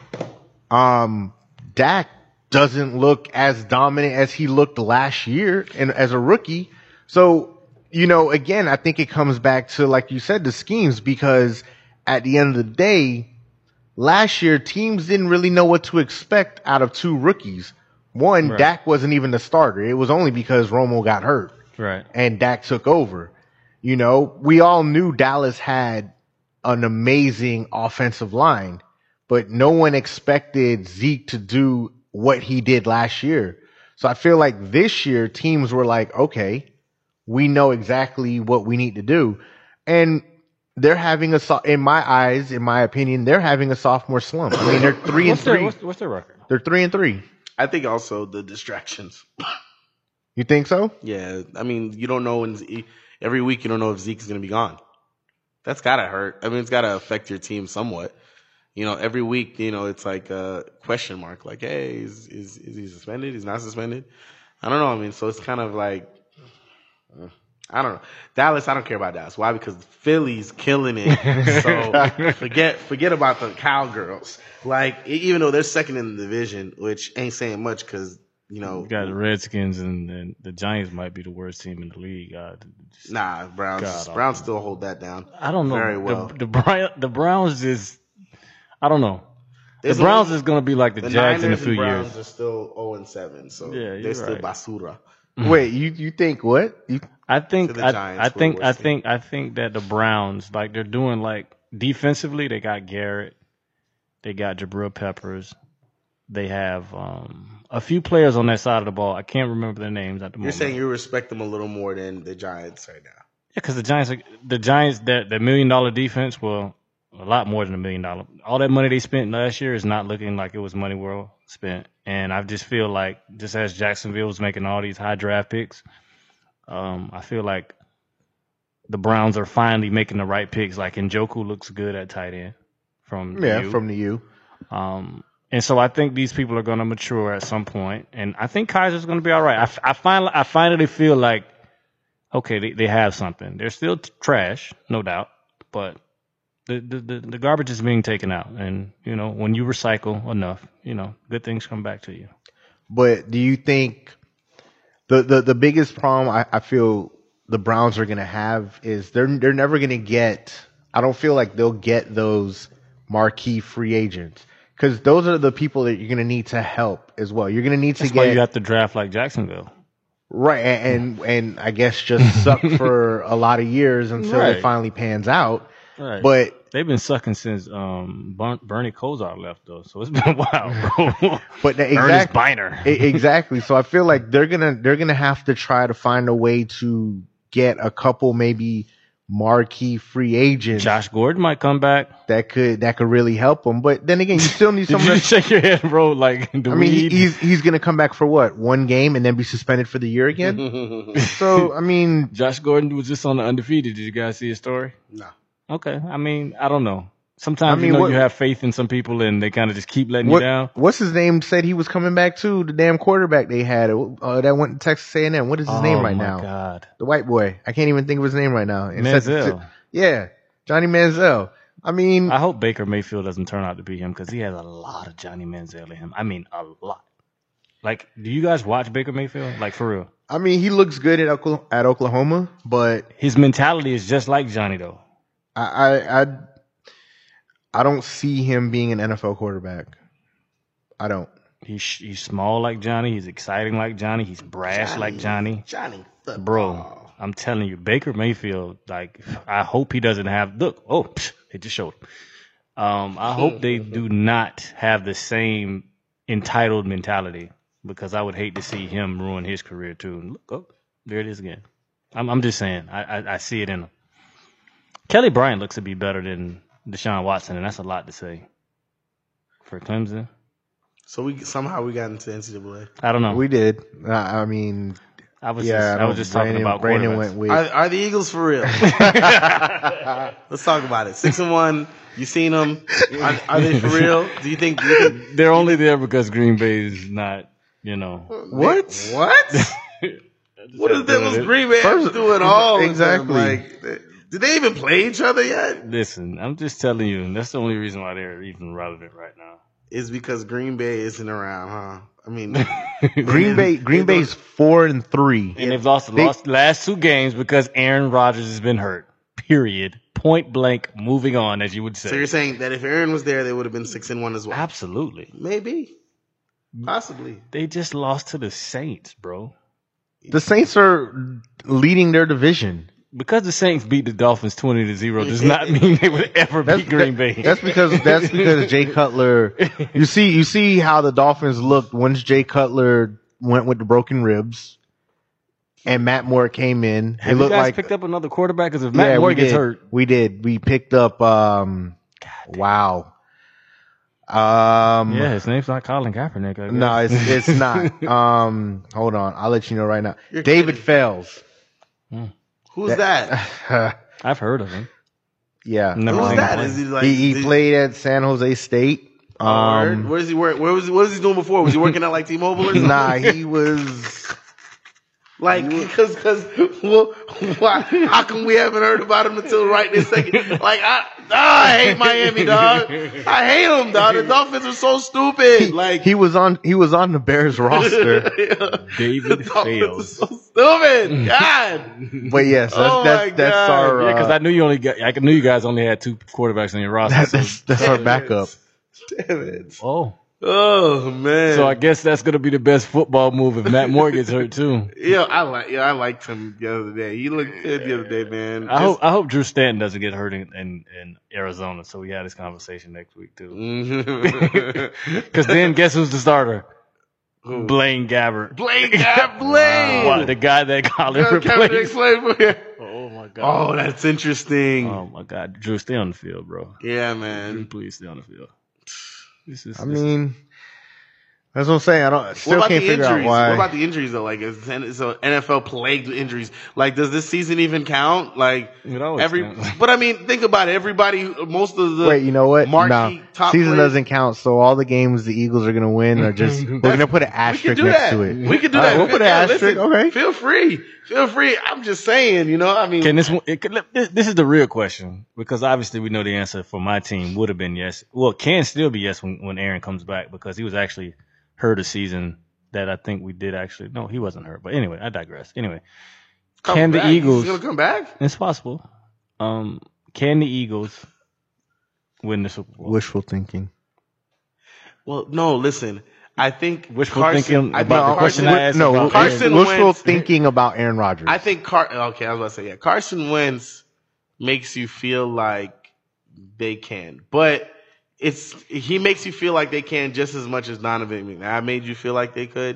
Speaker 3: um, Dak doesn't look as dominant as he looked last year and as a rookie. So, you know, again, I think it comes back to, like you said, the schemes, because at the end of the day, last year, teams didn't really know what to expect out of two rookies. One, right. Dak wasn't even the starter. It was only because Romo got hurt.
Speaker 4: Right.
Speaker 3: And Dak took over. You know, we all knew Dallas had an amazing offensive line, but no one expected Zeke to do what he did last year. So I feel like this year, teams were like, okay, we know exactly what we need to do. And they're having a, so- in my eyes, in my opinion, they're having a sophomore slump. I mean, they're three and
Speaker 4: what's their,
Speaker 3: three.
Speaker 4: what's, what's their record?
Speaker 3: They're three and three.
Speaker 2: I think also the distractions.
Speaker 3: You think so?
Speaker 2: Yeah. I mean, you don't know when Zeke, every week you don't know if Zeke's going to be gone. That's got to hurt. I mean, it's got to affect your team somewhat. You know, every week, you know, it's like a question mark. Like, hey, is, is, is he suspended? He's not suspended? I don't know. I mean, so it's kind of like, uh, I don't know. Dallas, I don't care about Dallas. Why? Because Philly's killing it. So forget forget about the Cowgirls. Like, even though they're second in the division, which ain't saying much because, you know.
Speaker 4: You got the Redskins and, and the Giants might be the worst team in the league. Uh, just,
Speaker 2: nah, Browns
Speaker 4: God,
Speaker 2: Browns still hold that down.
Speaker 4: I don't know.
Speaker 2: Very well.
Speaker 4: The, the, Bri- the Browns is, I don't know.
Speaker 2: There's
Speaker 4: the Browns
Speaker 2: only,
Speaker 4: is going to be like the, the Jags
Speaker 2: Niners
Speaker 4: in a few
Speaker 2: and Browns
Speaker 4: years.
Speaker 2: are still oh and seven, so
Speaker 4: Yeah,
Speaker 2: they're still
Speaker 4: right.
Speaker 2: basura.
Speaker 3: Wait, you you think what? You,
Speaker 4: I think
Speaker 2: the
Speaker 4: I,
Speaker 2: Giants
Speaker 4: I
Speaker 2: were
Speaker 4: think
Speaker 2: the
Speaker 4: I
Speaker 2: worst
Speaker 4: think I think that the Browns, like, they're doing, like, defensively, they got Garrett, they got Jabril Peppers, they have um, a few players on that side of the ball. I can't remember their names at the
Speaker 2: You're
Speaker 4: moment.
Speaker 2: saying you respect them a little more than the Giants right now.
Speaker 4: Yeah, because the Giants, are, the Giants, that that million dollar defense, well, a lot more than a million dollar. All that money they spent last year is not looking like it was money well spent. And I just feel like, just as Jacksonville was making all these high draft picks, um, I feel like the Browns are finally making the right picks. Like, Njoku looks good at tight end from
Speaker 3: yeah,
Speaker 4: U.
Speaker 3: from the U.
Speaker 4: Um, and so I think these people are going to mature at some point, and I think Kaiser's going to be all right. I, I finally, I finally feel like, okay, they, they have something. They're still t- trash, no doubt, but the, the the the garbage is being taken out, and you know, when you recycle enough, you know, good things come back to you.
Speaker 3: But do you think the the, the biggest problem I, I feel the Browns are going to have is they're they're never going to get. I don't feel like they'll get those marquee free agents. Because those are the people that you're going to need to help as well. You're going to need
Speaker 4: That's
Speaker 3: to
Speaker 4: why
Speaker 3: get
Speaker 4: you have to draft like Jacksonville,
Speaker 3: right, and and, and I guess just suck for a lot of years until
Speaker 4: Right.
Speaker 3: it finally pans out.
Speaker 4: right?
Speaker 3: But
Speaker 4: They've been sucking since um, Ber- Bernie Kosar left, though, so it's been a while, bro.
Speaker 3: but the,
Speaker 4: Ernest
Speaker 3: exactly
Speaker 4: Biner.
Speaker 3: e- exactly. So I feel like they're gonna they're gonna have to try to find a way to get a couple maybe marquee free agents
Speaker 4: Josh Gordon might come back.
Speaker 3: that could that could really help them. But then again, you still need
Speaker 4: Did
Speaker 3: some.
Speaker 4: you just shake your head, bro? Like, do
Speaker 3: I
Speaker 4: we
Speaker 3: mean, he,
Speaker 4: need-
Speaker 3: he's he's gonna come back for what, one game and then be suspended for the year again. So I mean,
Speaker 4: Josh Gordon was just on the undefeated. Did you guys see his story?
Speaker 2: No.
Speaker 4: Okay. I mean, I don't know. Sometimes
Speaker 3: I mean,
Speaker 4: you know
Speaker 3: what-
Speaker 4: you have faith in some people and they kind of just keep letting
Speaker 3: what
Speaker 4: you down.
Speaker 3: what's his name said he was coming back too? The damn quarterback they had uh, that went to Texas A and M. What is his
Speaker 4: oh
Speaker 3: name right
Speaker 4: my
Speaker 3: now?
Speaker 4: God.
Speaker 3: The white boy. I can't even think of his name right now. And said-
Speaker 4: Manziel.
Speaker 3: yeah, Johnny Manziel. I mean,
Speaker 4: I hope Baker Mayfield doesn't turn out to be him because he has a lot of Johnny Manziel in him. I mean, a lot. Like, do you guys watch Baker Mayfield? Like, for real?
Speaker 3: I mean, he looks good at Okla- at Oklahoma, but
Speaker 4: His mentality is just like Johnny, though.
Speaker 3: I, I I I don't see him being an N F L quarterback. I don't.
Speaker 4: He's he's small like Johnny. He's exciting like Johnny. He's brash like Johnny.
Speaker 2: Johnny football.
Speaker 4: Bro, I'm telling you, Baker Mayfield, like, I hope he doesn't have, look, oh, psh, it just showed. Um, I hope they do not have the same entitled mentality because I would hate to see him ruin his career too. Look, oh, there it is again. I'm, I'm just saying, I, I, I see it in him. Kelly Bryant looks to be better than Deshaun Watson, and that's a lot to say for Clemson.
Speaker 2: So we somehow we got into N C double A.
Speaker 4: I don't know.
Speaker 3: We did. I, I mean,
Speaker 4: I was
Speaker 3: yeah,
Speaker 4: just, I was just talking
Speaker 3: Brandon,
Speaker 4: about
Speaker 3: Brandon
Speaker 4: quarterbacks.
Speaker 3: went with.
Speaker 2: Are, are the Eagles for real? Let's talk about it. Six and one. You seen them? Are, are they for real? Do you think? Do you think
Speaker 4: They're only there because Green Bay is not, you know.
Speaker 3: What?
Speaker 2: what? What is that? Was Green Bay
Speaker 3: First-
Speaker 2: doing all
Speaker 3: exactly.
Speaker 2: Exactly. Like, did they even play each other yet?
Speaker 4: Listen, I'm just telling you, and that's the only reason why they're even relevant right now.
Speaker 2: It's because Green Bay isn't around, huh? I mean,
Speaker 3: Green Bay, Green
Speaker 2: they
Speaker 3: Bay's four and three.
Speaker 4: And they've lost the
Speaker 3: They-
Speaker 4: lost last two games because Aaron Rodgers has been hurt. Period. Point blank. Moving on, as you would say.
Speaker 2: so you're saying that if Aaron was there, they would have been six and one as well?
Speaker 4: Absolutely.
Speaker 2: Maybe, possibly.
Speaker 4: They just lost to the Saints, bro.
Speaker 3: The Saints are leading their division.
Speaker 4: Because the Saints beat the Dolphins twenty to zero does not mean they would ever
Speaker 3: That's,
Speaker 4: beat Green
Speaker 3: that-
Speaker 4: Bay.
Speaker 3: that's because that's because Jay Cutler. You see, you see how the Dolphins looked once Jay Cutler went with the broken ribs, and Matt Moore came in. It
Speaker 4: Have you
Speaker 3: looked
Speaker 4: guys
Speaker 3: like
Speaker 4: picked up another quarterback? Because if Matt
Speaker 3: yeah,
Speaker 4: Moore
Speaker 3: we
Speaker 4: gets
Speaker 3: did.
Speaker 4: hurt,
Speaker 3: We did. We picked up. Um, wow. Um,
Speaker 4: yeah, his name's not Colin Kaepernick. I guess.
Speaker 3: No, it's it's not. Um, hold on, I'll let you know right now.
Speaker 2: You're
Speaker 3: David
Speaker 2: kidding.
Speaker 3: Fells.
Speaker 2: Who's that?
Speaker 4: I've heard of him.
Speaker 3: yeah,
Speaker 4: Never
Speaker 2: Who's
Speaker 4: seen
Speaker 2: that?
Speaker 4: him
Speaker 2: Is
Speaker 4: play.
Speaker 2: he like?
Speaker 3: he, he
Speaker 2: did-
Speaker 3: played at San Jose State.
Speaker 2: Word?
Speaker 3: Um,
Speaker 2: Where does he work? Where was he? What was he doing before? Was he working at like T-Mobile or something?
Speaker 3: nah, he was.
Speaker 2: Like, because, because, well, why? How come we haven't heard about him until right this second? Like, I, ah, I hate Miami, dog. I hate them, dog. The Dolphins are so stupid. Like,
Speaker 3: He was on. He was on the Bears roster.
Speaker 4: David
Speaker 2: the Dolphins are
Speaker 4: Fales.
Speaker 2: so stupid. God.
Speaker 3: But yes, that's
Speaker 2: Oh
Speaker 3: that's,
Speaker 2: my
Speaker 3: that's
Speaker 2: God.
Speaker 3: our.
Speaker 4: Yeah, because
Speaker 3: uh,
Speaker 4: I knew you only got. I knew you guys only had two quarterbacks on your roster.
Speaker 3: that's
Speaker 4: so-
Speaker 3: that's, that's our backup.
Speaker 2: Damn it.
Speaker 4: oh,
Speaker 2: Oh man.
Speaker 4: so I guess that's gonna be the best football move if Matt Moore gets hurt too.
Speaker 2: yeah, I like. Yeah, I liked him the other day. He looked good the other day, man.
Speaker 4: I
Speaker 2: Just-
Speaker 4: hope I hope Drew Stanton doesn't get hurt in, in, in Arizona, so we had this conversation next week too. Because then guess who's the starter?
Speaker 2: Who?
Speaker 4: Blaine Gabbert.
Speaker 2: Blaine, God, Blaine.
Speaker 4: What, the guy that Colin
Speaker 2: Yeah, Kaepernick
Speaker 4: replaced.
Speaker 2: played for him.
Speaker 4: Oh my god.
Speaker 2: Oh, that's interesting.
Speaker 4: Oh my god. Drew, stay on the field, bro.
Speaker 2: Yeah,
Speaker 4: Drew,
Speaker 2: man.
Speaker 4: please stay on the field. This is
Speaker 3: I mean, that's what I'm saying. I don't. I
Speaker 2: What
Speaker 3: still
Speaker 2: about
Speaker 3: can't
Speaker 2: the
Speaker 3: figure
Speaker 2: injuries?
Speaker 3: out why.
Speaker 2: What about the injuries though? Like, is it's a N F L plagued with injuries. Like, does this season even count? Like,
Speaker 4: It always
Speaker 2: every.
Speaker 4: counts.
Speaker 2: But I mean, think about it. Everybody, most of the
Speaker 3: Wait, you know what?
Speaker 2: marquee
Speaker 3: No,
Speaker 2: top
Speaker 3: season
Speaker 2: players-
Speaker 3: doesn't count. So all the games the Eagles are gonna win are just we're gonna put an
Speaker 2: We can
Speaker 3: asterisk
Speaker 2: do
Speaker 3: next
Speaker 2: that.
Speaker 3: to it.
Speaker 2: We can do
Speaker 3: All right,
Speaker 2: that.
Speaker 3: we'll put an
Speaker 2: Yeah,
Speaker 3: asterisk.
Speaker 2: listen,
Speaker 3: Okay.
Speaker 2: Feel free. Feel free. I'm just saying. You know. I mean,
Speaker 4: Can this one? It could, this, this is the real question because obviously we know the answer for my team would have been yes. Well, it can still be yes when, when Aaron comes back because he was actually hurt a season that I think we did actually. No, he wasn't hurt. But anyway, I digress. Anyway,
Speaker 2: come
Speaker 4: can the
Speaker 2: back.
Speaker 4: Eagles?
Speaker 2: He's gonna come back?
Speaker 4: It's possible. Um, can the Eagles win the Super Bowl?
Speaker 3: Wishful thinking.
Speaker 2: Well, no. Listen. I think
Speaker 4: Wishful
Speaker 2: Carson,
Speaker 4: thinking
Speaker 2: I
Speaker 4: about
Speaker 2: think
Speaker 4: the question
Speaker 2: Carson,
Speaker 4: I asked
Speaker 3: no,
Speaker 4: about
Speaker 2: Carson
Speaker 4: Aaron.
Speaker 3: wishful
Speaker 2: Wentz-
Speaker 3: thinking about Aaron Rodgers.
Speaker 2: I think Car. Okay, I was about to say yeah. Carson Wentz makes you feel like they can, but it's he makes you feel like they can just as much as Donovan McNabb made you feel like they could.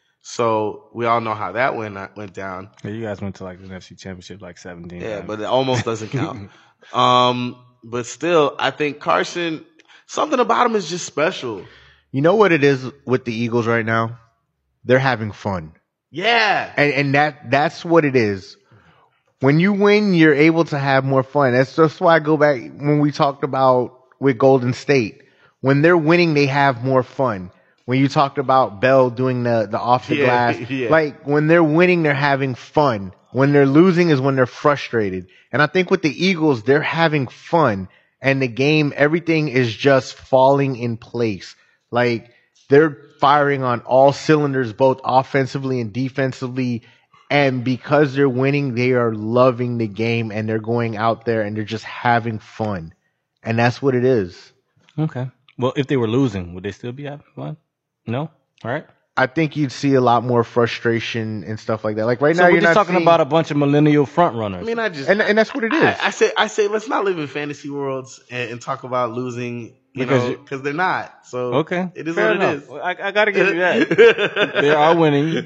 Speaker 2: So we all know how that went went down.
Speaker 4: Yeah, you guys went to like the N F C Championship like seventeen.
Speaker 2: Yeah,
Speaker 4: times.
Speaker 2: but it almost doesn't count. um, but still, I think Carson. Something about him is just special.
Speaker 3: You know what it is with the Eagles right now? They're having fun.
Speaker 2: Yeah.
Speaker 3: And and that that's what it is. When you win, you're able to have more fun. That's just why I go back when we talked about with Golden State. When they're winning, they have more fun. When you talked about Bell doing the, the off the
Speaker 2: Yeah,
Speaker 3: glass,
Speaker 2: yeah.
Speaker 3: like when they're winning, they're having fun. When they're losing is when they're frustrated. And I think with the Eagles, they're having fun. And the game, everything is just falling in place. Like they're firing on all cylinders, both offensively and defensively. And because they're winning, they are loving the game and they're going out there and they're just having fun. And that's what it is.
Speaker 4: Okay. Well, if they were losing, would they still be having fun? No? All right.
Speaker 3: I think you'd see a lot more frustration and stuff like that. Like right
Speaker 4: So
Speaker 3: now,
Speaker 4: we're
Speaker 3: you're
Speaker 4: just
Speaker 3: not
Speaker 4: talking
Speaker 3: seeing-
Speaker 4: about a bunch of millennial front runners.
Speaker 2: I mean, I just
Speaker 3: and and that's what it is.
Speaker 2: I, I say I say let's not live in fantasy worlds and, and talk about losing. You
Speaker 4: Because
Speaker 2: know,
Speaker 4: you-
Speaker 2: because they're not. So
Speaker 4: okay.
Speaker 2: it is
Speaker 4: Fair
Speaker 2: what
Speaker 4: enough.
Speaker 2: it is.
Speaker 4: Well, I, I got to give you that. They are winning.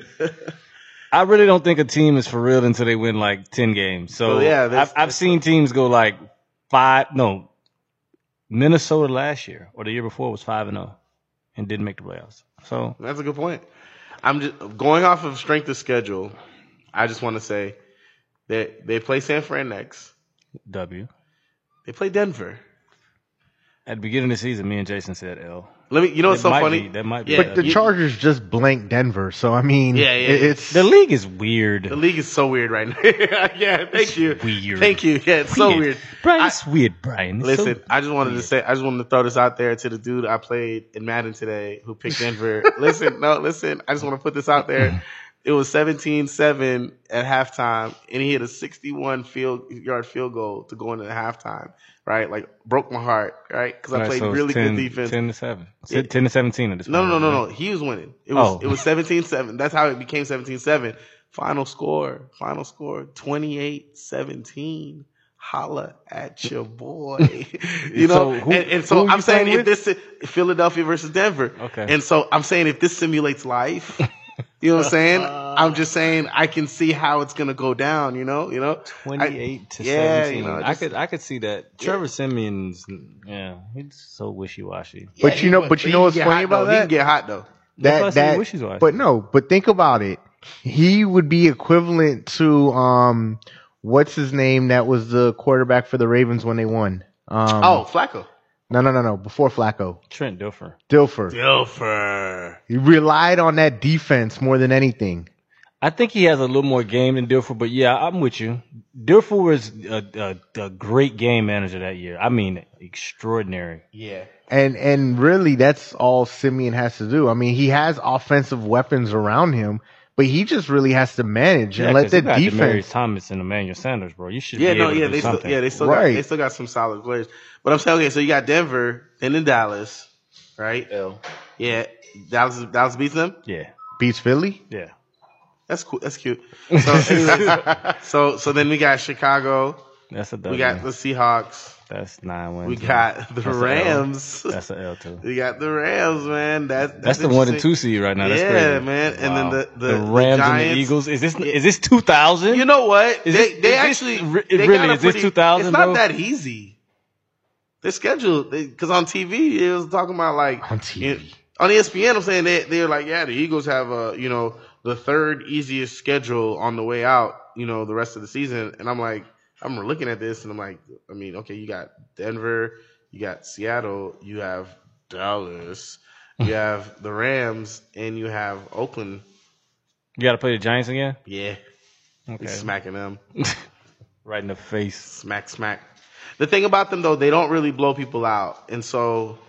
Speaker 4: I really don't think a team is for real until they win like ten games. So
Speaker 2: Well, yeah, that's-
Speaker 4: I've, I've seen teams go like five. No, Minnesota last year or the year before was five and zero and didn't make the playoffs. So
Speaker 2: That's a good point. I'm just going off of strength of schedule. I just want to say that they play San Fran next.
Speaker 4: W.
Speaker 2: They play Denver.
Speaker 4: At the beginning of the season, me and Jason said L.
Speaker 2: Let me. You know what's
Speaker 4: That
Speaker 2: so
Speaker 4: might
Speaker 2: funny?
Speaker 4: be- that might be
Speaker 2: Yeah,
Speaker 3: But the
Speaker 2: you-
Speaker 3: Chargers just blanked Denver, so I mean,
Speaker 2: Yeah, yeah.
Speaker 3: it- it's
Speaker 4: The league is weird.
Speaker 2: The league is so weird right now. Yeah, thank you.
Speaker 4: weird.
Speaker 2: Thank you. Yeah, it's so weird.
Speaker 4: Brian,
Speaker 2: I-
Speaker 4: it's weird, Brian. It's
Speaker 2: Listen,
Speaker 4: so
Speaker 2: I just wanted to say, I just wanted to throw this out there to the dude I played in Madden today who picked Denver. listen, no, listen, I just want to put this out there. It was seventeen seven at halftime, and he hit a sixty-one field yard field goal to go into the halftime. Right, like broke my heart. Right, because I
Speaker 4: Right,
Speaker 2: played
Speaker 4: so it's
Speaker 2: really
Speaker 4: ten,
Speaker 2: good defense.
Speaker 4: Ten to seven.
Speaker 2: Yeah.
Speaker 4: Ten to seventeen at this
Speaker 2: No,
Speaker 4: point.
Speaker 2: no, no, no,
Speaker 4: right?
Speaker 2: no. He was winning. It was
Speaker 4: Oh.
Speaker 2: it was seventeen seven. That's how it became seventeen seven. Final score. Final score. twenty-eight seventeen. Holla at your boy. you know,
Speaker 4: So who-
Speaker 2: and, and
Speaker 4: who
Speaker 2: so
Speaker 4: you
Speaker 2: I'm saying
Speaker 4: playing
Speaker 2: if this Philadelphia versus Denver.
Speaker 4: Okay.
Speaker 2: And so I'm saying if this simulates life, you know what I'm saying? I'm just saying I can see how it's gonna go down. You know, you know.
Speaker 4: Twenty-eight to
Speaker 2: yeah,
Speaker 4: seventeen.
Speaker 2: you know,
Speaker 4: I
Speaker 2: just-
Speaker 4: could, I could see that. Trevor Simeon's, yeah, he's so wishy-washy.
Speaker 3: But
Speaker 2: Yeah,
Speaker 3: you know-
Speaker 2: he-
Speaker 3: but you
Speaker 2: he
Speaker 3: know
Speaker 2: can
Speaker 3: what's
Speaker 2: get
Speaker 3: funny
Speaker 2: hot,
Speaker 3: about
Speaker 2: though. He
Speaker 3: that?
Speaker 2: can get hot though.
Speaker 4: That's why I
Speaker 3: that
Speaker 4: say
Speaker 3: that.
Speaker 4: wishy-washy.
Speaker 3: But no, but think about it. He would be equivalent to um, what's his name? That was the quarterback for the Ravens when they won. Um,
Speaker 2: Oh, Flacco.
Speaker 3: no, no, no, no. Before Flacco,
Speaker 4: Trent Dilfer.
Speaker 3: Dilfer.
Speaker 2: Dilfer.
Speaker 3: He relied on that defense more than anything.
Speaker 4: I think he has a little more game than Dilfer, but yeah, I'm with you. Dilfer was a, a, a great game manager that year. I mean, extraordinary.
Speaker 2: Yeah.
Speaker 3: And and really, that's all Simeon has to do. I mean, he has offensive weapons around him, but he just really has to manage and
Speaker 4: Yeah,
Speaker 3: let
Speaker 4: 'cause
Speaker 3: the
Speaker 4: you got Demaryius
Speaker 3: defense.
Speaker 4: Thomas and Emmanuel Sanders, bro. You should
Speaker 2: Yeah,
Speaker 4: be
Speaker 2: no,
Speaker 4: able to
Speaker 2: yeah,
Speaker 4: do
Speaker 2: they still,
Speaker 4: something.
Speaker 2: yeah, they still
Speaker 3: Right.
Speaker 2: got, they still got some solid players. But I'm saying, okay, so you got Denver, then in Dallas, right?
Speaker 4: L.
Speaker 2: Yeah, Dallas, Dallas beats them.
Speaker 4: Yeah,
Speaker 3: Beats Philly.
Speaker 4: yeah.
Speaker 2: That's cool. That's cute. So, anyways, so, so then we got Chicago.
Speaker 4: That's a
Speaker 2: We
Speaker 4: W.
Speaker 2: got the Seahawks.
Speaker 4: That's nine wins.
Speaker 2: We
Speaker 4: man.
Speaker 2: got the
Speaker 4: That's a L.
Speaker 2: Rams.
Speaker 4: That's an L too.
Speaker 2: We got the Rams, man. That,
Speaker 4: That's
Speaker 2: that's
Speaker 4: the one and
Speaker 2: interesting.
Speaker 4: two seed right now. That's
Speaker 2: Yeah,
Speaker 4: crazy.
Speaker 2: man. And then the- the- the
Speaker 4: Rams and
Speaker 2: Giants.
Speaker 4: the Eagles. Is this is this two thousand?
Speaker 2: You know what?
Speaker 4: Is
Speaker 2: they
Speaker 4: this-
Speaker 2: they
Speaker 4: is this
Speaker 2: actually
Speaker 4: re-
Speaker 2: they
Speaker 4: really,
Speaker 2: got a
Speaker 4: is this
Speaker 2: pretty-
Speaker 4: two thousand,
Speaker 2: It's not
Speaker 4: bro?
Speaker 2: that easy. Their schedule, because on T V it was talking about like
Speaker 3: On T V.
Speaker 2: in- on E S P N. I'm saying they they're like, yeah, the Eagles have a you know the third easiest schedule on the way out. You know the rest of the season, and I'm like, I'm looking at this and I'm like, I mean, okay, you got Denver, you got Seattle, you have Dallas, you have the Rams, and you have Oakland.
Speaker 4: You got to play the Giants again.
Speaker 2: Yeah,
Speaker 4: Okay,
Speaker 2: he's smacking them.
Speaker 4: right in the face.
Speaker 2: Smack, smack. The thing about them, though, they don't really blow people out. And so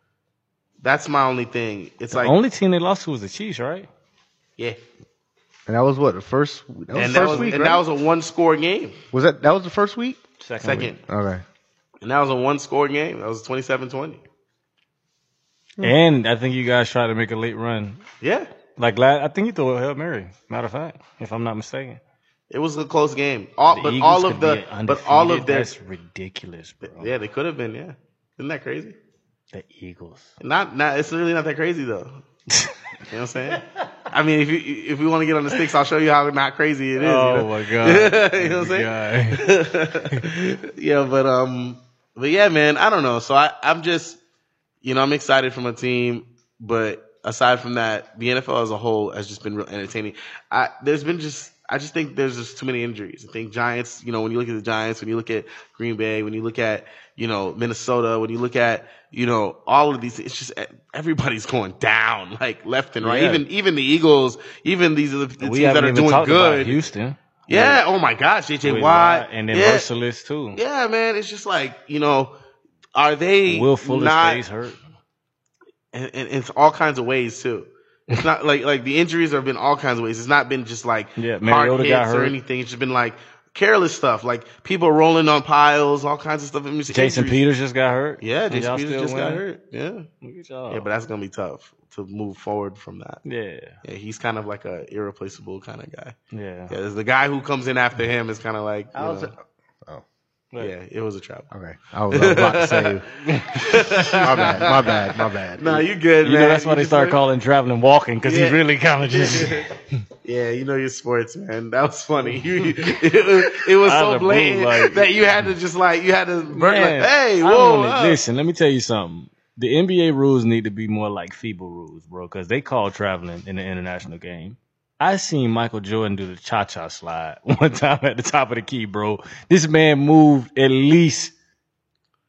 Speaker 2: that's my only thing. It's
Speaker 4: The
Speaker 2: like,
Speaker 4: only team they lost to was the Chiefs, right?
Speaker 2: yeah.
Speaker 3: And that was what the first. That was
Speaker 2: And,
Speaker 3: the
Speaker 2: that
Speaker 3: first
Speaker 2: was,
Speaker 3: week,
Speaker 2: and
Speaker 3: right?
Speaker 2: that was a one score game.
Speaker 3: Was that that was the first week?
Speaker 4: Second.
Speaker 2: Second.
Speaker 4: week.
Speaker 3: Okay.
Speaker 2: And that was a one score game. That was twenty-seven twenty.
Speaker 4: And I think you guys tried to make a late run.
Speaker 2: Yeah.
Speaker 4: Like la I think you threw a Hail Mary. Matter of fact, if I'm not mistaken.
Speaker 2: It was a close game. All,
Speaker 4: The
Speaker 2: but
Speaker 4: Eagles
Speaker 2: all of
Speaker 4: could
Speaker 2: the,
Speaker 4: be
Speaker 2: but all of
Speaker 4: undefeated.
Speaker 2: their,
Speaker 4: That's ridiculous, bro.
Speaker 2: yeah, they could have been, yeah. Isn't that crazy?
Speaker 4: The Eagles.
Speaker 2: Not, not, it's really not that crazy though. You know what I'm saying? I mean, if you, if we want to get on the sticks, I'll show you how not crazy it is.
Speaker 4: Oh
Speaker 2: you know?
Speaker 4: my god.
Speaker 2: You know what I'm saying?
Speaker 4: saying?
Speaker 2: Yeah, but um, but yeah, man, I don't know. So I, I'm just, you know, I'm excited for my team, but aside from that, the N F L as a whole has just been real entertaining. I there's been just, I just think there's just too many injuries. I think Giants, you know, when you look at the Giants, when you look at Green Bay, when you look at, you know, Minnesota, when you look at, you know, all of these, it's just everybody's going down, like left and right.
Speaker 4: Yeah.
Speaker 2: Even even the Eagles, even these are the, the
Speaker 4: We
Speaker 2: teams that
Speaker 4: haven't
Speaker 2: are
Speaker 4: even
Speaker 2: doing
Speaker 4: talked about
Speaker 2: good.
Speaker 4: Houston.
Speaker 2: Yeah. Oh my gosh, J J
Speaker 4: With
Speaker 2: Watt,
Speaker 4: Watt and then
Speaker 2: yeah.
Speaker 4: Merciless too.
Speaker 2: Yeah, man, it's just like, you know, are they
Speaker 4: Will Fuller
Speaker 2: not,
Speaker 4: stays hurt.
Speaker 2: and, and it's all kinds of ways too. It's not like like the injuries have been all kinds of ways. It's not been just like
Speaker 4: Yeah,
Speaker 2: hard
Speaker 4: Mariota
Speaker 2: hits
Speaker 4: got
Speaker 2: or
Speaker 4: hurt.
Speaker 2: anything. It's just been like careless stuff, like people rolling on piles, all kinds of stuff. I mean, it's
Speaker 4: Jason
Speaker 2: injuries.
Speaker 4: Peters just got hurt.
Speaker 2: Yeah,
Speaker 4: And
Speaker 2: Jason
Speaker 4: y'all
Speaker 2: Peters
Speaker 4: still
Speaker 2: just got
Speaker 4: winning?
Speaker 2: hurt. Yeah,
Speaker 4: Look at y'all.
Speaker 2: yeah, but that's gonna be tough to move forward from that.
Speaker 4: yeah,
Speaker 2: Yeah, he's kind of like a irreplaceable kind of guy.
Speaker 4: yeah.
Speaker 2: Yeah, the guy who comes in after him is kind of like, you
Speaker 3: How's
Speaker 2: know,
Speaker 3: it- Oh,
Speaker 2: yeah, it was a trap.
Speaker 3: okay. I was, I was about to say. my bad. My bad. My bad.
Speaker 2: No, you good,
Speaker 4: You
Speaker 2: man.
Speaker 4: know that's why they
Speaker 2: just
Speaker 4: start
Speaker 2: like-
Speaker 4: calling traveling walking because
Speaker 2: Yeah.
Speaker 4: he really kind of just.
Speaker 2: Yeah, you know your sports, man. That was funny. You, it, was- it was
Speaker 4: Out
Speaker 2: so
Speaker 4: of the blue,
Speaker 2: blatant
Speaker 4: like-
Speaker 2: that you had to just like you had to burn
Speaker 4: Man,
Speaker 2: like, hey,
Speaker 4: I
Speaker 2: whoa,
Speaker 4: don't wanna-
Speaker 2: up.
Speaker 4: listen. Let me tell you something. The N B A rules need to be more like FIBA rules, bro, because they call traveling in the international game. I seen Michael Jordan do the cha-cha slide one time at the top of the key, bro. This man moved at least.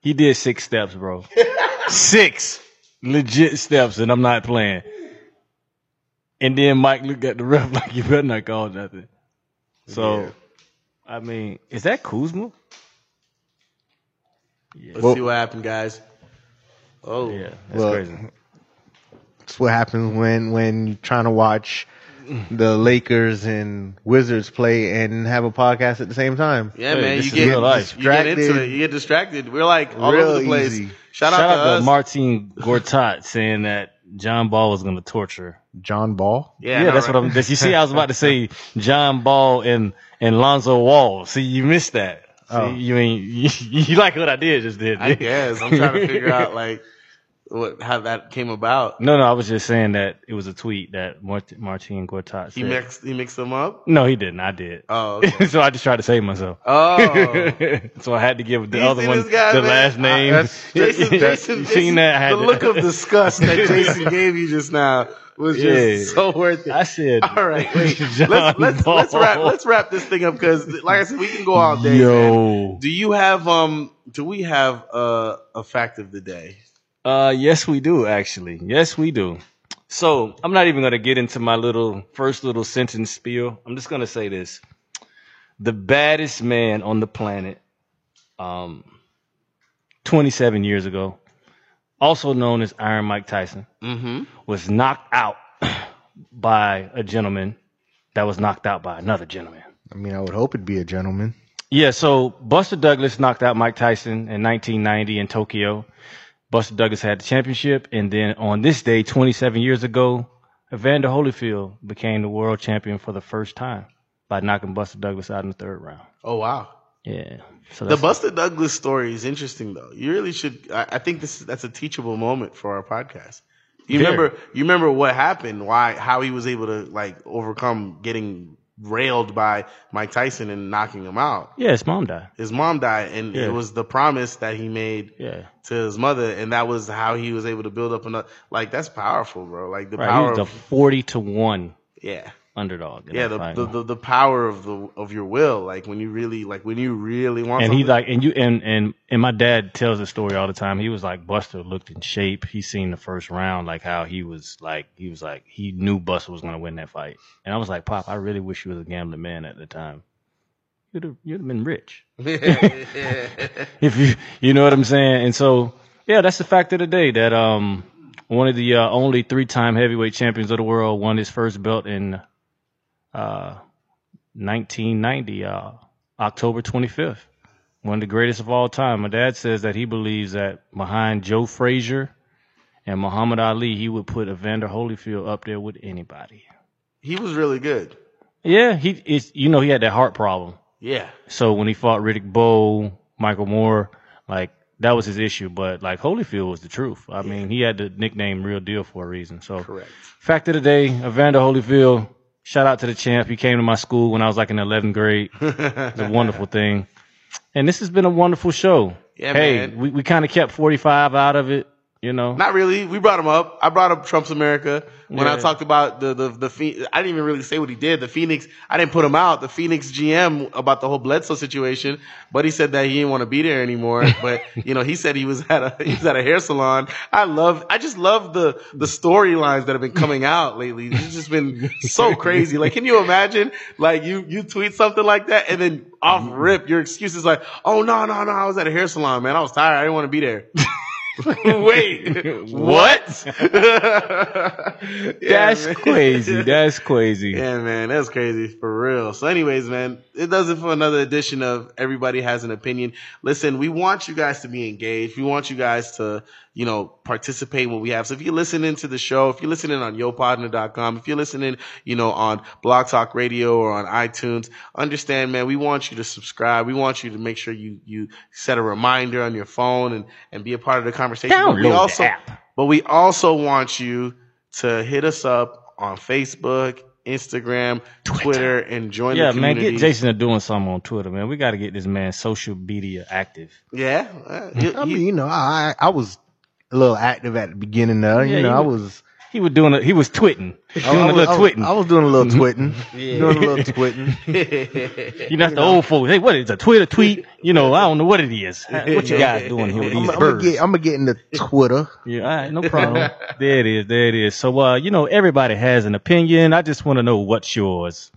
Speaker 4: He did six steps, bro. Six legit steps, and I'm not playing. And then Mike looked at the ref like, you better not call nothing. So,
Speaker 2: Yeah.
Speaker 4: I mean, is that Kuzma? Yeah.
Speaker 2: Let's
Speaker 3: Well-
Speaker 2: see what happened, guys. Oh,
Speaker 4: Yeah, that's
Speaker 3: Well,
Speaker 4: crazy.
Speaker 3: That's what happens when when you're trying to watch the Lakers and Wizards play and have a podcast at the same time.
Speaker 2: yeah,
Speaker 4: Hey,
Speaker 2: man.
Speaker 4: this
Speaker 2: You
Speaker 4: is
Speaker 2: get,
Speaker 4: real life.
Speaker 2: you get into
Speaker 3: Distracted.
Speaker 2: it. You get distracted. We're like all
Speaker 3: Real
Speaker 2: over the place.
Speaker 3: easy.
Speaker 2: Shout,
Speaker 4: Shout
Speaker 2: out to
Speaker 4: out to
Speaker 2: us.
Speaker 4: Martin Gortat saying that John Ball was going to torture.
Speaker 3: John Ball.
Speaker 2: Yeah,
Speaker 4: Yeah,
Speaker 2: no,
Speaker 4: that's
Speaker 2: right.
Speaker 4: what I'm. That, you see, I was about to say John Ball and and Lonzo Wall. See, you missed that. See,
Speaker 3: Oh.
Speaker 4: you ain't you, you like what I did just did.
Speaker 2: I guess I'm trying to figure out like what how that came about.
Speaker 4: No, no, I was just saying that it was a tweet that Mart- Martin Gortat
Speaker 2: He
Speaker 4: said.
Speaker 2: mixed he mixed them up.
Speaker 4: No, he didn't. I did.
Speaker 2: Oh, okay.
Speaker 4: So I just tried to save myself.
Speaker 2: Oh.
Speaker 4: So I had to give the
Speaker 2: You
Speaker 4: other
Speaker 2: see
Speaker 4: one
Speaker 2: this guy,
Speaker 4: the
Speaker 2: man?
Speaker 4: last name.
Speaker 3: I- that's-
Speaker 2: Jason,
Speaker 4: You
Speaker 2: Jason,
Speaker 4: seen
Speaker 2: Jason,
Speaker 4: that? I had
Speaker 2: the
Speaker 4: to-
Speaker 2: look of disgust that Jason gave you just now was just
Speaker 4: Yeah.
Speaker 2: so worth it.
Speaker 4: I said,
Speaker 2: All right, wait.
Speaker 4: John
Speaker 2: let's let's
Speaker 4: Ball.
Speaker 2: let's wrap let's wrap this thing up because, like I said, we can go all day. Man.
Speaker 4: Yo.
Speaker 2: Do you have um? Do we have uh, a fact of the day?
Speaker 4: Uh, yes, we do, actually. Yes, we do. So I'm not even going to get into my little first little sentence spiel. I'm just going to say this. The baddest man on the planet, um, twenty-seven years ago, also known as Iron Mike Tyson,
Speaker 2: Mm-hmm.
Speaker 4: was knocked out by a gentleman that was knocked out by another gentleman.
Speaker 3: I mean, I would hope it'd be a gentleman.
Speaker 4: Yeah, so Buster Douglas knocked out Mike Tyson in nineteen ninety in Tokyo. Buster Douglas had the championship, and then on this day, twenty-seven years ago, Evander Holyfield became the world champion for the first time by knocking Buster Douglas out in the third round.
Speaker 2: Oh wow.
Speaker 4: Yeah. So
Speaker 2: The
Speaker 4: that's
Speaker 2: Buster Douglas story is interesting, though. You really should. I, I think this is, that's a teachable moment for our podcast. You
Speaker 4: Very.
Speaker 2: remember? You remember what happened? Why? How he was able to like overcome getting railed by Mike Tyson and knocking him out.
Speaker 4: yeah, his mom died.
Speaker 2: His mom died, and
Speaker 4: Yeah.
Speaker 2: it was the promise that he made
Speaker 4: Yeah.
Speaker 2: to his mother, and that was how he was able to build up another. Like that's powerful, bro. Like the
Speaker 4: Right. He
Speaker 2: power.
Speaker 4: was the
Speaker 2: Of,
Speaker 4: forty to one
Speaker 2: yeah.
Speaker 4: underdog. in
Speaker 2: Yeah,
Speaker 4: that
Speaker 2: the,
Speaker 4: fight.
Speaker 2: the, the the power of the of your will, like when you really like when you really want
Speaker 4: and
Speaker 2: something.
Speaker 4: he like and you and and and my dad tells the story all the time. He was like Buster looked in shape. He seen the first round, like how he was like he was like he knew Buster was gonna win that fight. And I was like, Pop, I really wish you was a gambling man at the time. You'd have you'd have been rich if you you know what I'm saying. And so yeah, that's the fact of the day that um one of the uh, only three time heavyweight champions of the world won his first belt in uh nineteen ninety, uh, October twenty-fifth. One of the greatest of all time. My dad says that he believes that behind Joe Frazier and Muhammad Ali, he would put Evander Holyfield up there with anybody.
Speaker 2: He was really good.
Speaker 4: Yeah, he is. You know, he had that heart problem.
Speaker 2: Yeah.
Speaker 4: So when he fought Riddick Bowe, Michael Moore, like that was his issue. But like Holyfield was the truth. I mean, he had the nickname Real Deal for a reason. So
Speaker 2: Correct.
Speaker 4: fact of the day, Evander Holyfield. Shout out to the champ. He came to my school when I was like in eleventh grade. It's a wonderful thing. And this has been a wonderful show.
Speaker 2: Yeah,
Speaker 4: hey,
Speaker 2: man.
Speaker 4: we, we kind of kept forty-five out of it, you know.
Speaker 2: Not really. We brought him up. I brought up Trump's America when I
Speaker 4: Yeah.
Speaker 2: talked about the the the. Phe- I didn't even really say what he did. The Phoenix. I didn't put him out. The Phoenix G M about the whole Bledsoe situation, but he said that he didn't want to be there anymore. But you know, he said he was at a he was at a hair salon. I love. I just love the the storylines that have been coming out lately. It's just been so crazy. Like, can you imagine? Like, you you tweet something like that, and then off rip, your excuse is like, "Oh no no no, I was at a hair salon, man. I was tired. I didn't want to be there." Wait, what? Yeah,
Speaker 4: That's
Speaker 2: man.
Speaker 4: crazy. That's crazy.
Speaker 2: Yeah, man, that's crazy for real. So anyways, man, it does it for another edition of Everybody Has an Opinion. Listen, we want you guys to be engaged. We want you guys to, you know, participate in what we have. So if you're listening to the show, if you're listening on yo podner dot com, if you're listening, you know, on Blog Talk Radio or on iTunes, understand, man, we want you to subscribe. We want you to make sure you, you set a reminder on your phone and, and be a part of the conversation. But we
Speaker 4: Download the
Speaker 2: also,
Speaker 4: app.
Speaker 2: but we also want you to hit us up on Facebook, Instagram, Twitter, and join
Speaker 4: Yeah,
Speaker 2: the
Speaker 4: man,
Speaker 2: community.
Speaker 4: get Jason to doing something on Twitter, man. We got to get this man social media active.
Speaker 2: Yeah, uh, he-
Speaker 3: I
Speaker 2: he-
Speaker 3: mean, you know, I I was a little active at the beginning there.
Speaker 4: Yeah,
Speaker 3: you know,
Speaker 4: you
Speaker 3: I
Speaker 4: were-
Speaker 3: was
Speaker 4: He was doing a, he was twitting, doing
Speaker 3: I,
Speaker 4: a
Speaker 3: was,
Speaker 4: little
Speaker 3: I, was,
Speaker 4: twitting.
Speaker 3: I was doing a little twitting.
Speaker 2: Yeah.
Speaker 3: Doing a little twitting.
Speaker 4: You know, that's the old folks. Hey, what is a Twitter tweet? You know, I don't know what it is. What you guys doing here with
Speaker 3: I'm,
Speaker 4: these
Speaker 3: I'm gonna
Speaker 4: birds?
Speaker 3: get I'm gonna get into Twitter.
Speaker 4: Yeah, all right, no problem. There it is, there it is. So, uh, you know, everybody has an opinion. I just want to know what's yours.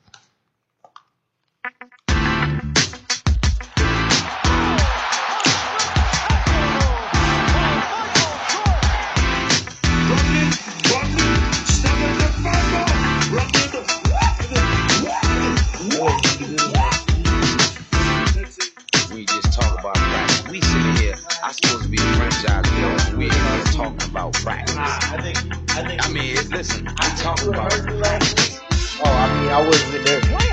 Speaker 1: We just talk about practice. We sitting here. I'm supposed to be a franchise player. We just talking about practice.
Speaker 2: I think, I think.
Speaker 1: I mean, listen, I'm talking about practice.
Speaker 2: Oh, I mean, I wasn't there.